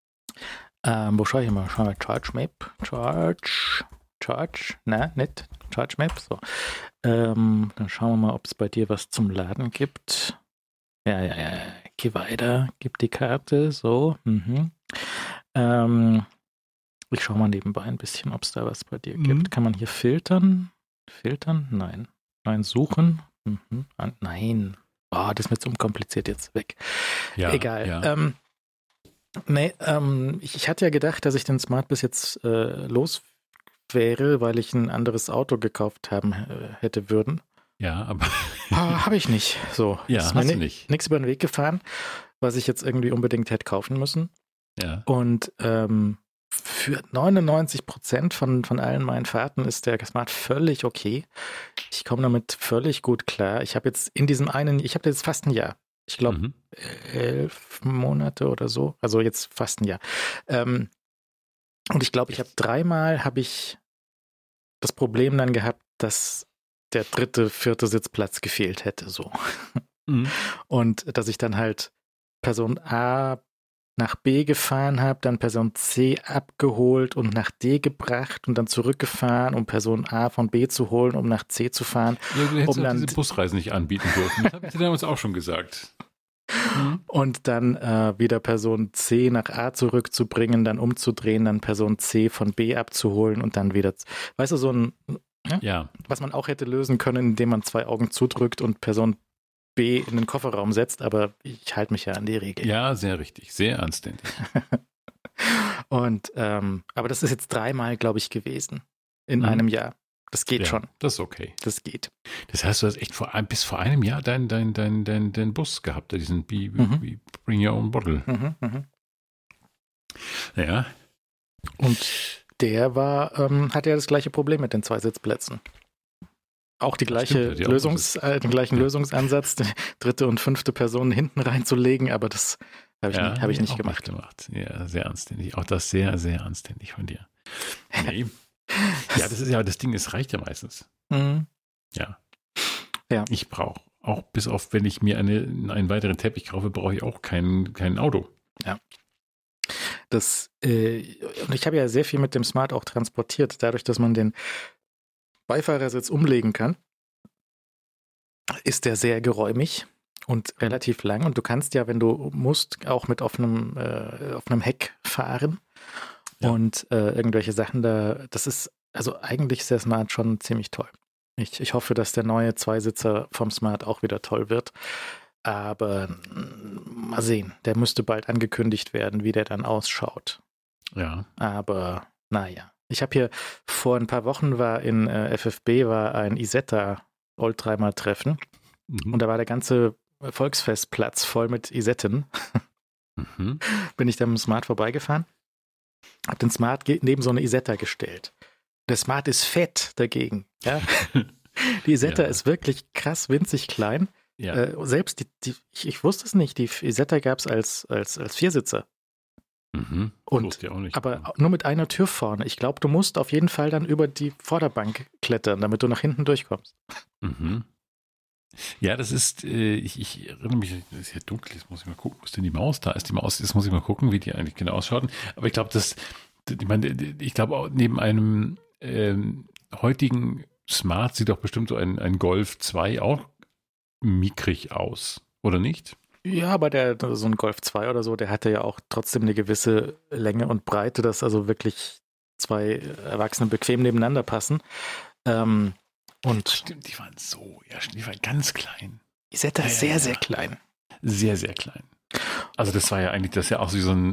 [SPEAKER 1] Ähm, wo schaue ich mal? Schau mal, Charge Map. Charge. Charge. Na, nicht. Charge Map. So. Ähm, dann schauen wir mal, ob es bei dir was zum Laden gibt. Ja, ja, ja. Geh weiter. Gib die Karte. So. Mhm. Ähm, ich schaue mal nebenbei ein bisschen, ob es da was bei dir
[SPEAKER 2] Mhm.
[SPEAKER 1] gibt. Kann man hier filtern? Filtern? Nein. Nein, suchen? Mhm. Ah, nein. Oh, das ist mir zu unkompliziert jetzt weg.
[SPEAKER 2] Ja,
[SPEAKER 1] Egal.
[SPEAKER 2] Ja.
[SPEAKER 1] Ähm, nee, ähm, ich, ich hatte ja gedacht, dass ich den Smart bis jetzt äh, los wäre, weil ich ein anderes Auto gekauft haben äh, hätte würden.
[SPEAKER 2] ja, aber
[SPEAKER 1] Ah, habe ich nicht. So,
[SPEAKER 2] ja,
[SPEAKER 1] ist
[SPEAKER 2] hast
[SPEAKER 1] mir
[SPEAKER 2] du
[SPEAKER 1] ni-
[SPEAKER 2] nicht.
[SPEAKER 1] nichts über den Weg gefahren, was ich jetzt irgendwie unbedingt hätte kaufen müssen.
[SPEAKER 2] Ja.
[SPEAKER 1] Und ähm, für neunundneunzig Prozent von, von allen meinen Fahrten ist der Smart völlig okay. Ich komme damit völlig gut klar. Ich habe jetzt in diesem einen, ich habe jetzt fast ein Jahr. Ich glaube,
[SPEAKER 2] Mhm.
[SPEAKER 1] elf Monate oder so. Also jetzt fast ein Jahr. Ähm, und ich glaube, ich habe dreimal habe ich das Problem dann gehabt, dass der dritte, vierte Sitzplatz gefehlt hätte. So.
[SPEAKER 2] Mhm.
[SPEAKER 1] Und dass ich dann halt Person A nach B gefahren habe, dann Person C abgeholt und nach D gebracht und dann zurückgefahren, um Person A von B zu holen, um nach C zu fahren.
[SPEAKER 2] Ja, du hättest
[SPEAKER 1] Um
[SPEAKER 2] auch
[SPEAKER 1] dann-
[SPEAKER 2] diese Busreisen nicht anbieten dürfen. Das habe ich dir damals auch schon gesagt. Mhm.
[SPEAKER 1] Und dann äh, wieder Person C nach A zurückzubringen, dann umzudrehen, dann Person C von B abzuholen und dann wieder, z- weißt du, so ein,
[SPEAKER 2] Ja,
[SPEAKER 1] was man auch hätte lösen können, indem man zwei Augen zudrückt und Person B in den Kofferraum setzt, aber ich halte mich ja an die Regel.
[SPEAKER 2] ja, sehr richtig, sehr anständig.
[SPEAKER 1] Und, ähm, aber das ist jetzt dreimal, glaube ich, gewesen in
[SPEAKER 2] Mhm.
[SPEAKER 1] einem Jahr. Das geht
[SPEAKER 2] Ja,
[SPEAKER 1] schon,
[SPEAKER 2] das ist okay.
[SPEAKER 1] das geht.
[SPEAKER 2] Das heißt, du hast echt vor, ein- bis vor einem Jahr deinen dein, dein, dein, dein Bus gehabt, diesen Be, Be,
[SPEAKER 1] Mhm.
[SPEAKER 2] Be, Bring Your Own Bottle.
[SPEAKER 1] Mhm, mhm.
[SPEAKER 2] Ja,
[SPEAKER 1] Und der war, ähm, hatte ja das gleiche Problem mit den zwei Sitzplätzen. Auch die
[SPEAKER 2] Das
[SPEAKER 1] gleiche
[SPEAKER 2] stimmt, ja, die auch
[SPEAKER 1] Lösungs, äh, den gleichen
[SPEAKER 2] Ja.
[SPEAKER 1] Lösungsansatz, die dritte und fünfte Person hinten reinzulegen, aber das habe ich,
[SPEAKER 2] ja,
[SPEAKER 1] nicht, hab ich nicht
[SPEAKER 2] auch
[SPEAKER 1] gemacht.
[SPEAKER 2] gemacht. Ja, sehr anständig. Auch das sehr, sehr anständig von dir. Nee. Ja, das ist ja, das Ding, es reicht ja meistens.
[SPEAKER 1] Mhm.
[SPEAKER 2] Ja.
[SPEAKER 1] Ja.
[SPEAKER 2] Ich brauche auch, bis auf, wenn ich mir eine, einen weiteren Teppich kaufe, brauche ich auch kein, kein Auto.
[SPEAKER 1] Das, äh, und ich habe ja sehr viel mit dem Smart auch transportiert, dadurch, dass man den Beifahrersitz umlegen kann, ist der sehr geräumig und relativ lang. Und du kannst ja, wenn du musst, auch mit offenem, äh, offenem Heck fahren.
[SPEAKER 2] Ja.
[SPEAKER 1] Und äh, irgendwelche Sachen da, das ist, also eigentlich ist der Smart schon ziemlich toll. Ich, ich hoffe, dass der neue Zweisitzer vom Smart auch wieder toll wird. Aber mm, mal sehen, der müsste bald angekündigt werden, wie der dann ausschaut.
[SPEAKER 2] Ja.
[SPEAKER 1] Aber naja, Ich habe hier vor ein paar Wochen war in äh, F F B war ein Isetta Oldtimer-Treffen
[SPEAKER 2] Mhm.
[SPEAKER 1] und da war der ganze Volksfestplatz voll mit Isetten.
[SPEAKER 2] Mhm.
[SPEAKER 1] Bin ich da mit dem Smart vorbeigefahren, hab den Smart ge- neben so eine Isetta gestellt. Der Smart ist fett dagegen. Ja? Die Isetta
[SPEAKER 2] Ja.
[SPEAKER 1] ist wirklich krass winzig klein.
[SPEAKER 2] Ja.
[SPEAKER 1] Äh, selbst die, die ich, ich wusste es nicht, die Isetta gab es als, als, als Viersitzer.
[SPEAKER 2] Mhm.
[SPEAKER 1] Und-
[SPEAKER 2] Wusste ich auch nicht.
[SPEAKER 1] Aber nur mit einer Tür vorne. Ich glaube, du musst auf jeden Fall dann über die Vorderbank klettern, damit du nach hinten durchkommst.
[SPEAKER 2] Mhm. Ja, das ist, äh, ich, ich erinnere mich, es ist ja dunkel, jetzt muss ich mal gucken, wo ist denn die Maus? Da ist die Maus, jetzt muss ich mal gucken, wie die eigentlich genau ausschauten. Aber ich glaube, das, ich meine, ich glaube auch neben einem ähm, heutigen Smart sieht doch bestimmt so ein, ein Golf zwei auch mickrig aus, oder nicht?
[SPEAKER 1] Ja, aber der, so ein Golf zwei oder so, der hatte ja auch trotzdem eine gewisse Länge und Breite, dass also wirklich zwei Erwachsene bequem nebeneinander passen. Ähm, und
[SPEAKER 2] Stimmt, die waren so, ja, die waren ganz klein.
[SPEAKER 1] Isetta
[SPEAKER 2] Ja,
[SPEAKER 1] ist
[SPEAKER 2] ja,
[SPEAKER 1] sehr,
[SPEAKER 2] ja.
[SPEAKER 1] sehr klein.
[SPEAKER 2] Sehr, sehr klein. Also das war ja eigentlich, das ist ja auch so ein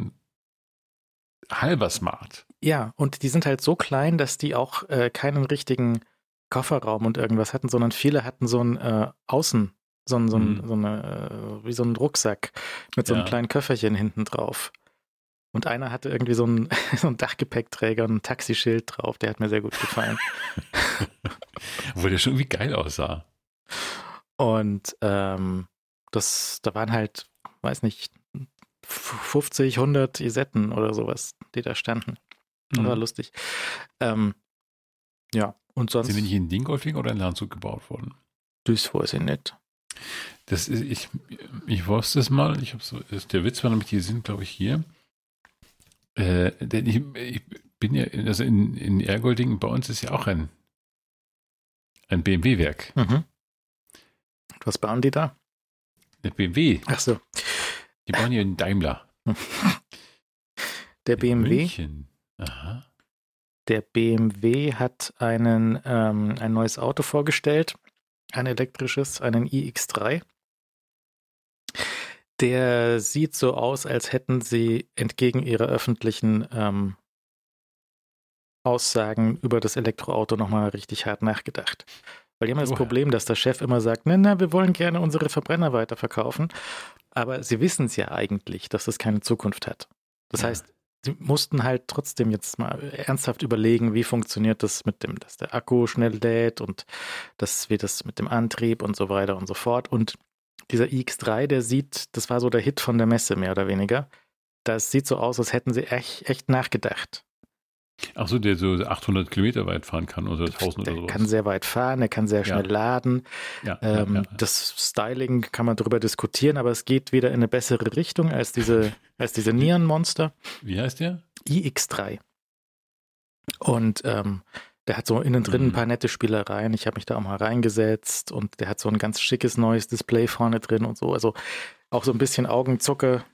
[SPEAKER 2] halber Smart.
[SPEAKER 1] Ja, und die sind halt so klein, dass die auch äh, keinen richtigen Kofferraum und irgendwas hatten, sondern viele hatten so ein äh, Außen, so ein, so ein,
[SPEAKER 2] Mhm.
[SPEAKER 1] so eine, äh, wie so ein Rucksack mit so einem
[SPEAKER 2] Ja.
[SPEAKER 1] kleinen Köfferchen hinten drauf. Und einer hatte irgendwie so einen, so einen Dachgepäckträger und ein Taxischild drauf, der hat mir sehr gut gefallen.
[SPEAKER 2] Obwohl der schon irgendwie geil aussah.
[SPEAKER 1] Und ähm, das, da waren halt, weiß nicht, fünfzig, hundert Isetten oder sowas, die da standen. Das war
[SPEAKER 2] Mhm.
[SPEAKER 1] lustig. Ähm, ja, und sonst,
[SPEAKER 2] Sind die nicht in Dingolfing oder in Landshut gebaut worden?
[SPEAKER 1] das weiß ich nicht.
[SPEAKER 2] Das ist, ich, ich wusste es mal, ich habe so, der Witz war nämlich, die sind, glaube ich, hier. Äh, denn ich, ich bin ja, also in, in Ergolding, bei uns ist ja auch ein, ein B M W-Werk.
[SPEAKER 1] Mhm. Was bauen die da?
[SPEAKER 2] Der B M W,
[SPEAKER 1] Ach so,
[SPEAKER 2] die bauen hier in Daimler.
[SPEAKER 1] der B M W,
[SPEAKER 2] München. Aha.
[SPEAKER 1] der B M W hat einen, ähm, ein neues Auto vorgestellt, ein elektrisches, einen i X drei. Der sieht so aus, als hätten sie entgegen ihrer öffentlichen ähm, Aussagen über das Elektroauto nochmal richtig hart nachgedacht. Weil die haben das
[SPEAKER 2] Oha.
[SPEAKER 1] Problem, dass der Chef immer sagt, na, na, wir wollen gerne unsere Verbrenner weiterverkaufen. Aber sie wissen es ja eigentlich, dass das keine Zukunft hat. Das
[SPEAKER 2] Ja.
[SPEAKER 1] heißt, sie mussten halt trotzdem jetzt mal ernsthaft überlegen, wie funktioniert das mit dem, dass der Akku schnell lädt und das, wie das mit dem Antrieb und so weiter und so fort. Und dieser i X drei, der sieht, das war so der Hit von der Messe, mehr oder weniger. Das sieht so aus, als hätten sie echt, echt nachgedacht.
[SPEAKER 2] Ach so, der so achthundert Kilometer weit fahren kann oder tausend oder
[SPEAKER 1] Der
[SPEAKER 2] sowas.
[SPEAKER 1] kann sehr weit fahren, der kann sehr schnell laden.
[SPEAKER 2] ja,
[SPEAKER 1] Ähm,
[SPEAKER 2] ja, ja.
[SPEAKER 1] Das Styling kann man darüber diskutieren, aber es geht wieder in eine bessere Richtung als diese, als diese Neon-Monster.
[SPEAKER 2] Wie heißt der?
[SPEAKER 1] i X drei. Und ähm, der hat so innen drin
[SPEAKER 2] Mhm.
[SPEAKER 1] ein paar nette Spielereien. Ich habe mich da auch mal reingesetzt und der hat so ein ganz schickes neues Display vorne drin und so. Also auch so ein bisschen Augenzucke.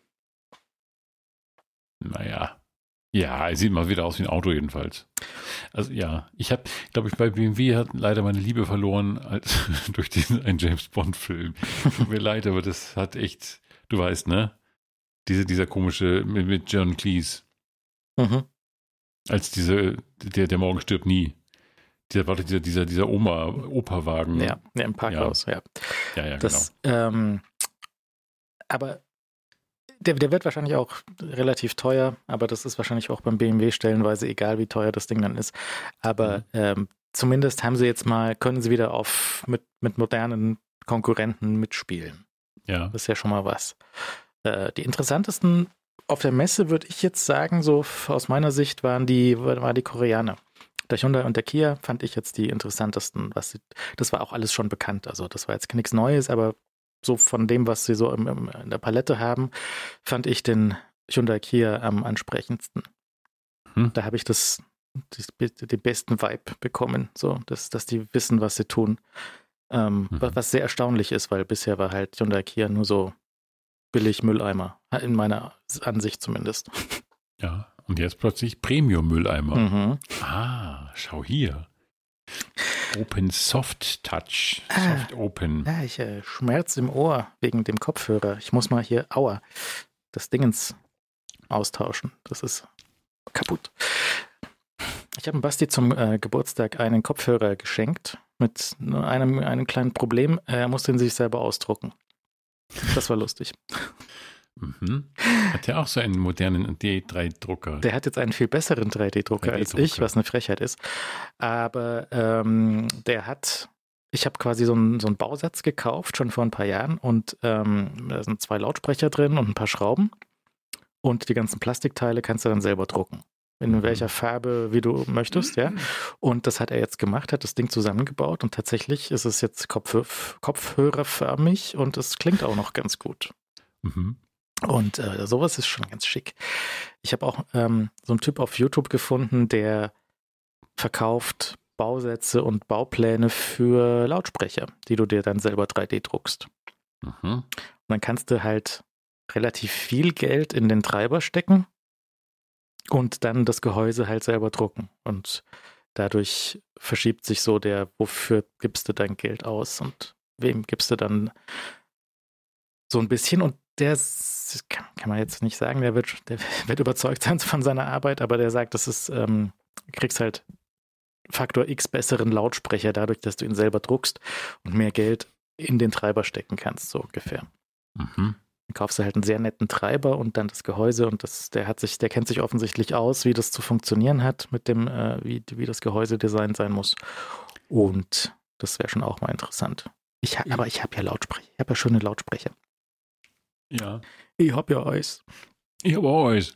[SPEAKER 2] Naja. Ja, er sieht mal wieder aus wie ein Auto jedenfalls. Also ja, ich habe, glaube ich, bei B M W hat leider meine Liebe verloren als, durch diesen einen James Bond Film. Tut mir leid, aber das hat echt, du weißt, ne? Diese, dieser komische mit, mit John Cleese,
[SPEAKER 1] Mhm.
[SPEAKER 2] als diese, der, der Morgen stirbt nie. Dieser, warte, dieser, dieser, dieser Oma, Operwagen.
[SPEAKER 1] Ja, ja, im Parkhaus, ja.
[SPEAKER 2] ja, ja,
[SPEAKER 1] Das, ähm, aber der, der wird wahrscheinlich auch relativ teuer, aber das ist wahrscheinlich auch beim B M W stellenweise egal, wie teuer das Ding dann ist. Aber
[SPEAKER 2] Mhm.
[SPEAKER 1] ähm, zumindest haben sie jetzt mal, können sie wieder auf mit, mit modernen Konkurrenten mitspielen.
[SPEAKER 2] genau. Ja.
[SPEAKER 1] Das ist ja schon mal was. Äh, die interessantesten auf der Messe, würde ich jetzt sagen, so f- aus meiner Sicht, waren die, waren die Koreaner. Der Hyundai und der Kia fand ich jetzt die interessantesten. Was sie, das war auch alles schon bekannt. Also das war jetzt nichts Neues, aber so von dem, was sie so im, im, in der Palette haben, fand ich den Hyundai Kia am ansprechendsten.
[SPEAKER 2] Hm.
[SPEAKER 1] Da habe ich das, das, den besten Vibe bekommen, so, dass, dass die wissen, was sie tun. Ähm,
[SPEAKER 2] Mhm.
[SPEAKER 1] was, was sehr erstaunlich ist, weil bisher war halt Hyundai Kia nur so billig Mülleimer, in meiner Ansicht zumindest.
[SPEAKER 2] Ja. Und jetzt plötzlich Premium-Mülleimer.
[SPEAKER 1] Mhm.
[SPEAKER 2] Ah, schau hier. Open Soft Touch.
[SPEAKER 1] Ah.
[SPEAKER 2] Soft Open.
[SPEAKER 1] Ja, ich äh, Schmerz im Ohr wegen dem Kopfhörer. Ich muss mal hier, aua, das Dingens austauschen. Das ist kaputt. Ich habe Basti zum äh, Geburtstag einen Kopfhörer geschenkt mit nur einem, einem kleinen Problem. Er musste ihn sich selber ausdrucken. Das war lustig.
[SPEAKER 2] Mhm. Hat ja auch so einen modernen D drei Drucker.
[SPEAKER 1] Der hat jetzt einen viel besseren drei D Drucker als ich, was eine Frechheit ist. Aber ähm, der hat, ich habe quasi so einen, so einen Bausatz gekauft, schon vor ein paar Jahren. Und ähm, da sind zwei Lautsprecher drin und ein paar Schrauben. Und die ganzen Plastikteile kannst du dann selber drucken. In mhm. welcher Farbe, wie du möchtest, ja. Und das hat er jetzt gemacht, hat das Ding zusammengebaut. Und tatsächlich ist es jetzt Kopf, kopfhörerförmig und es klingt auch noch ganz gut.
[SPEAKER 2] Mhm.
[SPEAKER 1] Und äh, sowas ist schon ganz schick. Ich habe auch ähm, so einen Typ auf YouTube gefunden, der verkauft Bausätze und Baupläne für Lautsprecher, die du dir dann selber drei D druckst.
[SPEAKER 2] Mhm.
[SPEAKER 1] Und dann kannst du halt relativ viel Geld in den Treiber stecken und dann das Gehäuse halt selber drucken. Und dadurch verschiebt sich so der, wofür gibst du dein Geld aus und wem gibst du dann so ein bisschen. Und der ist, kann, kann man jetzt nicht sagen, der wird, der wird überzeugt sein von seiner Arbeit, aber der sagt, das ist, ähm, du kriegst halt Faktor X besseren Lautsprecher dadurch, dass du ihn selber druckst und mehr Geld in den Treiber stecken kannst, so ungefähr.
[SPEAKER 2] Mhm.
[SPEAKER 1] Dann kaufst du halt einen sehr netten Treiber und dann das Gehäuse und das, der hat sich, der kennt sich offensichtlich aus, wie das zu funktionieren hat mit dem, äh, wie, wie das Gehäusedesign sein muss. Und das wäre schon auch mal interessant. Ich, aber ich habe ja Lautsprecher, ich habe ja schöne Lautsprecher.
[SPEAKER 2] Ja.
[SPEAKER 1] Ich hab ja alles.
[SPEAKER 2] Ich hab auch alles.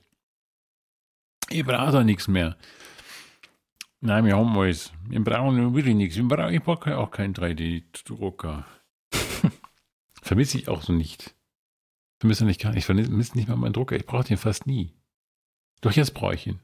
[SPEAKER 2] Ich brauche da nichts mehr. Nein, wir haben alles. Wir brauchen wirklich nichts. Ich brauche, ich brauche auch keinen drei D Drucker. Vermisse ich auch so nicht. Vermisse nicht gar nicht. Ich vermisse nicht mal meinen Drucker. Ich brauche den fast nie. Doch jetzt brauche ich ihn.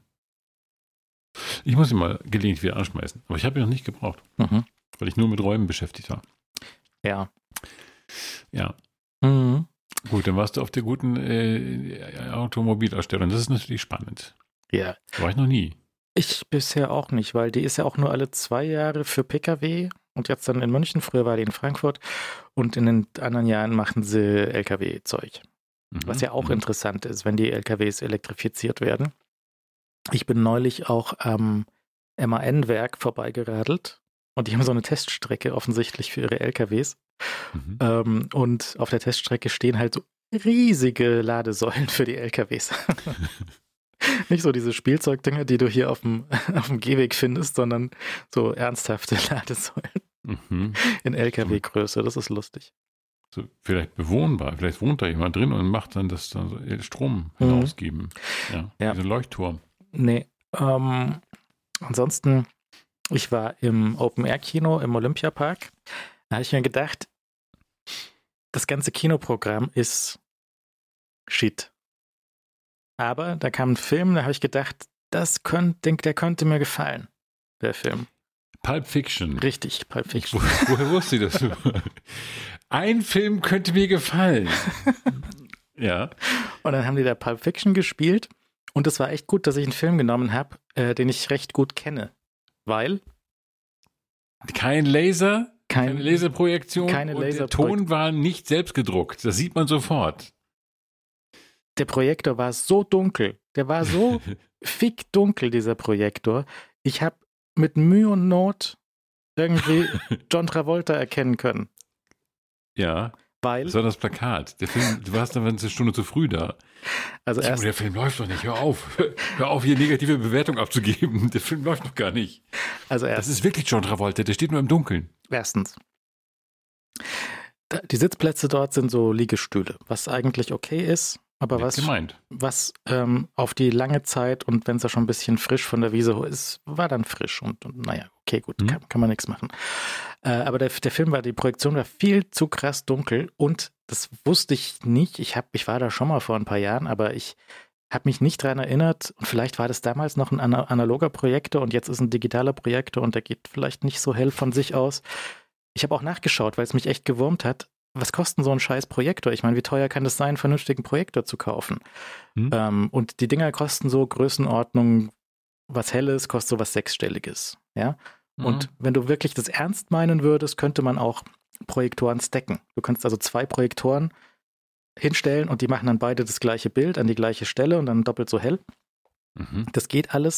[SPEAKER 2] Ich muss ihn mal gelegentlich wieder anschmeißen. Aber ich habe ihn noch nicht gebraucht.
[SPEAKER 1] Mhm.
[SPEAKER 2] Weil ich nur mit Räumen beschäftigt war.
[SPEAKER 1] Ja.
[SPEAKER 2] Ja.
[SPEAKER 1] Mhm.
[SPEAKER 2] Gut, dann warst du auf der guten äh, Automobilausstellung. Das ist natürlich spannend.
[SPEAKER 1] Ja.
[SPEAKER 2] Da war ich noch nie.
[SPEAKER 1] Ich bisher auch nicht, weil die ist ja auch nur alle zwei Jahre für Pkw und jetzt dann in München. Früher war die in Frankfurt und in den anderen Jahren machen sie L K W-Zeug. Mhm. Was ja auch mhm. interessant ist, wenn die L K Ws elektrifiziert werden. Ich bin neulich auch am M A N-Werk vorbeigeradelt und die haben so eine Teststrecke offensichtlich für ihre L K Ws. Mhm. Ähm, und auf der Teststrecke stehen halt so riesige Ladesäulen für die L K Ws. Nicht so diese Spielzeugdinger, die du hier auf dem, auf dem Gehweg findest, sondern so ernsthafte Ladesäulen
[SPEAKER 2] mhm.
[SPEAKER 1] in L K W-Größe. Das ist lustig.
[SPEAKER 2] So, vielleicht bewohnbar. Vielleicht wohnt da jemand drin und macht dann das dann so Strom hinausgeben. Mhm. Ja, ja. Dieser Leuchtturm.
[SPEAKER 1] Nee. Ähm, ansonsten, ich war im Open-Air-Kino im Olympiapark. Da habe ich mir gedacht, das ganze Kinoprogramm ist Shit. Aber da kam ein Film, da habe ich gedacht, das könnte, der könnte mir gefallen, der Film.
[SPEAKER 2] Pulp Fiction.
[SPEAKER 1] Richtig, Pulp Fiction.
[SPEAKER 2] Wo, woher wusste ich das? Ein Film könnte mir gefallen. Ja.
[SPEAKER 1] Und dann haben die da Pulp Fiction gespielt und es war echt gut, dass ich einen Film genommen habe, äh, den ich recht gut kenne. Weil?
[SPEAKER 2] Kein Laser?
[SPEAKER 1] Kein,
[SPEAKER 2] keine Laserprojektion?
[SPEAKER 1] Keine
[SPEAKER 2] und
[SPEAKER 1] Laserprojektion.
[SPEAKER 2] Der Ton war nicht selbst gedruckt. Das sieht man sofort.
[SPEAKER 1] Der Projektor war so dunkel. Der war so fick dunkel, dieser Projektor. Ich habe mit Mühe und Not irgendwie John Travolta erkennen können.
[SPEAKER 2] Ja.
[SPEAKER 1] Weil.
[SPEAKER 2] Das war das Plakat. Der Film, du warst dann eine Stunde zu früh da.
[SPEAKER 1] Also erst,
[SPEAKER 2] der Film läuft doch nicht. Hör auf. Hör auf, hier negative Bewertung abzugeben. Der Film läuft noch gar nicht.
[SPEAKER 1] Also erst,
[SPEAKER 2] das ist wirklich John Travolta. Der steht nur im Dunkeln.
[SPEAKER 1] Erstens. Die Sitzplätze dort sind so Liegestühle, was eigentlich okay ist. Aber was, was ähm, auf die lange Zeit und wenn es ja schon ein bisschen frisch von der Wiese ist, war dann frisch und, und naja, okay, gut, mhm. kann, kann man nichts machen. Äh, aber der, der Film war, die Projektion war viel zu krass dunkel und das wusste ich nicht. Ich, hab, ich war da schon mal vor ein paar Jahren, aber ich habe mich nicht daran erinnert und vielleicht war das damals noch ein analoger Projektor und jetzt ist ein digitaler Projektor und der geht vielleicht nicht so hell von sich aus. Ich habe auch nachgeschaut, weil es mich echt gewurmt hat. Was kostet so ein scheiß Projektor? Ich meine, wie teuer kann es sein, einen vernünftigen Projektor zu kaufen? Hm. Ähm, und die Dinger kosten so Größenordnung, was Helles kostet so was Sechsstelliges. Ja? Mhm. Und wenn du wirklich das ernst meinen würdest, könnte man auch Projektoren stacken. Du kannst also zwei Projektoren hinstellen und die machen dann beide das gleiche Bild an die gleiche Stelle und dann doppelt so hell. Mhm. Das geht alles.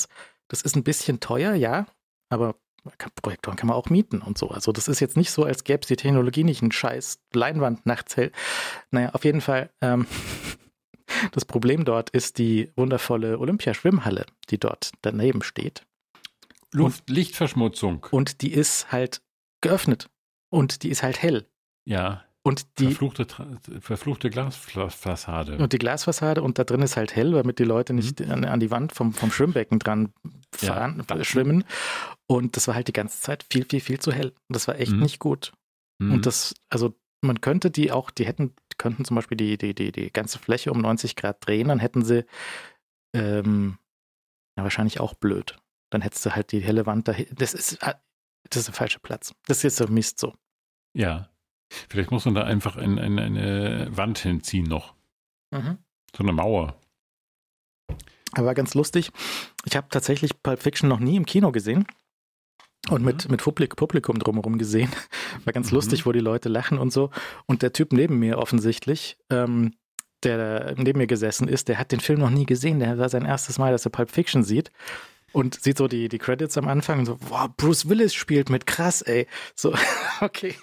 [SPEAKER 1] Das ist ein bisschen teuer, ja, aber Projektoren kann man auch mieten und so. Also das ist jetzt nicht so, als gäbe es die Technologie nicht einen scheiß Leinwand nachts hell. Naja, auf jeden Fall, ähm, das Problem dort ist die wundervolle Olympiaschwimmhalle, die dort daneben steht.
[SPEAKER 2] Luft, und, Lichtverschmutzung.
[SPEAKER 1] Und die ist halt geöffnet. Und die ist halt hell.
[SPEAKER 2] Ja.
[SPEAKER 1] Und die
[SPEAKER 2] verfluchte, verfluchte Glasfassade.
[SPEAKER 1] Und die Glasfassade und da drin ist halt hell, damit die Leute nicht mhm. an, an die Wand vom, vom Schwimmbecken dran fahren, ja, schwimmen. Und das war halt die ganze Zeit viel, viel, viel zu hell. Und das war echt mhm. nicht gut. Mhm. Und das, also man könnte die auch, die hätten, könnten zum Beispiel die, die, die, die ganze Fläche um neunzig Grad drehen, dann hätten sie ähm, ja, wahrscheinlich auch blöd. Dann hättest du halt die helle Wand da. Das ist, das ist der falsche Platz. Das ist so Mist so.
[SPEAKER 2] Ja. Vielleicht muss man da einfach ein, ein, eine Wand hinziehen noch. Mhm. So eine Mauer.
[SPEAKER 1] Aber war ganz lustig. Ich habe tatsächlich Pulp Fiction noch nie im Kino gesehen und mhm. mit, mit Publik, Publikum drumherum gesehen. War ganz mhm. lustig, wo die Leute lachen und so. Und der Typ neben mir offensichtlich, ähm, der neben mir gesessen ist, der hat den Film noch nie gesehen. Der war sein erstes Mal, dass er Pulp Fiction sieht. Und sieht so die, die Credits am Anfang und so, wow, Bruce Willis spielt mit, krass, ey. So, okay.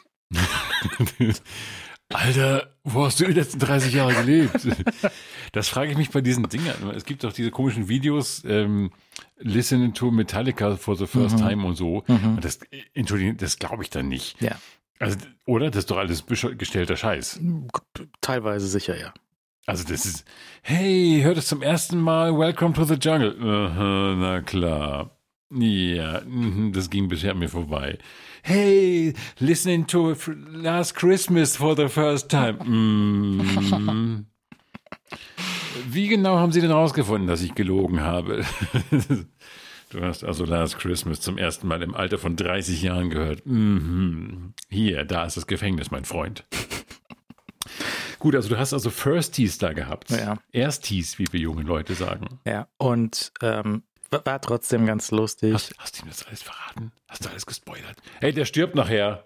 [SPEAKER 2] Alter, wo hast du die letzten dreißig Jahre gelebt? Das frage ich mich bei diesen Dingern. Es gibt doch diese komischen Videos, ähm, Listening to Metallica for the first mhm. time und so. Mhm. Und das, Entschuldigung, das glaube ich dann nicht.
[SPEAKER 1] Ja.
[SPEAKER 2] Also, oder? Das ist doch alles gestellter Scheiß.
[SPEAKER 1] Teilweise sicher, ja.
[SPEAKER 2] Also das ist, hey, hört es zum ersten Mal, Welcome to the Jungle. Uh, na klar. Ja, das ging bisher an mir vorbei. Hey, listening to Last Christmas for the first time. Mm. Wie genau haben Sie denn rausgefunden, dass ich gelogen habe? Du hast also Last Christmas zum ersten Mal im Alter von dreißig Jahren gehört. Mhm. Hier, da ist das Gefängnis, mein Freund. Gut, also du hast also Firsties da gehabt.
[SPEAKER 1] Ja.
[SPEAKER 2] Ersties, wie wir junge Leute sagen.
[SPEAKER 1] Ja, und ähm, war trotzdem ganz lustig.
[SPEAKER 2] Hast, hast du ihm das alles verraten? Hast du alles gespoilert? Hey, der stirbt nachher.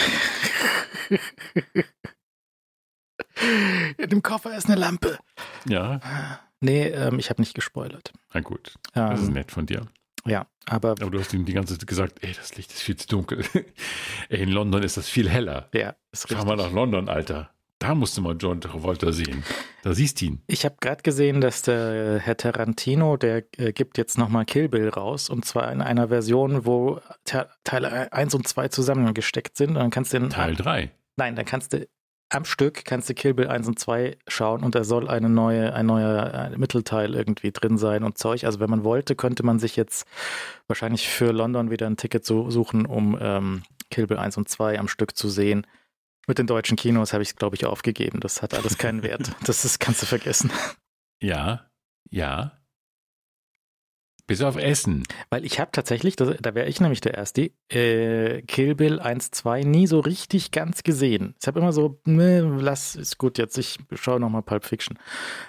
[SPEAKER 1] In dem Koffer ist eine Lampe.
[SPEAKER 2] Ja.
[SPEAKER 1] Nee, ähm, ich habe nicht gespoilert.
[SPEAKER 2] Na gut, das ähm, ist nett von dir.
[SPEAKER 1] Ja, aber...
[SPEAKER 2] Aber du hast ihm die ganze Zeit gesagt, ey, das Licht ist viel zu dunkel. Ey, in London ist das viel heller.
[SPEAKER 1] Ja, ist richtig.
[SPEAKER 2] Fahr mal nach London, Alter. Da musst du mal John Travolta sehen. Da siehst du ihn.
[SPEAKER 1] Ich habe gerade gesehen, dass der Herr Tarantino, der äh, gibt jetzt nochmal Kill Bill raus. Und zwar in einer Version, wo Te- Teile eins und zwei zusammengesteckt sind. Und dann kannst du den,
[SPEAKER 2] Teil drei?
[SPEAKER 1] Nein, dann kannst du am Stück kannst du Kill Bill eins und zwei schauen. Und da soll eine neue, ein neuer ein Mittelteil irgendwie drin sein und Zeug. Also wenn man wollte, könnte man sich jetzt wahrscheinlich für London wieder ein Ticket so suchen, um ähm, Kill Bill eins und zwei am Stück zu sehen. Mit den deutschen Kinos habe ich es, glaube ich, aufgegeben. Das hat alles keinen Wert. Das ist, kannst du vergessen.
[SPEAKER 2] Ja, ja. Bis auf Essen.
[SPEAKER 1] Weil ich habe tatsächlich, das, da wäre ich nämlich der Erste, äh, Kill Bill eins, zwei nie so richtig ganz gesehen. Ich habe immer so, ne, lass, ist gut jetzt, ich schaue nochmal Pulp Fiction.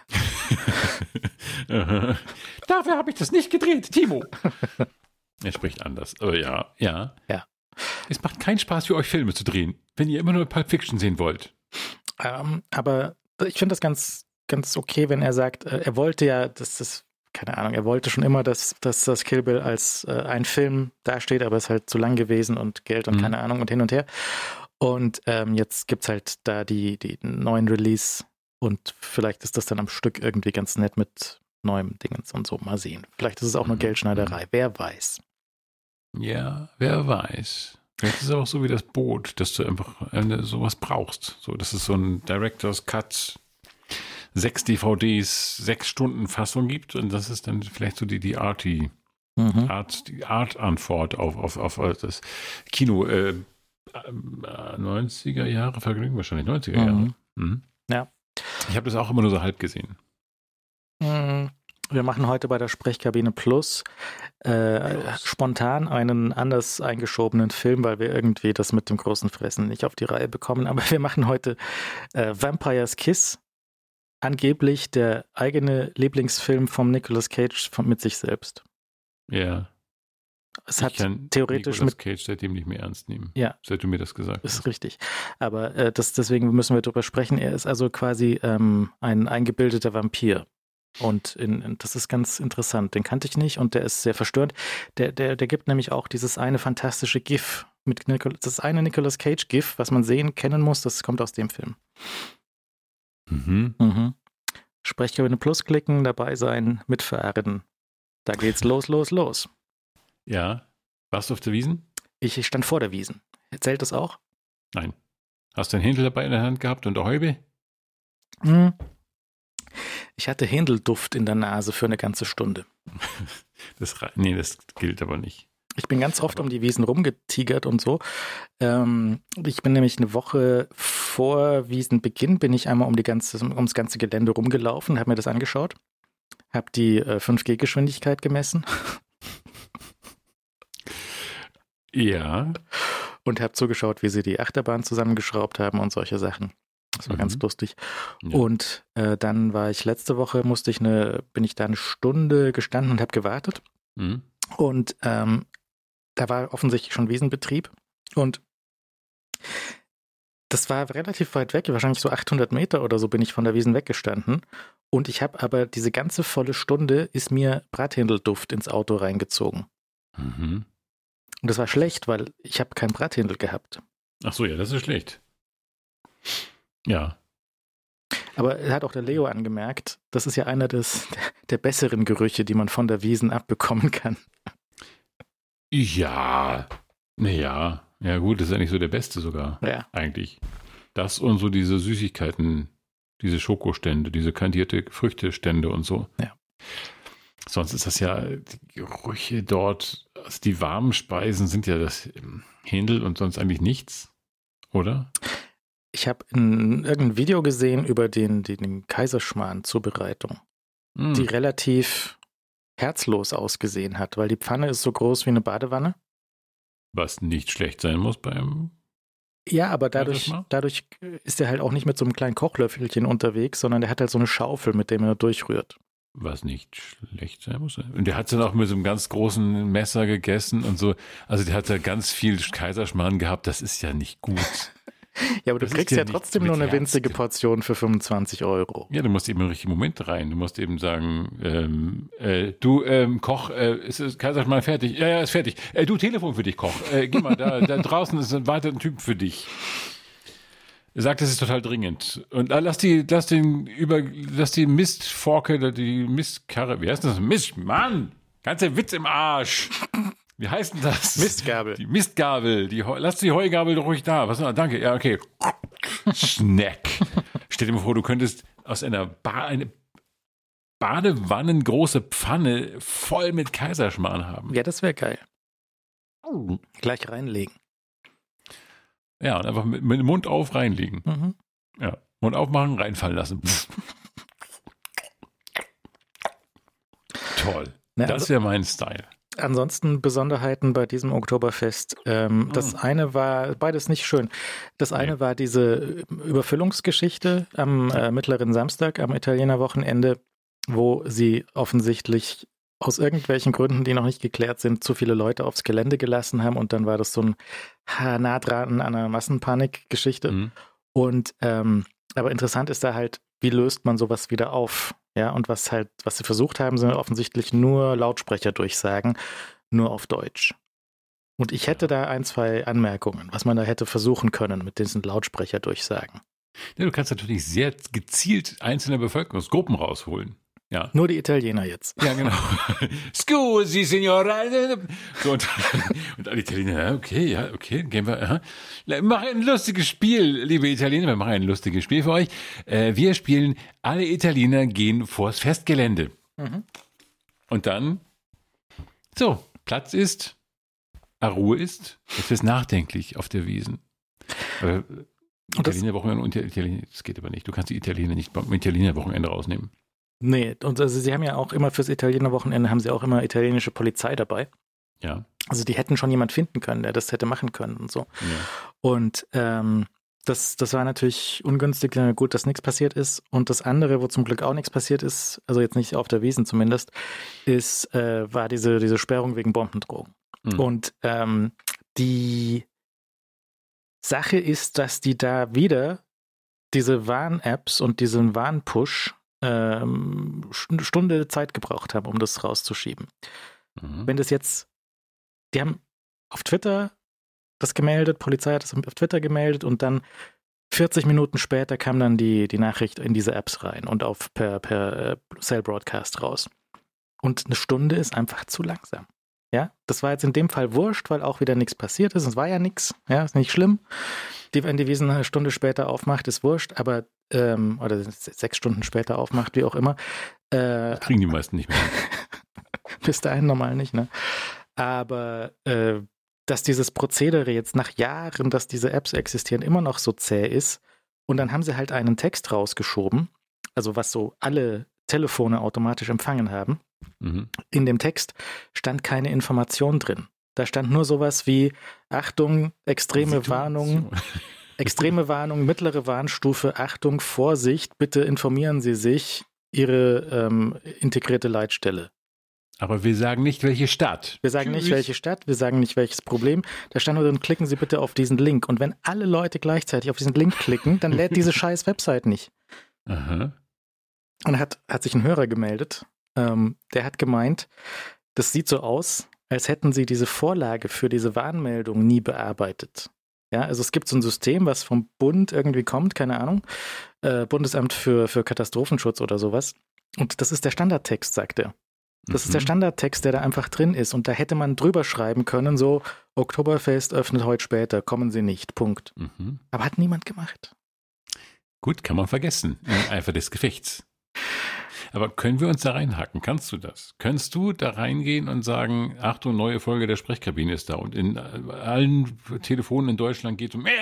[SPEAKER 2] Dafür habe ich das nicht gedreht, Timo. Er spricht anders, aber ja, ja.
[SPEAKER 1] Ja.
[SPEAKER 2] Es macht keinen Spaß für euch, Filme zu drehen, wenn ihr immer nur Pulp Fiction sehen wollt.
[SPEAKER 1] Ähm, aber ich finde das ganz, ganz okay, wenn er sagt, äh, er wollte ja, dass das, keine Ahnung, er wollte schon immer, dass, dass das Kill Bill als äh, ein Film dasteht, aber es ist halt zu lang gewesen und Geld und mhm. keine Ahnung und hin und her. Und ähm, jetzt gibt es halt da die, die neuen Release und vielleicht ist das dann am Stück irgendwie ganz nett mit neuem Dingens und so. Mal sehen. Vielleicht ist es auch nur Geldschneiderei, wer weiß.
[SPEAKER 2] Ja, wer weiß. Vielleicht ist es auch so wie das Boot, dass du einfach eine, sowas brauchst. So, dass es so ein Director's Cut, sechs D V Ds, sechs Stunden Fassung gibt und das ist dann vielleicht so die, die Arty, mhm. Art, die Art-Antwort auf, auf, auf das Kino. Äh, neunziger Jahre Vergnügen wahrscheinlich, neunziger Jahre.
[SPEAKER 1] Mhm.
[SPEAKER 2] Mhm.
[SPEAKER 1] Ja.
[SPEAKER 2] Ich habe das auch immer nur so halb gesehen.
[SPEAKER 1] Mhm. Wir machen heute bei der Sprechkabine Plus äh, spontan einen anders eingeschobenen Film, weil wir irgendwie das mit dem großen Fressen nicht auf die Reihe bekommen. Aber wir machen heute äh, Vampire's Kiss. Angeblich der eigene Lieblingsfilm vom Nicolas Cage von, mit sich selbst.
[SPEAKER 2] Ja.
[SPEAKER 1] Es
[SPEAKER 2] ich
[SPEAKER 1] hat
[SPEAKER 2] kann
[SPEAKER 1] theoretisch
[SPEAKER 2] Nicolas
[SPEAKER 1] mit
[SPEAKER 2] Cage seitdem nicht mehr ernst nehmen.
[SPEAKER 1] Ja.
[SPEAKER 2] Seit du mir das gesagt
[SPEAKER 1] ist
[SPEAKER 2] hast. Ist
[SPEAKER 1] richtig. Aber äh, das, deswegen müssen wir darüber sprechen. Er ist also quasi ähm, ein eingebildeter Vampir. Und in, in, das ist ganz interessant. Den kannte ich nicht und der ist sehr verstörend. Der, der, der gibt nämlich auch dieses eine fantastische GIF mit Nicol- das eine Nicolas Cage GIF, was man sehen, kennen muss, das kommt aus dem Film.
[SPEAKER 2] Mhm.
[SPEAKER 1] Mhm. Sprechkabine Plus klicken, dabei sein, mitfahren. Da geht's los, los, los.
[SPEAKER 2] Ja. Warst du auf der Wiesn?
[SPEAKER 1] Ich, ich stand vor der Wiesn. Zählt das auch?
[SPEAKER 2] Nein. Hast du ein Händel dabei in der Hand gehabt und eine Häube?
[SPEAKER 1] Hm. Ich hatte Händelduft in der Nase für eine ganze Stunde.
[SPEAKER 2] Das, rei- nee, das gilt aber nicht.
[SPEAKER 1] Ich bin ganz oft um die Wiesn rumgetigert und so. Ähm, ich bin nämlich eine Woche vor Wiesenbeginn, bin ich einmal um die ganze, ums ganze Gelände rumgelaufen, habe mir das angeschaut, habe die äh, fünf G Geschwindigkeit gemessen
[SPEAKER 2] Ja.
[SPEAKER 1] und habe zugeschaut, wie sie die Achterbahn zusammengeschraubt haben und solche Sachen. Das war
[SPEAKER 2] Mhm.
[SPEAKER 1] ganz lustig.
[SPEAKER 2] Ja.
[SPEAKER 1] Und äh, dann war ich letzte Woche, musste ich eine, bin ich da eine Stunde gestanden und habe gewartet.
[SPEAKER 2] Mhm.
[SPEAKER 1] Und ähm, da war offensichtlich schon Wiesenbetrieb. Und das war relativ weit weg, wahrscheinlich so achthundert Meter oder so bin ich von der Wiesn weggestanden. Und ich habe aber diese ganze volle Stunde ist mir Brathändelduft ins Auto reingezogen.
[SPEAKER 2] Mhm.
[SPEAKER 1] Und das war schlecht, weil ich habe kein Brathändel gehabt.
[SPEAKER 2] Ach so, ja, das ist schlecht. Ja.
[SPEAKER 1] Aber hat auch der Leo angemerkt, das ist ja einer des, der besseren Gerüche, die man von der Wiesn abbekommen kann.
[SPEAKER 2] Ja. Naja. Ja gut, das ist eigentlich so der Beste sogar.
[SPEAKER 1] Ja.
[SPEAKER 2] Eigentlich. Das und so diese Süßigkeiten, diese Schokostände, diese kandierte Früchtestände und so.
[SPEAKER 1] Ja.
[SPEAKER 2] Sonst ist das ja, die Gerüche dort, also die warmen Speisen sind ja das ähm, Händel und sonst eigentlich nichts, oder?
[SPEAKER 1] Ich habe in irgendeinem Video gesehen über den, den, den Kaiserschmarrn-Zubereitung,
[SPEAKER 2] Hm.
[SPEAKER 1] die relativ herzlos ausgesehen hat, weil die Pfanne ist so groß wie eine Badewanne.
[SPEAKER 2] Was nicht schlecht sein muss beim.
[SPEAKER 1] Ja, aber dadurch,
[SPEAKER 2] Kaiserschmarrn?
[SPEAKER 1] dadurch ist er halt auch nicht mit so einem kleinen Kochlöffelchen unterwegs, sondern der hat halt so eine Schaufel, mit dem er durchrührt.
[SPEAKER 2] Was nicht schlecht sein muss. Und der hat es dann auch mit so einem ganz großen Messer gegessen und so. Also der hat da ganz viel Kaiserschmarrn gehabt. Das ist ja nicht gut.
[SPEAKER 1] Ja, aber du
[SPEAKER 2] Das ist
[SPEAKER 1] kriegst
[SPEAKER 2] ja
[SPEAKER 1] ja
[SPEAKER 2] nicht
[SPEAKER 1] trotzdem
[SPEAKER 2] mit
[SPEAKER 1] nur eine
[SPEAKER 2] Herz
[SPEAKER 1] winzige
[SPEAKER 2] ge-
[SPEAKER 1] Portion für fünfundzwanzig Euro.
[SPEAKER 2] Ja, du musst eben im richtigen Moment rein. Du musst eben sagen, ähm, äh, du ähm, Koch, äh, ist das Kaiserschmarrn fertig? Ja, ja, ist fertig. Äh, du, Telefon für dich, Koch. Äh, geh mal, da, da draußen ist ein weiterer Typ für dich. Er sagt, das ist total dringend. Und äh, lass die, lass den über, lass die Mistforke, oder die Mistkarre, wie heißt das? Mist, Mann! Ganzer Witz im Arsch! Wie heißt denn das?
[SPEAKER 1] Mistgabel.
[SPEAKER 2] Die Mistgabel. Die, Heu- lass die Heugabel doch ruhig da. Was? Danke. Ja, okay. Snack. Stell dir mal vor, du könntest aus einer ba eine badewannengroße Pfanne voll mit Kaiserschmarrn haben.
[SPEAKER 1] Ja, das wäre geil. Gleich reinlegen.
[SPEAKER 2] Ja, und einfach mit, mit dem Mund auf reinlegen.
[SPEAKER 1] Mhm.
[SPEAKER 2] Ja. Mund aufmachen, reinfallen lassen. Pff. Toll.
[SPEAKER 1] Na,
[SPEAKER 2] Das
[SPEAKER 1] also,
[SPEAKER 2] wäre mein Style.
[SPEAKER 1] ansonsten Besonderheiten bei diesem Oktoberfest. Ähm, das
[SPEAKER 2] Mm.
[SPEAKER 1] eine war, beides nicht schön. Das eine
[SPEAKER 2] Nee.
[SPEAKER 1] war diese Überfüllungsgeschichte am äh, mittleren Samstag, am Italiener-Wochenende, wo sie offensichtlich aus irgendwelchen Gründen, die noch nicht geklärt sind, zu viele Leute aufs Gelände gelassen haben und dann war das so ein ha, nah dran an einer Massenpanik-Geschichte.
[SPEAKER 2] Mhm.
[SPEAKER 1] Und ähm, aber interessant ist da halt, wie löst man sowas wieder auf? Ja, und was halt, was sie versucht haben, sind offensichtlich nur Lautsprecherdurchsagen, nur auf Deutsch. Und ich hätte da ein, zwei Anmerkungen, was man da hätte versuchen können mit diesen Lautsprecherdurchsagen.
[SPEAKER 2] Ja, du kannst natürlich sehr gezielt einzelne Bevölkerungsgruppen rausholen. Ja.
[SPEAKER 1] Nur die Italiener jetzt.
[SPEAKER 2] Ja, genau. Scusi, Signora. So, und, und alle Italiener, ja, okay, ja, okay, gehen wir. Aha. Wir machen ein lustiges Spiel, liebe Italiener, wir machen ein lustiges Spiel für euch. Äh, wir spielen, alle Italiener gehen vors Festgelände.
[SPEAKER 1] Mhm.
[SPEAKER 2] Und dann, so, Platz ist, Ruhe ist, jetzt wird nachdenklich auf der Wiesn. Aber
[SPEAKER 1] Und das-
[SPEAKER 2] Italiener-Wochenende und Italiener, das geht aber nicht. Du kannst die Italiener nicht beim Italiener-Wochenende rausnehmen.
[SPEAKER 1] Nee, und also sie haben ja auch immer fürs Italiener-Wochenende haben sie auch immer italienische Polizei dabei.
[SPEAKER 2] Ja.
[SPEAKER 1] Also die hätten schon jemand finden können, der das hätte machen können und so.
[SPEAKER 2] ja.
[SPEAKER 1] Und ähm, das, das war natürlich ungünstig, äh, gut, dass nichts passiert ist. Und das andere, wo zum Glück auch nichts passiert ist, also jetzt nicht auf der Wiesn zumindest, ist, äh, war diese, diese Sperrung wegen Bombendrohung.
[SPEAKER 2] Mhm.
[SPEAKER 1] Und ähm, die Sache ist, dass die da wieder diese Warn-Apps und diesen Warn-Push ähm, eine Stunde Zeit gebraucht haben, um das rauszuschieben. Mhm. Wenn das jetzt, die haben auf Twitter das gemeldet, Polizei hat das auf Twitter gemeldet und dann vierzig Minuten später kam dann die, die Nachricht in diese Apps rein und auf per, per Cell Broadcast raus. Und eine Stunde ist einfach zu langsam. Ja, das war jetzt in dem Fall wurscht, weil auch wieder nichts passiert ist. Es war ja nichts, ja, ist nicht schlimm. Die, wenn die Wiesn eine Stunde später aufmacht, ist wurscht, aber ähm, oder sechs Stunden später aufmacht, wie auch immer. Äh,
[SPEAKER 2] das kriegen die meisten nicht mehr.
[SPEAKER 1] Bis dahin normal nicht, ne? Aber äh, dass dieses Prozedere jetzt nach Jahren, dass diese Apps existieren, immer noch so zäh ist. Und dann haben sie halt einen Text rausgeschoben, also was so alle Telefone automatisch empfangen haben. Mhm. In dem Text stand keine Information drin. Da stand nur sowas wie, Achtung, extreme Situation. Warnung, extreme Warnung, mittlere Warnstufe, Achtung, Vorsicht, bitte informieren Sie sich, Ihre ähm, integrierte Leitstelle.
[SPEAKER 2] Aber wir sagen nicht, welche Stadt.
[SPEAKER 1] Wir sagen
[SPEAKER 2] Tschüss.
[SPEAKER 1] nicht, welche Stadt, wir sagen nicht, welches Problem. Da stand nur drin, klicken Sie bitte auf diesen Link. Und wenn alle Leute gleichzeitig auf diesen Link klicken, dann lädt diese scheiß Website nicht.
[SPEAKER 2] Aha.
[SPEAKER 1] Und hat, hat sich ein Hörer gemeldet, ähm, der hat gemeint, das sieht so aus, als hätten sie diese Vorlage für diese Warnmeldung nie bearbeitet. Ja, also es gibt so ein System, was vom Bund irgendwie kommt, keine Ahnung, äh, Bundesamt für, für Katastrophenschutz oder sowas. Und das ist der Standardtext, sagt er. Das mhm. ist der Standardtext, der da einfach drin ist. Und da hätte man drüber schreiben können, so, Oktoberfest öffnet heute später, kommen Sie nicht, Punkt. Mhm. Aber hat niemand gemacht.
[SPEAKER 2] Gut, kann man vergessen, im Eifer des Gefechts. Aber können wir uns da reinhacken? Kannst du das? Könntest du da reingehen und sagen, Achtung, neue Folge der Sprechkabine ist da und in allen Telefonen in Deutschland geht es um Mäp,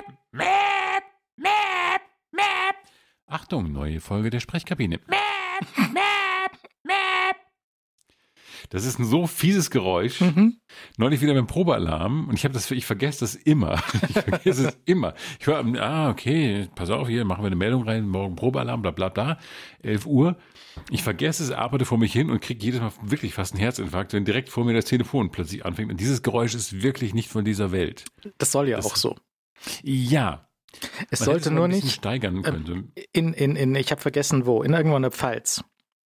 [SPEAKER 2] Mäp, Mäp, Mäp. Achtung, neue Folge der Sprechkabine. Mäp, Mäp, Mäp. Das ist ein so fieses Geräusch. Mhm. Neulich wieder beim Probealarm und ich habe das, ich vergesse das immer. Ich vergesse es immer. Ich höre, ah, okay, pass auf, hier machen wir eine Meldung rein, morgen Probealarm, bla bla bla, elf Uhr. Ich vergesse es, arbeite vor mich hin und kriege jedes Mal wirklich fast einen Herzinfarkt, wenn direkt vor mir das Telefon plötzlich anfängt. Und dieses Geräusch ist wirklich nicht von dieser Welt.
[SPEAKER 1] Das soll ja
[SPEAKER 2] das,
[SPEAKER 1] auch so.
[SPEAKER 2] Ja.
[SPEAKER 1] Es Man sollte nur nicht
[SPEAKER 2] steigern können.
[SPEAKER 1] In, in, in, ich habe vergessen wo, in irgendwo in der Pfalz.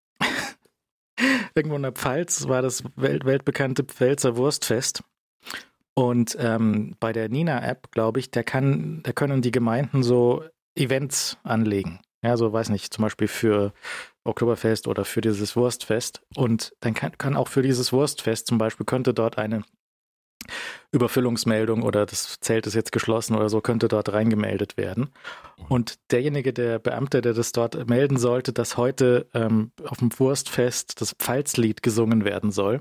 [SPEAKER 1] Irgendwo in der Pfalz war das welt, weltbekannte Pfälzer Wurstfest. Und ähm, bei der Nina-App, glaube ich, da, kann, da können die Gemeinden so Events anlegen. Ja, so weiß nicht, zum Beispiel für Oktoberfest oder für dieses Wurstfest. Und dann kann, kann auch für dieses Wurstfest zum Beispiel, könnte dort eine Überfüllungsmeldung oder das Zelt ist jetzt geschlossen oder so, könnte dort reingemeldet werden. Und derjenige, der Beamte, der das dort melden sollte, dass heute ähm, auf dem Wurstfest das Pfalzlied gesungen werden soll,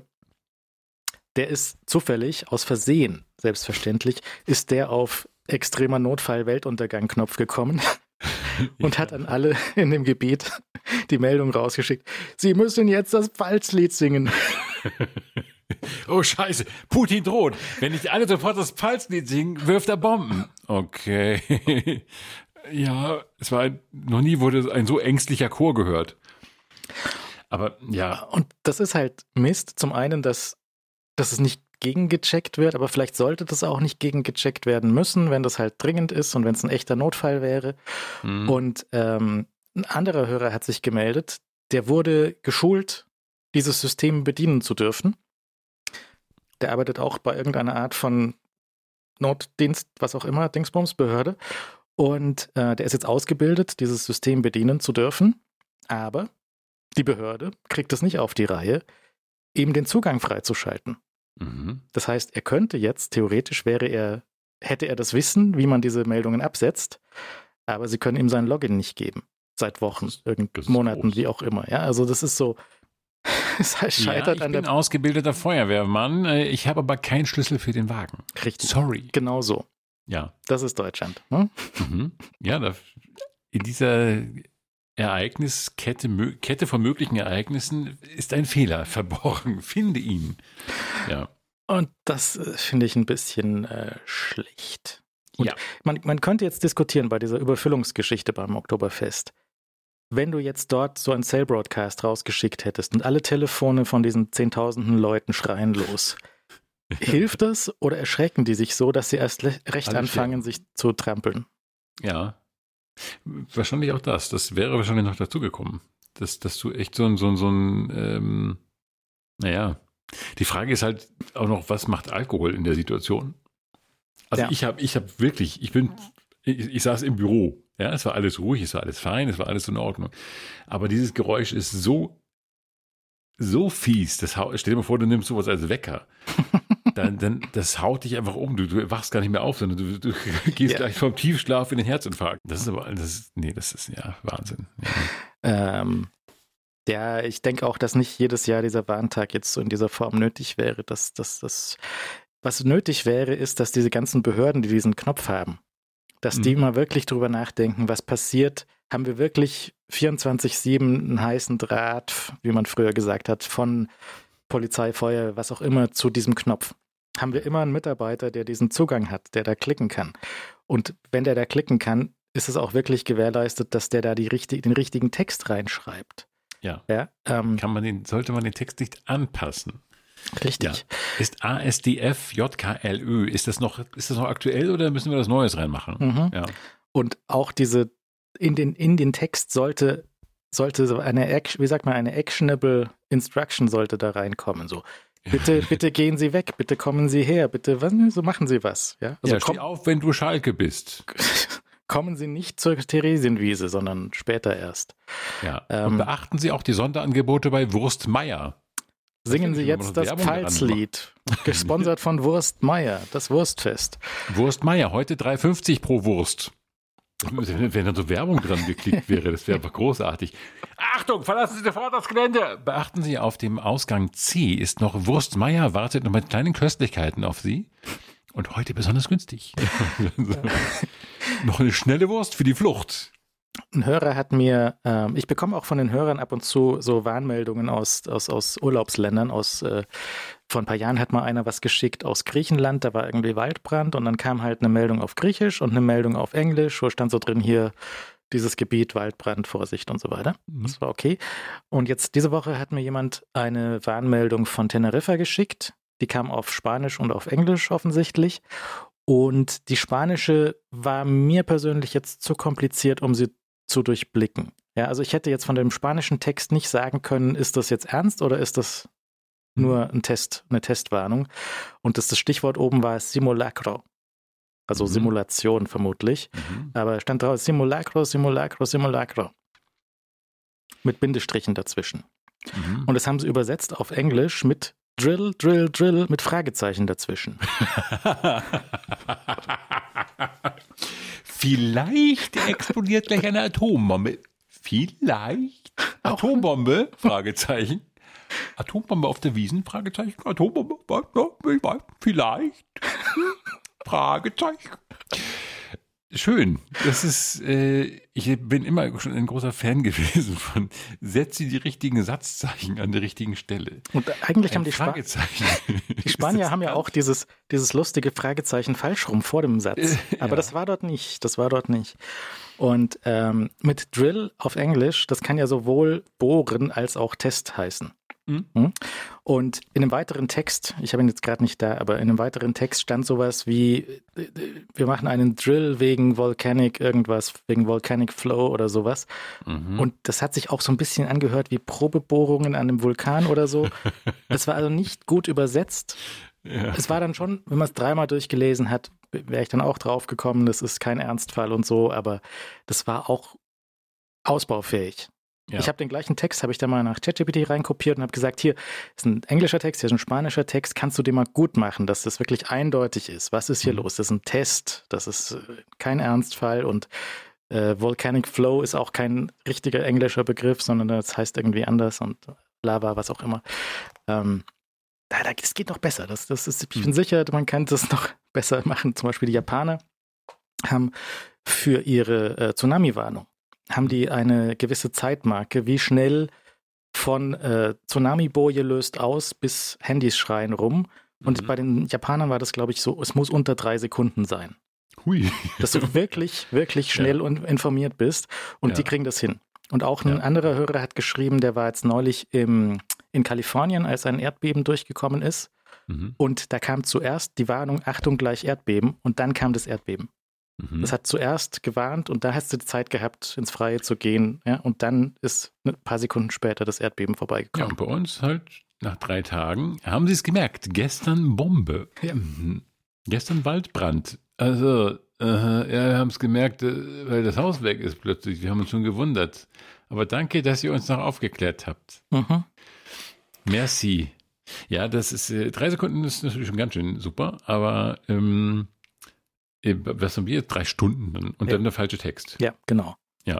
[SPEAKER 1] der ist zufällig, aus Versehen, selbstverständlich, ist der auf extremer Notfall-Weltuntergang-Knopf gekommen und ja. hat an alle in dem Gebiet die Meldung rausgeschickt. Sie müssen jetzt das Pfalzlied singen.
[SPEAKER 2] Oh Scheiße, Putin droht. Wenn nicht alle sofort das Pfalzlied singen, wirft er Bomben. Okay. Ja, es war ein, noch nie wurde ein so ängstlicher Chor gehört. Aber ja.
[SPEAKER 1] Und das ist halt Mist. Zum einen, dass, dass es nicht gegengecheckt wird, aber vielleicht sollte das auch nicht gegengecheckt werden müssen, wenn das halt dringend ist und wenn es ein echter Notfall wäre. Mhm. Und ähm, ein anderer Hörer hat sich gemeldet, der wurde geschult, dieses System bedienen zu dürfen. Der arbeitet auch bei irgendeiner Art von Notdienst, was auch immer, Dingsbumsbehörde. Und äh, der ist jetzt ausgebildet, dieses System bedienen zu dürfen. Aber die Behörde kriegt es nicht auf die Reihe, ihm den Zugang freizuschalten. Mhm. Das heißt, er könnte jetzt, theoretisch wäre er, hätte er das Wissen, wie man diese Meldungen absetzt, aber sie können ihm sein Login nicht geben. Seit Wochen, irgend Monaten, groß. Wie auch immer. Ja, also das ist so, es halt scheitert
[SPEAKER 2] ja, ich
[SPEAKER 1] an
[SPEAKER 2] bin
[SPEAKER 1] der
[SPEAKER 2] ausgebildeter Feuerwehrmann, ich habe aber keinen Schlüssel für den Wagen.
[SPEAKER 1] Richtig.
[SPEAKER 2] Sorry.
[SPEAKER 1] Genau so.
[SPEAKER 2] Ja.
[SPEAKER 1] Das ist Deutschland. Hm?
[SPEAKER 2] Mhm. Ja, da, in dieser Ereigniskette Kette von möglichen Ereignissen ist ein Fehler verborgen. Finde ihn. Ja.
[SPEAKER 1] Und das äh, finde ich ein bisschen äh, schlecht. Und
[SPEAKER 2] ja.
[SPEAKER 1] man, man könnte jetzt diskutieren bei dieser Überfüllungsgeschichte beim Oktoberfest. Wenn du jetzt dort so einen Cell-Broadcast rausgeschickt hättest und alle Telefone von diesen zehntausenden Leuten schreien los, hilft das oder erschrecken die sich so, dass sie erst le- recht alle anfangen, sich zu trampeln?
[SPEAKER 2] Ja, wahrscheinlich auch das. Das wäre wahrscheinlich noch dazugekommen. dass, dass du echt so ein, so ein, so ein ähm, naja, die Frage ist halt auch noch, was macht Alkohol in der Situation? Also ja. ich habe ich hab wirklich, ich bin, ich, ich saß im Büro, ja, es war alles ruhig, es war alles fein, es war alles in Ordnung. Aber dieses Geräusch ist so, so fies, das, stell dir mal vor, du nimmst sowas als Wecker. Dann, dann, das haut dich einfach um. Du, du wachst gar nicht mehr auf, sondern du, du gehst ja. gleich vom Tiefschlaf in den Herzinfarkt. Das ist aber, das ist, nee, das ist ja Wahnsinn.
[SPEAKER 1] Ja, ähm, ja ich denke auch, dass nicht jedes Jahr dieser Warntag jetzt so in dieser Form nötig wäre. Dass, dass, dass, was nötig wäre, ist, dass diese ganzen Behörden, die diesen Knopf haben, dass mhm. die mal wirklich drüber nachdenken, was passiert. Haben wir wirklich vierundzwanzig sieben einen heißen Draht, wie man früher gesagt hat, von Polizei, Feuer, was auch immer, zu diesem Knopf? Haben wir immer einen Mitarbeiter, der diesen Zugang hat, der da klicken kann. Und wenn der da klicken kann, ist es auch wirklich gewährleistet, dass der da die richtig, den richtigen Text reinschreibt.
[SPEAKER 2] Ja.
[SPEAKER 1] ja ähm,
[SPEAKER 2] kann man den, sollte man den Text nicht anpassen.
[SPEAKER 1] Richtig.
[SPEAKER 2] Ja. Ist A S D F J K L Ö, ist das noch, ist das noch aktuell oder müssen wir das Neues reinmachen?
[SPEAKER 1] Mhm. Ja. Und auch diese, in den, in den Text sollte, sollte so eine, wie sagt man, eine actionable Instruction sollte da reinkommen, so. Bitte, bitte gehen Sie weg, bitte kommen Sie her, bitte, was, so machen Sie was. Ja,
[SPEAKER 2] also ja steh auf, wenn du Schalke bist.
[SPEAKER 1] Kommen Sie nicht zur Theresienwiese, sondern später erst.
[SPEAKER 2] Ja, ähm, und beachten Sie auch die Sonderangebote bei Wurst Meier.
[SPEAKER 1] Singen Sie jetzt das Pfalzlied, gesponsert von Wurst Meier, das Wurstfest.
[SPEAKER 2] Wurst Meier, heute drei fünfzig pro Wurst. Wenn da so Werbung dran geklickt wäre, das wäre einfach großartig. Achtung, verlassen Sie sofort das Gelände! Beachten Sie, auf dem Ausgang C ist noch Wurst Meier, wartet noch mit kleinen Köstlichkeiten auf Sie. Und heute besonders günstig. so. Noch eine schnelle Wurst für die Flucht.
[SPEAKER 1] Ein Hörer hat mir, ähm, ich bekomme auch von den Hörern ab und zu so Warnmeldungen aus, aus, aus Urlaubsländern. Aus, äh, vor ein paar Jahren hat mal einer was geschickt aus Griechenland, da war irgendwie Waldbrand und dann kam halt eine Meldung auf Griechisch und eine Meldung auf Englisch, wo stand so drin hier, dieses Gebiet, Waldbrand, Vorsicht und so weiter. Mhm. Das war okay. Und jetzt diese Woche hat mir jemand eine Warnmeldung von Teneriffa geschickt. Die kam auf Spanisch und auf Englisch offensichtlich. Und die spanische war mir persönlich jetzt zu kompliziert, um sie zu durchblicken. Ja, also ich hätte jetzt von dem spanischen Text nicht sagen können, ist das jetzt ernst oder ist das nur ein Test, eine Testwarnung? Und das, das Stichwort oben war Simulacro. Also mhm. Simulation vermutlich. Mhm. Aber stand drauf Simulacro, Simulacro, Simulacro. Mit Bindestrichen dazwischen. Mhm. Und das haben sie übersetzt auf Englisch mit Drill, Drill, Drill mit Fragezeichen dazwischen.
[SPEAKER 2] Vielleicht explodiert gleich eine Atombombe. Vielleicht? Atombombe? Fragezeichen. Atombombe auf der Wiesn? Fragezeichen. Atombombe? Vielleicht? Fragezeichen. Schön. Das ist, äh, ich bin immer schon ein großer Fan gewesen von setze die richtigen Satzzeichen an der richtigen Stelle.
[SPEAKER 1] Und eigentlich
[SPEAKER 2] ein
[SPEAKER 1] haben die, Spa- die Spanier haben ja auch dieses, dieses lustige Fragezeichen falsch rum vor dem Satz. Aber ja. das war dort nicht. Das war dort nicht. Und ähm, mit Drill auf Englisch, das kann ja sowohl bohren als auch Test heißen. Mhm. Und in einem weiteren Text, ich habe ihn jetzt gerade nicht da, aber in einem weiteren Text stand sowas wie, wir machen einen Drill wegen Volcanic irgendwas, wegen Volcanic Flow oder sowas. Mhm. Und das hat sich auch so ein bisschen angehört wie Probebohrungen an einem Vulkan oder so. Das war also nicht gut übersetzt. Ja. Es war dann schon, wenn man es dreimal durchgelesen hat, wäre ich dann auch drauf gekommen, das ist kein Ernstfall und so, aber das war auch ausbaufähig. Ja. Ich habe den gleichen Text, habe ich da mal nach ChatGPT reinkopiert und habe gesagt, hier ist ein englischer Text, hier ist ein spanischer Text, kannst du den mal gut machen, dass das wirklich eindeutig ist. Was ist hier mhm. los? Das ist ein Test, das ist kein Ernstfall und äh, Volcanic Flow ist auch kein richtiger englischer Begriff, sondern das heißt irgendwie anders und Lava, was auch immer. Ähm, das geht noch besser. Das, das ist, ich bin sicher, man kann das noch besser machen. Zum Beispiel die Japaner haben für ihre äh, Tsunami-Warnung haben die eine gewisse Zeitmarke, wie schnell von äh, Tsunami-Boje löst aus bis Handys schreien rum. Und mhm. bei den Japanern war das, glaube ich, so, es muss unter drei Sekunden sein.
[SPEAKER 2] Hui.
[SPEAKER 1] Dass du wirklich, wirklich schnell ja. und informiert bist. Und ja. die kriegen das hin. Und auch ein ja. anderer Hörer hat geschrieben, der war jetzt neulich im, in Kalifornien, als ein Erdbeben durchgekommen ist. Mhm. Und da kam zuerst die Warnung, Achtung, gleich Erdbeben. Und dann kam das Erdbeben.
[SPEAKER 2] Mhm.
[SPEAKER 1] Das hat zuerst gewarnt und da hast du die Zeit gehabt, ins Freie zu gehen. Ja, und dann ist ein paar Sekunden später das Erdbeben
[SPEAKER 2] Ja,
[SPEAKER 1] vorbeigekommen.
[SPEAKER 2] und bei uns halt nach drei Tagen, haben Sie es gemerkt, gestern Bombe.
[SPEAKER 1] Ja.
[SPEAKER 2] Mhm. Gestern Waldbrand. Also, äh, ja, wir haben es gemerkt, äh, weil das Haus weg ist plötzlich. Wir haben uns schon gewundert. Aber danke, dass ihr uns noch aufgeklärt habt.
[SPEAKER 1] Mhm.
[SPEAKER 2] Merci. Ja, das ist, äh, drei Sekunden ist natürlich schon ganz schön super, aber ähm, äh, was haben wir jetzt? Drei Stunden dann, und
[SPEAKER 1] Ja.
[SPEAKER 2] dann der falsche Text.
[SPEAKER 1] Ja, genau.
[SPEAKER 2] Ja.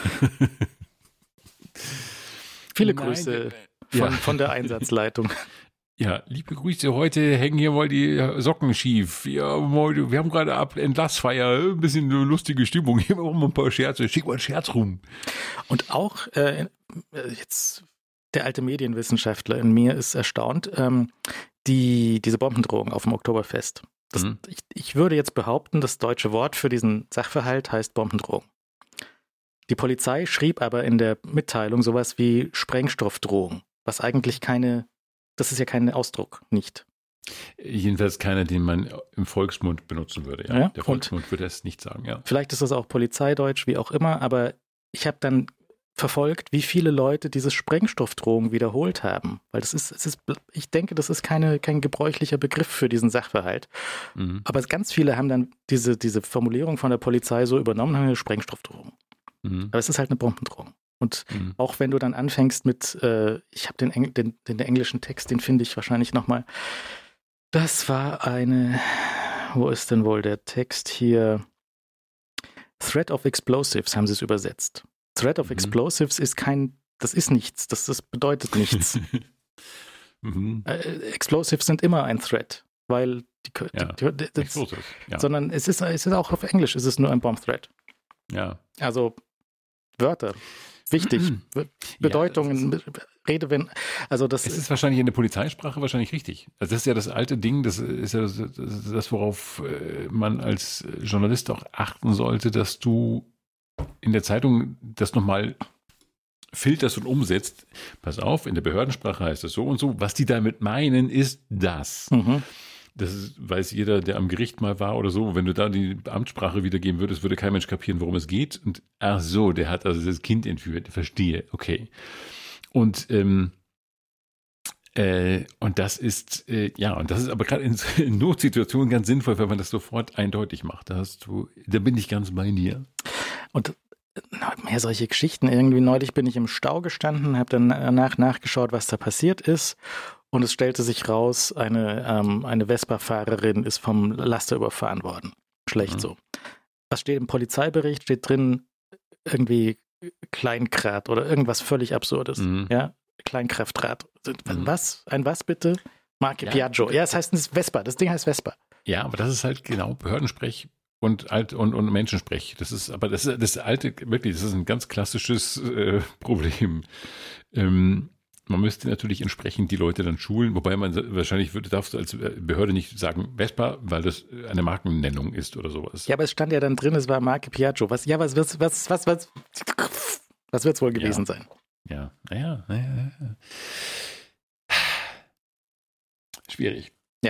[SPEAKER 1] Viele
[SPEAKER 2] Nein,
[SPEAKER 1] Grüße
[SPEAKER 2] äh,
[SPEAKER 1] von,
[SPEAKER 2] ja.
[SPEAKER 1] von der Einsatzleitung.
[SPEAKER 2] Ja, liebe Grüße, heute hängen hier mal die Socken schief. Ja, mal, wir haben gerade Ab- Entlassfeier, ein bisschen eine lustige Stimmung. Hier machen wir ein paar Scherze, schick mal einen Scherz rum.
[SPEAKER 1] Und auch äh, jetzt der alte Medienwissenschaftler in mir ist erstaunt, ähm, die, diese Bombendrohung auf dem Oktoberfest. Das,
[SPEAKER 2] Mhm.
[SPEAKER 1] ich, ich würde jetzt behaupten, das deutsche Wort für diesen Sachverhalt heißt Bombendrohung. Die Polizei schrieb aber in der Mitteilung sowas wie Sprengstoffdrohung, was eigentlich keine, das ist ja kein Ausdruck, nicht.
[SPEAKER 2] Jedenfalls keiner, den man im Volksmund benutzen würde. Ja.
[SPEAKER 1] Ja,
[SPEAKER 2] Der
[SPEAKER 1] und-
[SPEAKER 2] Volksmund würde es nicht sagen, ja.
[SPEAKER 1] Vielleicht ist das auch Polizeideutsch, wie auch immer, aber ich habe dann verfolgt, wie viele Leute dieses Sprengstoffdrohung wiederholt haben. Weil das ist, es ist, ich denke, das ist keine, kein gebräuchlicher Begriff für diesen Sachverhalt.
[SPEAKER 2] Mhm.
[SPEAKER 1] Aber ganz viele haben dann diese, diese Formulierung von der Polizei so übernommen, haben eine Sprengstoffdrohung.
[SPEAKER 2] Mhm.
[SPEAKER 1] Aber es ist halt eine Bombendrohung. Und
[SPEAKER 2] Mhm.
[SPEAKER 1] auch wenn du dann anfängst mit, äh, ich habe den, Engl- den, den, den englischen Text, den finde ich wahrscheinlich nochmal. Das war eine, wo ist denn wohl der Text hier? Threat of Explosives haben sie es übersetzt. Threat of
[SPEAKER 2] Mhm.
[SPEAKER 1] Explosives ist kein, das ist nichts, das, das bedeutet nichts.
[SPEAKER 2] Mhm.
[SPEAKER 1] äh, Explosives sind immer ein Threat, weil die, die,
[SPEAKER 2] Ja.
[SPEAKER 1] die, die, das,
[SPEAKER 2] Explosives. Ja.
[SPEAKER 1] sondern es ist, es ist auch auf Englisch, es ist nur ein Bomb Threat.
[SPEAKER 2] ja.
[SPEAKER 1] Also Wörter, wichtig, Be- Bedeutungen, Rede, wenn, also das
[SPEAKER 2] Es ist wahrscheinlich in der Polizeisprache wahrscheinlich richtig. Also das ist ja das alte Ding, das ist ja das, das worauf äh, man als Journalist auch achten sollte, dass du in der Zeitung das nochmal filterst und umsetzt. Pass auf, in der Behördensprache heißt es so und so. Was die damit meinen, ist das.
[SPEAKER 1] Mhm.
[SPEAKER 2] Das ist, weiß jeder, der am Gericht mal war oder so. Wenn du da die Amtssprache wiedergeben würdest, würde kein Mensch kapieren, worum es geht. Und ach so, der hat also das Kind entführt. Verstehe, okay. Und ähm, äh, und das ist äh, ja und das ist aber gerade in, in Notsituationen ganz sinnvoll, wenn man das sofort eindeutig macht. Da hast du, da bin ich ganz bei dir.
[SPEAKER 1] Und mehr solche Geschichten. Irgendwie neulich bin ich im Stau gestanden, habe dann danach nachgeschaut, was da passiert ist. Und es stellte sich raus, eine, ähm, eine Vespa-Fahrerin ist vom Laster überfahren worden. Schlecht
[SPEAKER 2] Mhm.
[SPEAKER 1] so. Was steht im Polizeibericht? Steht drin irgendwie Kleinkrad oder irgendwas völlig Absurdes.
[SPEAKER 2] Mhm.
[SPEAKER 1] Ja, Kleinkraftrad.
[SPEAKER 2] Mhm.
[SPEAKER 1] Was? Ein was bitte? Marke
[SPEAKER 2] Ja.
[SPEAKER 1] Piaggio. Ja, es heißt es ist Vespa. Das Ding heißt Vespa.
[SPEAKER 2] Ja, aber das ist halt genau Behördensprech und alt und, und Menschensprech. Das ist, aber das ist das alte, wirklich, das ist ein ganz klassisches äh, Problem. Ähm, man müsste natürlich entsprechend die Leute dann schulen, wobei man wahrscheinlich würde, darfst du als Behörde nicht sagen Vespa, weil das eine Markennennung ist oder sowas.
[SPEAKER 1] Ja, aber es stand ja dann drin, es war Marke Piaggio. Was, ja, was wird's, was, was, was, was wird's wohl gewesen
[SPEAKER 2] Ja.
[SPEAKER 1] sein?
[SPEAKER 2] Ja, naja, naja. Schwierig.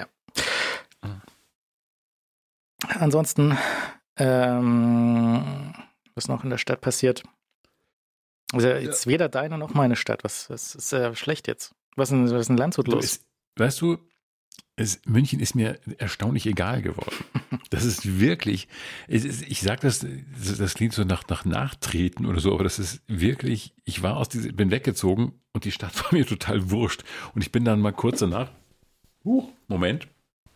[SPEAKER 1] Ansonsten, ähm, was noch in der Stadt passiert? Also jetzt weder deine noch meine Stadt. Was, was ist äh, schlecht jetzt? Was ist, was ist in Landshut
[SPEAKER 2] Du,
[SPEAKER 1] los?
[SPEAKER 2] es, weißt du, es, München ist mir erstaunlich egal geworden. Das ist wirklich, es ist, ich sage das, das, das klingt so nach, nach Nachtreten oder so, aber das ist wirklich, ich war aus diese, bin weggezogen und die Stadt war mir total wurscht. Und ich bin dann mal kurz danach, uh, Moment,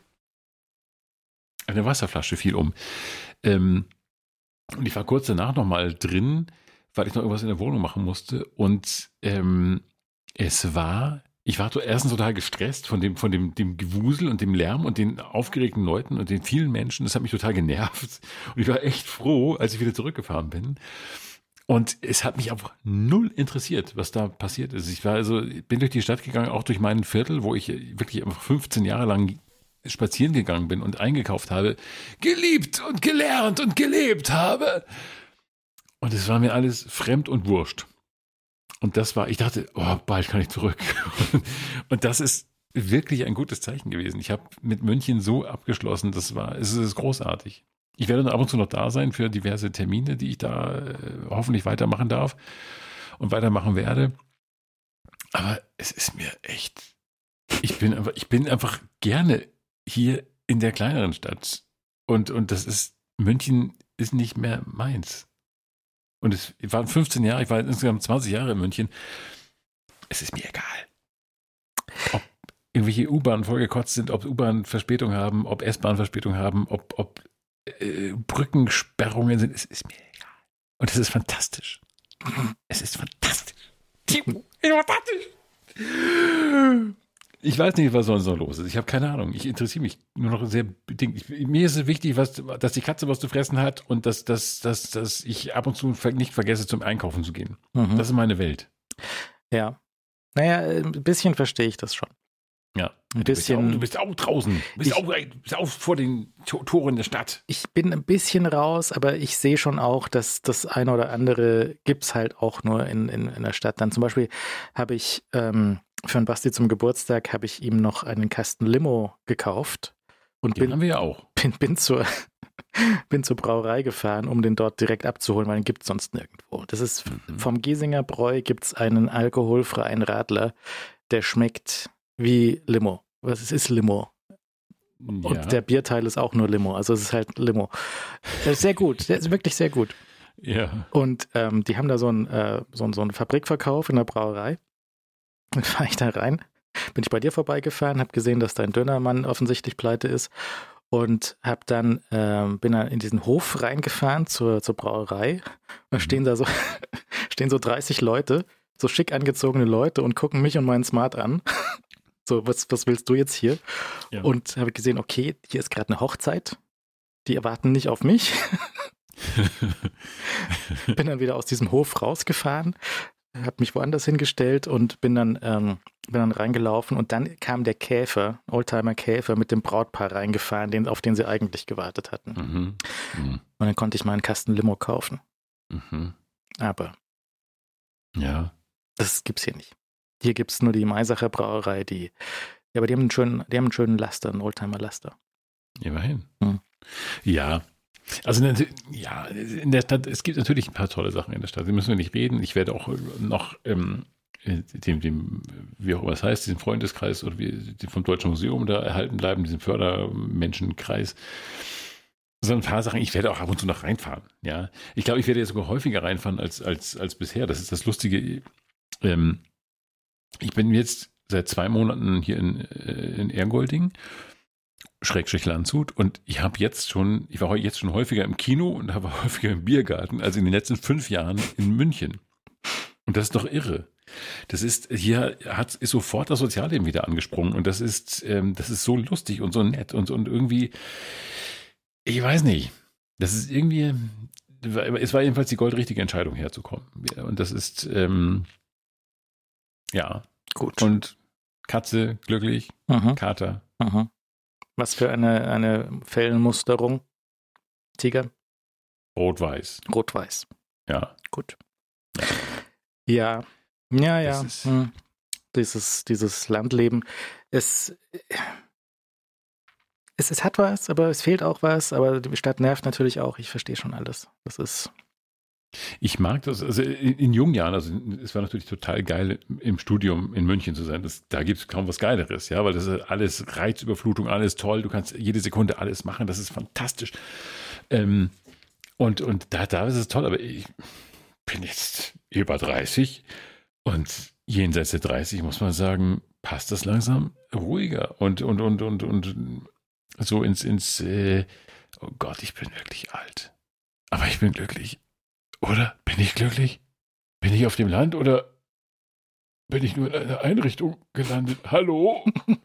[SPEAKER 2] eine Wasserflasche fiel um. Ähm, und ich war kurz danach nochmal drin, weil ich noch irgendwas in der Wohnung machen musste. Und ähm, es war, ich war erstens total gestresst von dem, von dem, dem Gewusel und dem Lärm und den aufgeregten Leuten und den vielen Menschen. Das hat mich total genervt. Und ich war echt froh, als ich wieder zurückgefahren bin. Und es hat mich einfach null interessiert, was da passiert ist. Ich war also, bin durch die Stadt gegangen, auch durch mein Viertel, wo ich wirklich einfach fünfzehn Jahre lang spazieren gegangen bin und eingekauft habe, geliebt und gelernt und gelebt habe. Und es war mir alles fremd und wurscht. Und das war, ich dachte, oh, bald kann ich zurück. Und das ist wirklich ein gutes Zeichen gewesen. Ich habe mit München so abgeschlossen, das war, es ist großartig. Ich werde dann ab und zu noch da sein für diverse Termine, die ich da äh, hoffentlich weitermachen darf und weitermachen werde. Aber es ist mir echt, ich bin einfach, ich bin einfach gerne hier in der kleineren Stadt. Und, und das ist, München ist nicht mehr meins. Und es waren fünfzehn Jahre, ich war insgesamt zwanzig Jahre in München. Es ist mir egal. Ob irgendwelche U-Bahnen vollgekotzt sind, ob U-Bahn-Verspätung haben, ob S-Bahn-Verspätung haben, ob, ob äh, Brückensperrungen sind, es ist mir egal. Und es ist fantastisch. Es ist fantastisch. Timo, es ist fantastisch. Ich weiß nicht, was sonst noch los ist. Ich habe keine Ahnung. Ich interessiere mich nur noch sehr bedingt. Ich, mir ist es wichtig, was, dass die Katze was zu fressen hat und dass, dass, dass, dass ich ab und zu nicht vergesse, zum Einkaufen zu gehen. Mhm. Das ist meine Welt.
[SPEAKER 1] Ja. Naja, ein bisschen verstehe ich das schon.
[SPEAKER 2] Ja,
[SPEAKER 1] ein bisschen.
[SPEAKER 2] Du bist auch, du bist auch draußen. Du bist, ich, auch, du bist auch vor den Toren der Stadt.
[SPEAKER 1] Ich bin ein bisschen raus, aber ich sehe schon auch, dass das eine oder andere gibt es halt auch nur in, in, in der Stadt. Dann zum Beispiel habe ich ähm, für einen Basti zum Geburtstag habe ich ihm noch einen Kasten Limo gekauft. Und
[SPEAKER 2] den
[SPEAKER 1] bin,
[SPEAKER 2] haben wir ja auch.
[SPEAKER 1] Bin, bin, zur, bin zur Brauerei gefahren, um den dort direkt abzuholen, weil den gibt es sonst nirgendwo. Das ist mhm. vom Giesinger Bräu gibt es einen alkoholfreien Radler, der schmeckt wie Limo. Was es ist Limo. Und ja. Der Bierteil ist auch nur Limo. Also es ist halt Limo. Der ist sehr gut. Der ist wirklich sehr gut.
[SPEAKER 2] Ja.
[SPEAKER 1] Und ähm, die haben da so, ein, äh, so, so einen Fabrikverkauf in der Brauerei. Dann fahre ich da rein. Bin ich bei dir vorbeigefahren, habe gesehen, dass dein Dönermann offensichtlich pleite ist. Und hab dann, ähm, bin dann in diesen Hof reingefahren zur, zur Brauerei. Da stehen da so, stehen so dreißig Leute, so schick angezogene Leute und gucken mich und meinen Smart an. So, was, was willst du jetzt hier? Ja. Und habe gesehen, okay, hier ist gerade eine Hochzeit. Die erwarten nicht auf mich. Bin dann wieder aus diesem Hof rausgefahren, habe mich woanders hingestellt und bin dann, ähm, bin dann reingelaufen. Und dann kam der Käfer, Oldtimer Käfer, mit dem Brautpaar reingefahren, den, auf den sie eigentlich gewartet hatten.
[SPEAKER 2] Mhm. Mhm.
[SPEAKER 1] Und dann konnte ich mal einen Kasten Limo kaufen.
[SPEAKER 2] Mhm.
[SPEAKER 1] Aber
[SPEAKER 2] ja,
[SPEAKER 1] das gibt's hier nicht. Hier gibt es nur die Maisacher Brauerei, die, ja, aber die haben einen schönen, die haben einen schönen Laster, einen Oldtimer Laster.
[SPEAKER 2] Immerhin.
[SPEAKER 1] Hm.
[SPEAKER 2] Ja. Also ja, in der Stadt, es gibt natürlich ein paar tolle Sachen in der Stadt. Die müssen wir nicht reden. Ich werde auch noch ähm, dem, dem, wie auch immer es heißt, diesen Freundeskreis oder wie, vom Deutschen Museum da erhalten bleiben, diesen Fördermenschenkreis. So ein paar Sachen, ich werde auch ab und zu noch reinfahren. Ja, ich glaube, ich werde jetzt sogar häufiger reinfahren als, als, als bisher. Das ist das Lustige. Ähm, Ich bin jetzt seit zwei Monaten hier in, in Ergolding, Schrägstrich Landshut, und ich habe jetzt schon, ich war jetzt schon häufiger im Kino und habe häufiger im Biergarten als in den letzten fünf Jahren in München. Und das ist doch irre. Das ist, hier hat, ist sofort das Sozialleben wieder angesprungen und das ist, ähm, das ist so lustig und so nett und, und irgendwie, ich weiß nicht, das ist irgendwie, es war jedenfalls die goldrichtige Entscheidung herzukommen. Und das ist, ähm, ja,
[SPEAKER 1] gut.
[SPEAKER 2] Und Katze glücklich,
[SPEAKER 1] mhm.
[SPEAKER 2] Kater.
[SPEAKER 1] Mhm. Was für eine, eine Fellenmusterung? Tiger?
[SPEAKER 2] Rot-Weiß.
[SPEAKER 1] Rot-Weiß.
[SPEAKER 2] Ja.
[SPEAKER 1] Gut. Ja. Ja, ja. ja.
[SPEAKER 2] Ist,
[SPEAKER 1] hm. Dieses, dieses Landleben. Es, es, es hat was, aber es fehlt auch was. Aber die Stadt nervt natürlich auch. Ich verstehe schon alles. Das ist.
[SPEAKER 2] Ich mag das, also in, in jungen Jahren, also es war natürlich total geil, im Studium in München zu sein. Das, da gibt es kaum was Geileres, ja, weil das ist alles Reizüberflutung, alles toll, du kannst jede Sekunde alles machen, das ist fantastisch. Ähm, und, und da, da ist es toll, aber ich bin jetzt über dreißig und jenseits der dreißig muss man sagen, passt das langsam ruhiger und, und, und, und, und so ins, ins, äh, oh Gott, ich bin wirklich alt. Aber ich bin glücklich. Oder bin ich glücklich? Bin ich auf dem Land oder bin ich nur in einer Einrichtung gelandet? Hallo?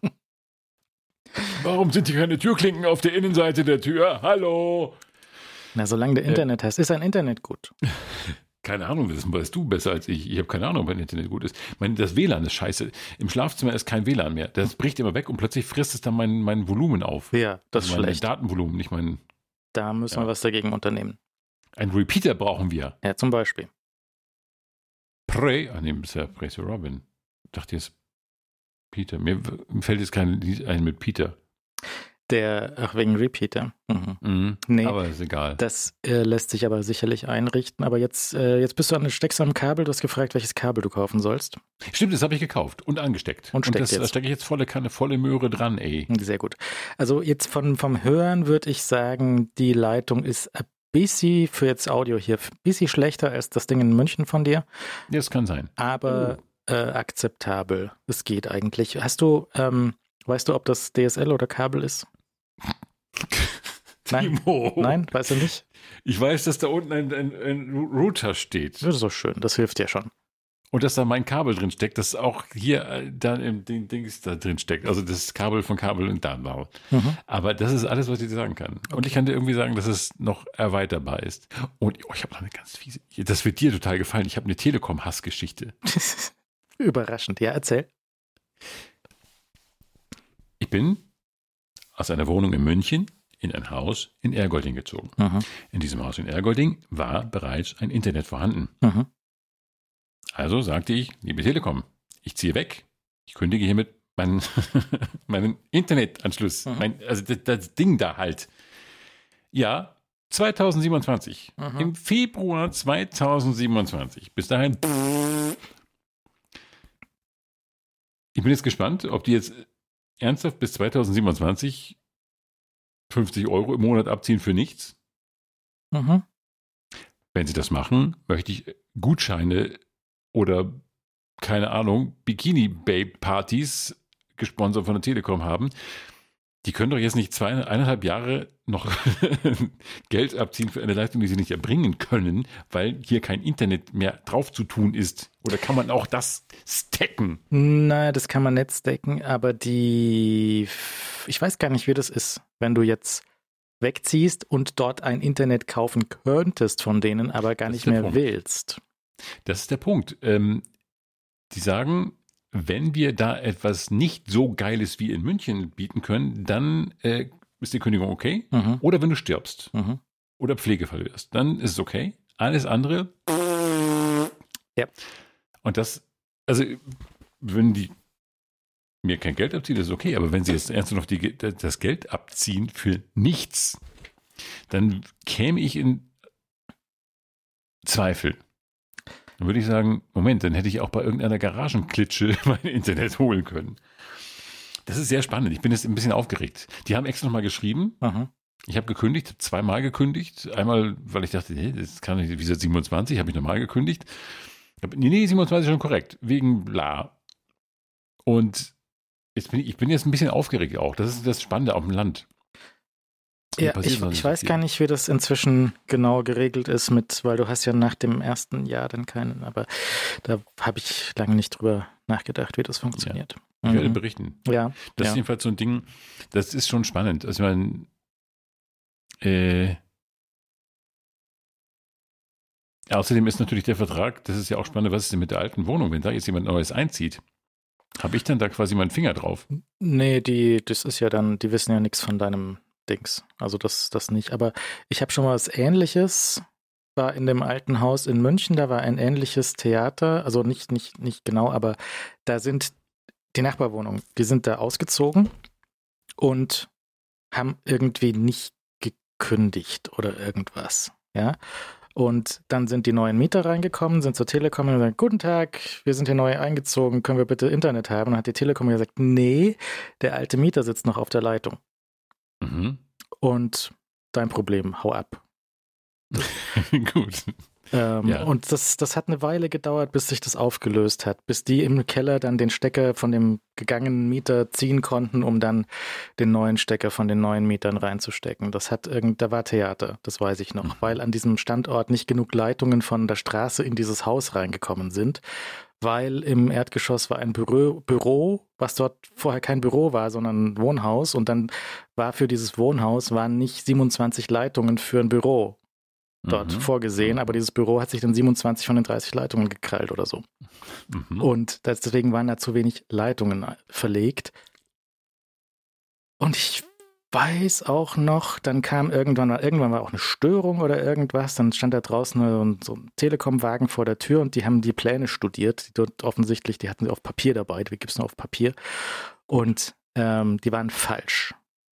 [SPEAKER 2] Warum sind hier keine Türklinken auf der Innenseite der Tür? Hallo?
[SPEAKER 1] Na, solange du Internet äh, hast, ist ein Internet gut.
[SPEAKER 2] Keine Ahnung, das weißt du besser als ich. Ich habe keine Ahnung, ob ein Internet gut ist. Mein, das W L A N ist scheiße. Im Schlafzimmer ist kein W L A N mehr. Das bricht immer weg und plötzlich frisst es dann mein, mein Volumen auf.
[SPEAKER 1] Ja, das
[SPEAKER 2] also
[SPEAKER 1] ist
[SPEAKER 2] mein
[SPEAKER 1] schlecht.
[SPEAKER 2] Datenvolumen, nicht mein...
[SPEAKER 1] Da müssen ja. wir was dagegen unternehmen.
[SPEAKER 2] Ein Repeater brauchen wir.
[SPEAKER 1] Ja, zum Beispiel.
[SPEAKER 2] Prey, ah nee, bisher Prey to Robin. Ich dachte jetzt Peter. Mir fällt jetzt kein Lied ein mit Peter.
[SPEAKER 1] Der, ach, wegen Repeater. Mhm.
[SPEAKER 2] Mhm,
[SPEAKER 1] Nee,
[SPEAKER 2] aber ist egal.
[SPEAKER 1] das äh, lässt sich aber sicherlich einrichten. Aber jetzt, äh, jetzt bist du an, steckst du am Kabel, du hast gefragt, welches Kabel du kaufen sollst.
[SPEAKER 2] Stimmt, das habe ich gekauft und angesteckt.
[SPEAKER 1] Und steckt
[SPEAKER 2] das,
[SPEAKER 1] jetzt.
[SPEAKER 2] Da stecke ich jetzt volle Kanne, volle Möhre dran, ey.
[SPEAKER 1] Sehr gut. Also jetzt von, vom Hören würde ich sagen, die Leitung ist ein bisschen, für jetzt Audio hier, ein bisschen schlechter als das Ding in München von dir,
[SPEAKER 2] Das kann sein.
[SPEAKER 1] aber äh, akzeptabel. Es geht eigentlich. Hast du, ähm, weißt du, ob das D S L oder Kabel ist? Nein,
[SPEAKER 2] Timo.
[SPEAKER 1] nein, weißt du nicht?
[SPEAKER 2] Ich weiß, dass da unten ein, ein, ein Router steht.
[SPEAKER 1] Das ist so schön, das hilft ja schon.
[SPEAKER 2] Und dass da mein Kabel drin steckt, das auch hier äh, dann im Ding, Dings da drin steckt. Also das Kabel von Kabel und Download.
[SPEAKER 1] Mhm.
[SPEAKER 2] Aber das ist alles, was ich dir sagen kann. Und
[SPEAKER 1] Okay.
[SPEAKER 2] ich kann dir irgendwie sagen, dass es noch erweiterbar ist. Und oh, ich habe noch eine ganz fiese, das wird dir total gefallen. Ich habe eine Telekom-Hassgeschichte.
[SPEAKER 1] Überraschend, ja, erzähl.
[SPEAKER 2] Ich bin aus einer Wohnung in München in ein Haus in Ergolding gezogen.
[SPEAKER 1] Mhm.
[SPEAKER 2] In diesem Haus in Ergolding war bereits ein Internet vorhanden.
[SPEAKER 1] Mhm.
[SPEAKER 2] Also sagte ich, liebe Telekom, ich ziehe weg. Ich kündige hiermit meinen, meinen Internetanschluss.
[SPEAKER 1] Mhm.
[SPEAKER 2] Mein, also das, das Ding da halt. Ja, zwanzig siebenundzwanzig.
[SPEAKER 1] Mhm.
[SPEAKER 2] Im Februar zwanzig siebenundzwanzig. Bis dahin. Ich bin jetzt gespannt, ob die jetzt ernsthaft bis zwanzig siebenundzwanzig fünfzig Euro im Monat abziehen für nichts.
[SPEAKER 1] Mhm.
[SPEAKER 2] Wenn sie das machen, möchte ich Gutscheine oder, keine Ahnung, Bikini-Babe-Partys gesponsert von der Telekom haben. Die können doch jetzt nicht zwei, eineinhalb Jahre noch Geld abziehen für eine Leistung, die sie nicht erbringen können, weil hier kein Internet mehr drauf zu tun ist. Oder kann man auch das stacken?
[SPEAKER 1] Nein, das kann man nicht stacken, aber die, ich weiß gar nicht, wie das ist, wenn du jetzt wegziehst und dort ein Internet kaufen könntest von denen, aber gar
[SPEAKER 2] Das
[SPEAKER 1] nicht
[SPEAKER 2] ist der
[SPEAKER 1] mehr
[SPEAKER 2] Punkt.
[SPEAKER 1] willst.
[SPEAKER 2] Das ist der Punkt. Ähm, die sagen, wenn wir da etwas nicht so Geiles wie in München bieten können, dann äh, ist die Kündigung okay.
[SPEAKER 1] Mhm.
[SPEAKER 2] Oder wenn du stirbst
[SPEAKER 1] Mhm.
[SPEAKER 2] oder Pflegefall wirst, dann ist es okay. Alles andere.
[SPEAKER 1] Ja.
[SPEAKER 2] Und das, also, wenn die mir kein Geld abziehen, das ist okay. Aber wenn sie jetzt ernsthaft noch die, das Geld abziehen für nichts, dann käme ich in Zweifel. Dann würde ich sagen, Moment, dann hätte ich auch bei irgendeiner Garagenklitsche mein Internet holen können. Das ist sehr spannend. Ich bin jetzt ein bisschen aufgeregt. Die haben extra nochmal geschrieben.
[SPEAKER 1] Mhm.
[SPEAKER 2] Ich habe gekündigt, zweimal gekündigt. Einmal, weil ich dachte, hey, das kann nicht, wie gesagt, siebenundzwanzig, habe ich nochmal gekündigt. Hab, nee, nee, siebenundzwanzig ist schon korrekt. Wegen bla. Und jetzt bin ich, ich bin jetzt ein bisschen aufgeregt auch. Das ist das Spannende auf dem Land. Hier
[SPEAKER 1] Ja,
[SPEAKER 2] passiert
[SPEAKER 1] ich,
[SPEAKER 2] noch
[SPEAKER 1] ich
[SPEAKER 2] nicht
[SPEAKER 1] weiß
[SPEAKER 2] viel.
[SPEAKER 1] gar nicht, wie das inzwischen genau geregelt ist mit, weil du hast ja nach dem ersten Jahr dann keinen, aber da habe ich lange nicht drüber nachgedacht, wie das funktioniert.
[SPEAKER 2] Ich werde
[SPEAKER 1] Mhm.
[SPEAKER 2] berichten.
[SPEAKER 1] Ja,
[SPEAKER 2] Das
[SPEAKER 1] ja.
[SPEAKER 2] ist jedenfalls so ein Ding, das ist schon spannend. Also, ich meine, äh, außerdem ist natürlich der Vertrag, das ist ja auch spannend, was ist denn mit der alten Wohnung, wenn da jetzt jemand Neues einzieht? Habe ich dann da quasi meinen Finger drauf?
[SPEAKER 1] Nee, die, das ist ja dann, die wissen ja nichts von deinem Dings. Also das, das nicht. Aber ich habe schon mal was Ähnliches, war in dem alten Haus in München, da war ein ähnliches Theater, also nicht, nicht, nicht genau, aber da sind die Nachbarwohnungen, die sind da ausgezogen und haben irgendwie nicht gekündigt oder irgendwas, ja. Und dann sind die neuen Mieter reingekommen, sind zur Telekom und gesagt, guten Tag, wir sind hier neu eingezogen, können wir bitte Internet haben? Und dann hat die Telekom gesagt, nee, der alte Mieter sitzt noch auf der Leitung.
[SPEAKER 2] Mhm.
[SPEAKER 1] Und dein Problem, hau ab.
[SPEAKER 2] Gut.
[SPEAKER 1] Ähm,
[SPEAKER 2] Ja.
[SPEAKER 1] Und das, das hat eine Weile gedauert, bis sich das aufgelöst hat, bis die im Keller dann den Stecker von dem gegangenen Mieter ziehen konnten, um dann den neuen Stecker von den neuen Mietern reinzustecken. Das hat irgend, da war Theater, das weiß ich noch,
[SPEAKER 2] Mhm.
[SPEAKER 1] weil an diesem Standort nicht genug Leitungen von der Straße in dieses Haus reingekommen sind, weil im Erdgeschoss war ein Büro, Büro, was dort vorher kein Büro war, sondern ein Wohnhaus, und dann war für dieses Wohnhaus waren nicht siebenundzwanzig Leitungen für ein Büro dort
[SPEAKER 2] Mhm.
[SPEAKER 1] vorgesehen, aber dieses Büro hat sich dann siebenundzwanzig von den dreißig Leitungen gekrallt oder so.
[SPEAKER 2] Mhm.
[SPEAKER 1] Und das, deswegen waren da zu wenig Leitungen verlegt. Und ich weiß auch noch, dann kam irgendwann, irgendwann war auch eine Störung oder irgendwas, dann stand da draußen so ein, so ein Telekom-Wagen vor der Tür und die haben die Pläne studiert. Die dort offensichtlich, die hatten sie auf Papier dabei, die gibt es nur auf Papier. Und ähm, die waren falsch.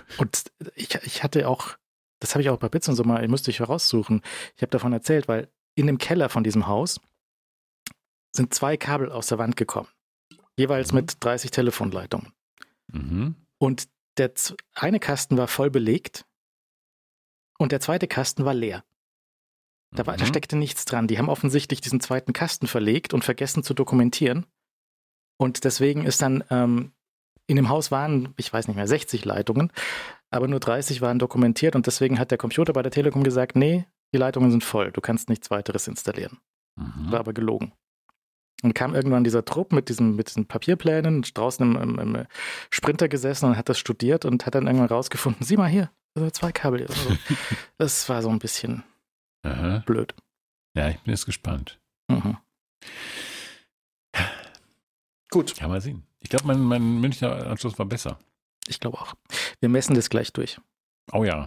[SPEAKER 1] Und ich, ich hatte auch, das habe ich auch bei Bits und so mal, ich musste ich heraussuchen. Ich habe davon erzählt, weil in dem Keller von diesem Haus sind zwei Kabel aus der Wand gekommen. Jeweils
[SPEAKER 2] Mhm.
[SPEAKER 1] mit dreißig Telefonleitungen.
[SPEAKER 2] Mhm.
[SPEAKER 1] Und der z- eine Kasten war voll belegt und der zweite Kasten war leer. Da, war, da
[SPEAKER 2] Mhm.
[SPEAKER 1] steckte nichts dran. Die haben offensichtlich diesen zweiten Kasten verlegt und vergessen zu dokumentieren. Und deswegen ist dann, ähm, in dem Haus waren, ich weiß nicht mehr, sechzig Leitungen, aber nur dreißig waren dokumentiert und deswegen hat der Computer bei der Telekom gesagt, nee, die Leitungen sind voll, du kannst nichts weiteres installieren.
[SPEAKER 2] Mhm.
[SPEAKER 1] War aber gelogen. Und kam irgendwann dieser Trupp mit, diesem, mit diesen Papierplänen, draußen im, im, im Sprinter gesessen und hat das studiert und hat dann irgendwann rausgefunden, sieh mal hier, da sind zwei Kabel. Also, das war so ein bisschen
[SPEAKER 2] Aha.
[SPEAKER 1] blöd.
[SPEAKER 2] Ja, ich bin jetzt gespannt.
[SPEAKER 1] Mhm. Gut.
[SPEAKER 2] Ja, mal sehen. Ich glaube, mein, mein Münchner Anschluss war besser.
[SPEAKER 1] Ich glaube auch. Wir messen das gleich durch.
[SPEAKER 2] Oh ja.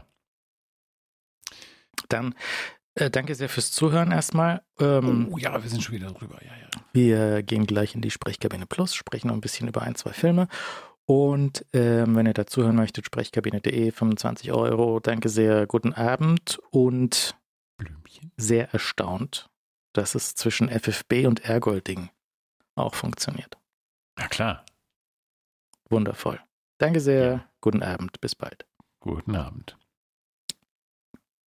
[SPEAKER 1] Dann äh, danke sehr fürs Zuhören erstmal. Ähm,
[SPEAKER 2] Oh ja, wir sind schon wieder drüber. Ja, ja.
[SPEAKER 1] Wir gehen gleich in die Sprechkabine Plus, sprechen noch ein bisschen über ein, zwei Filme. Und ähm, wenn ihr dazuhören möchtet, sprechkabine punkt de, fünfundzwanzig Euro. Danke sehr, guten Abend und
[SPEAKER 2] Blümchen.
[SPEAKER 1] sehr erstaunt, dass es zwischen F F B und Ergolding auch funktioniert.
[SPEAKER 2] Na klar.
[SPEAKER 1] Wundervoll. Danke sehr,
[SPEAKER 2] Ja.
[SPEAKER 1] guten Abend, bis bald.
[SPEAKER 2] Guten Abend.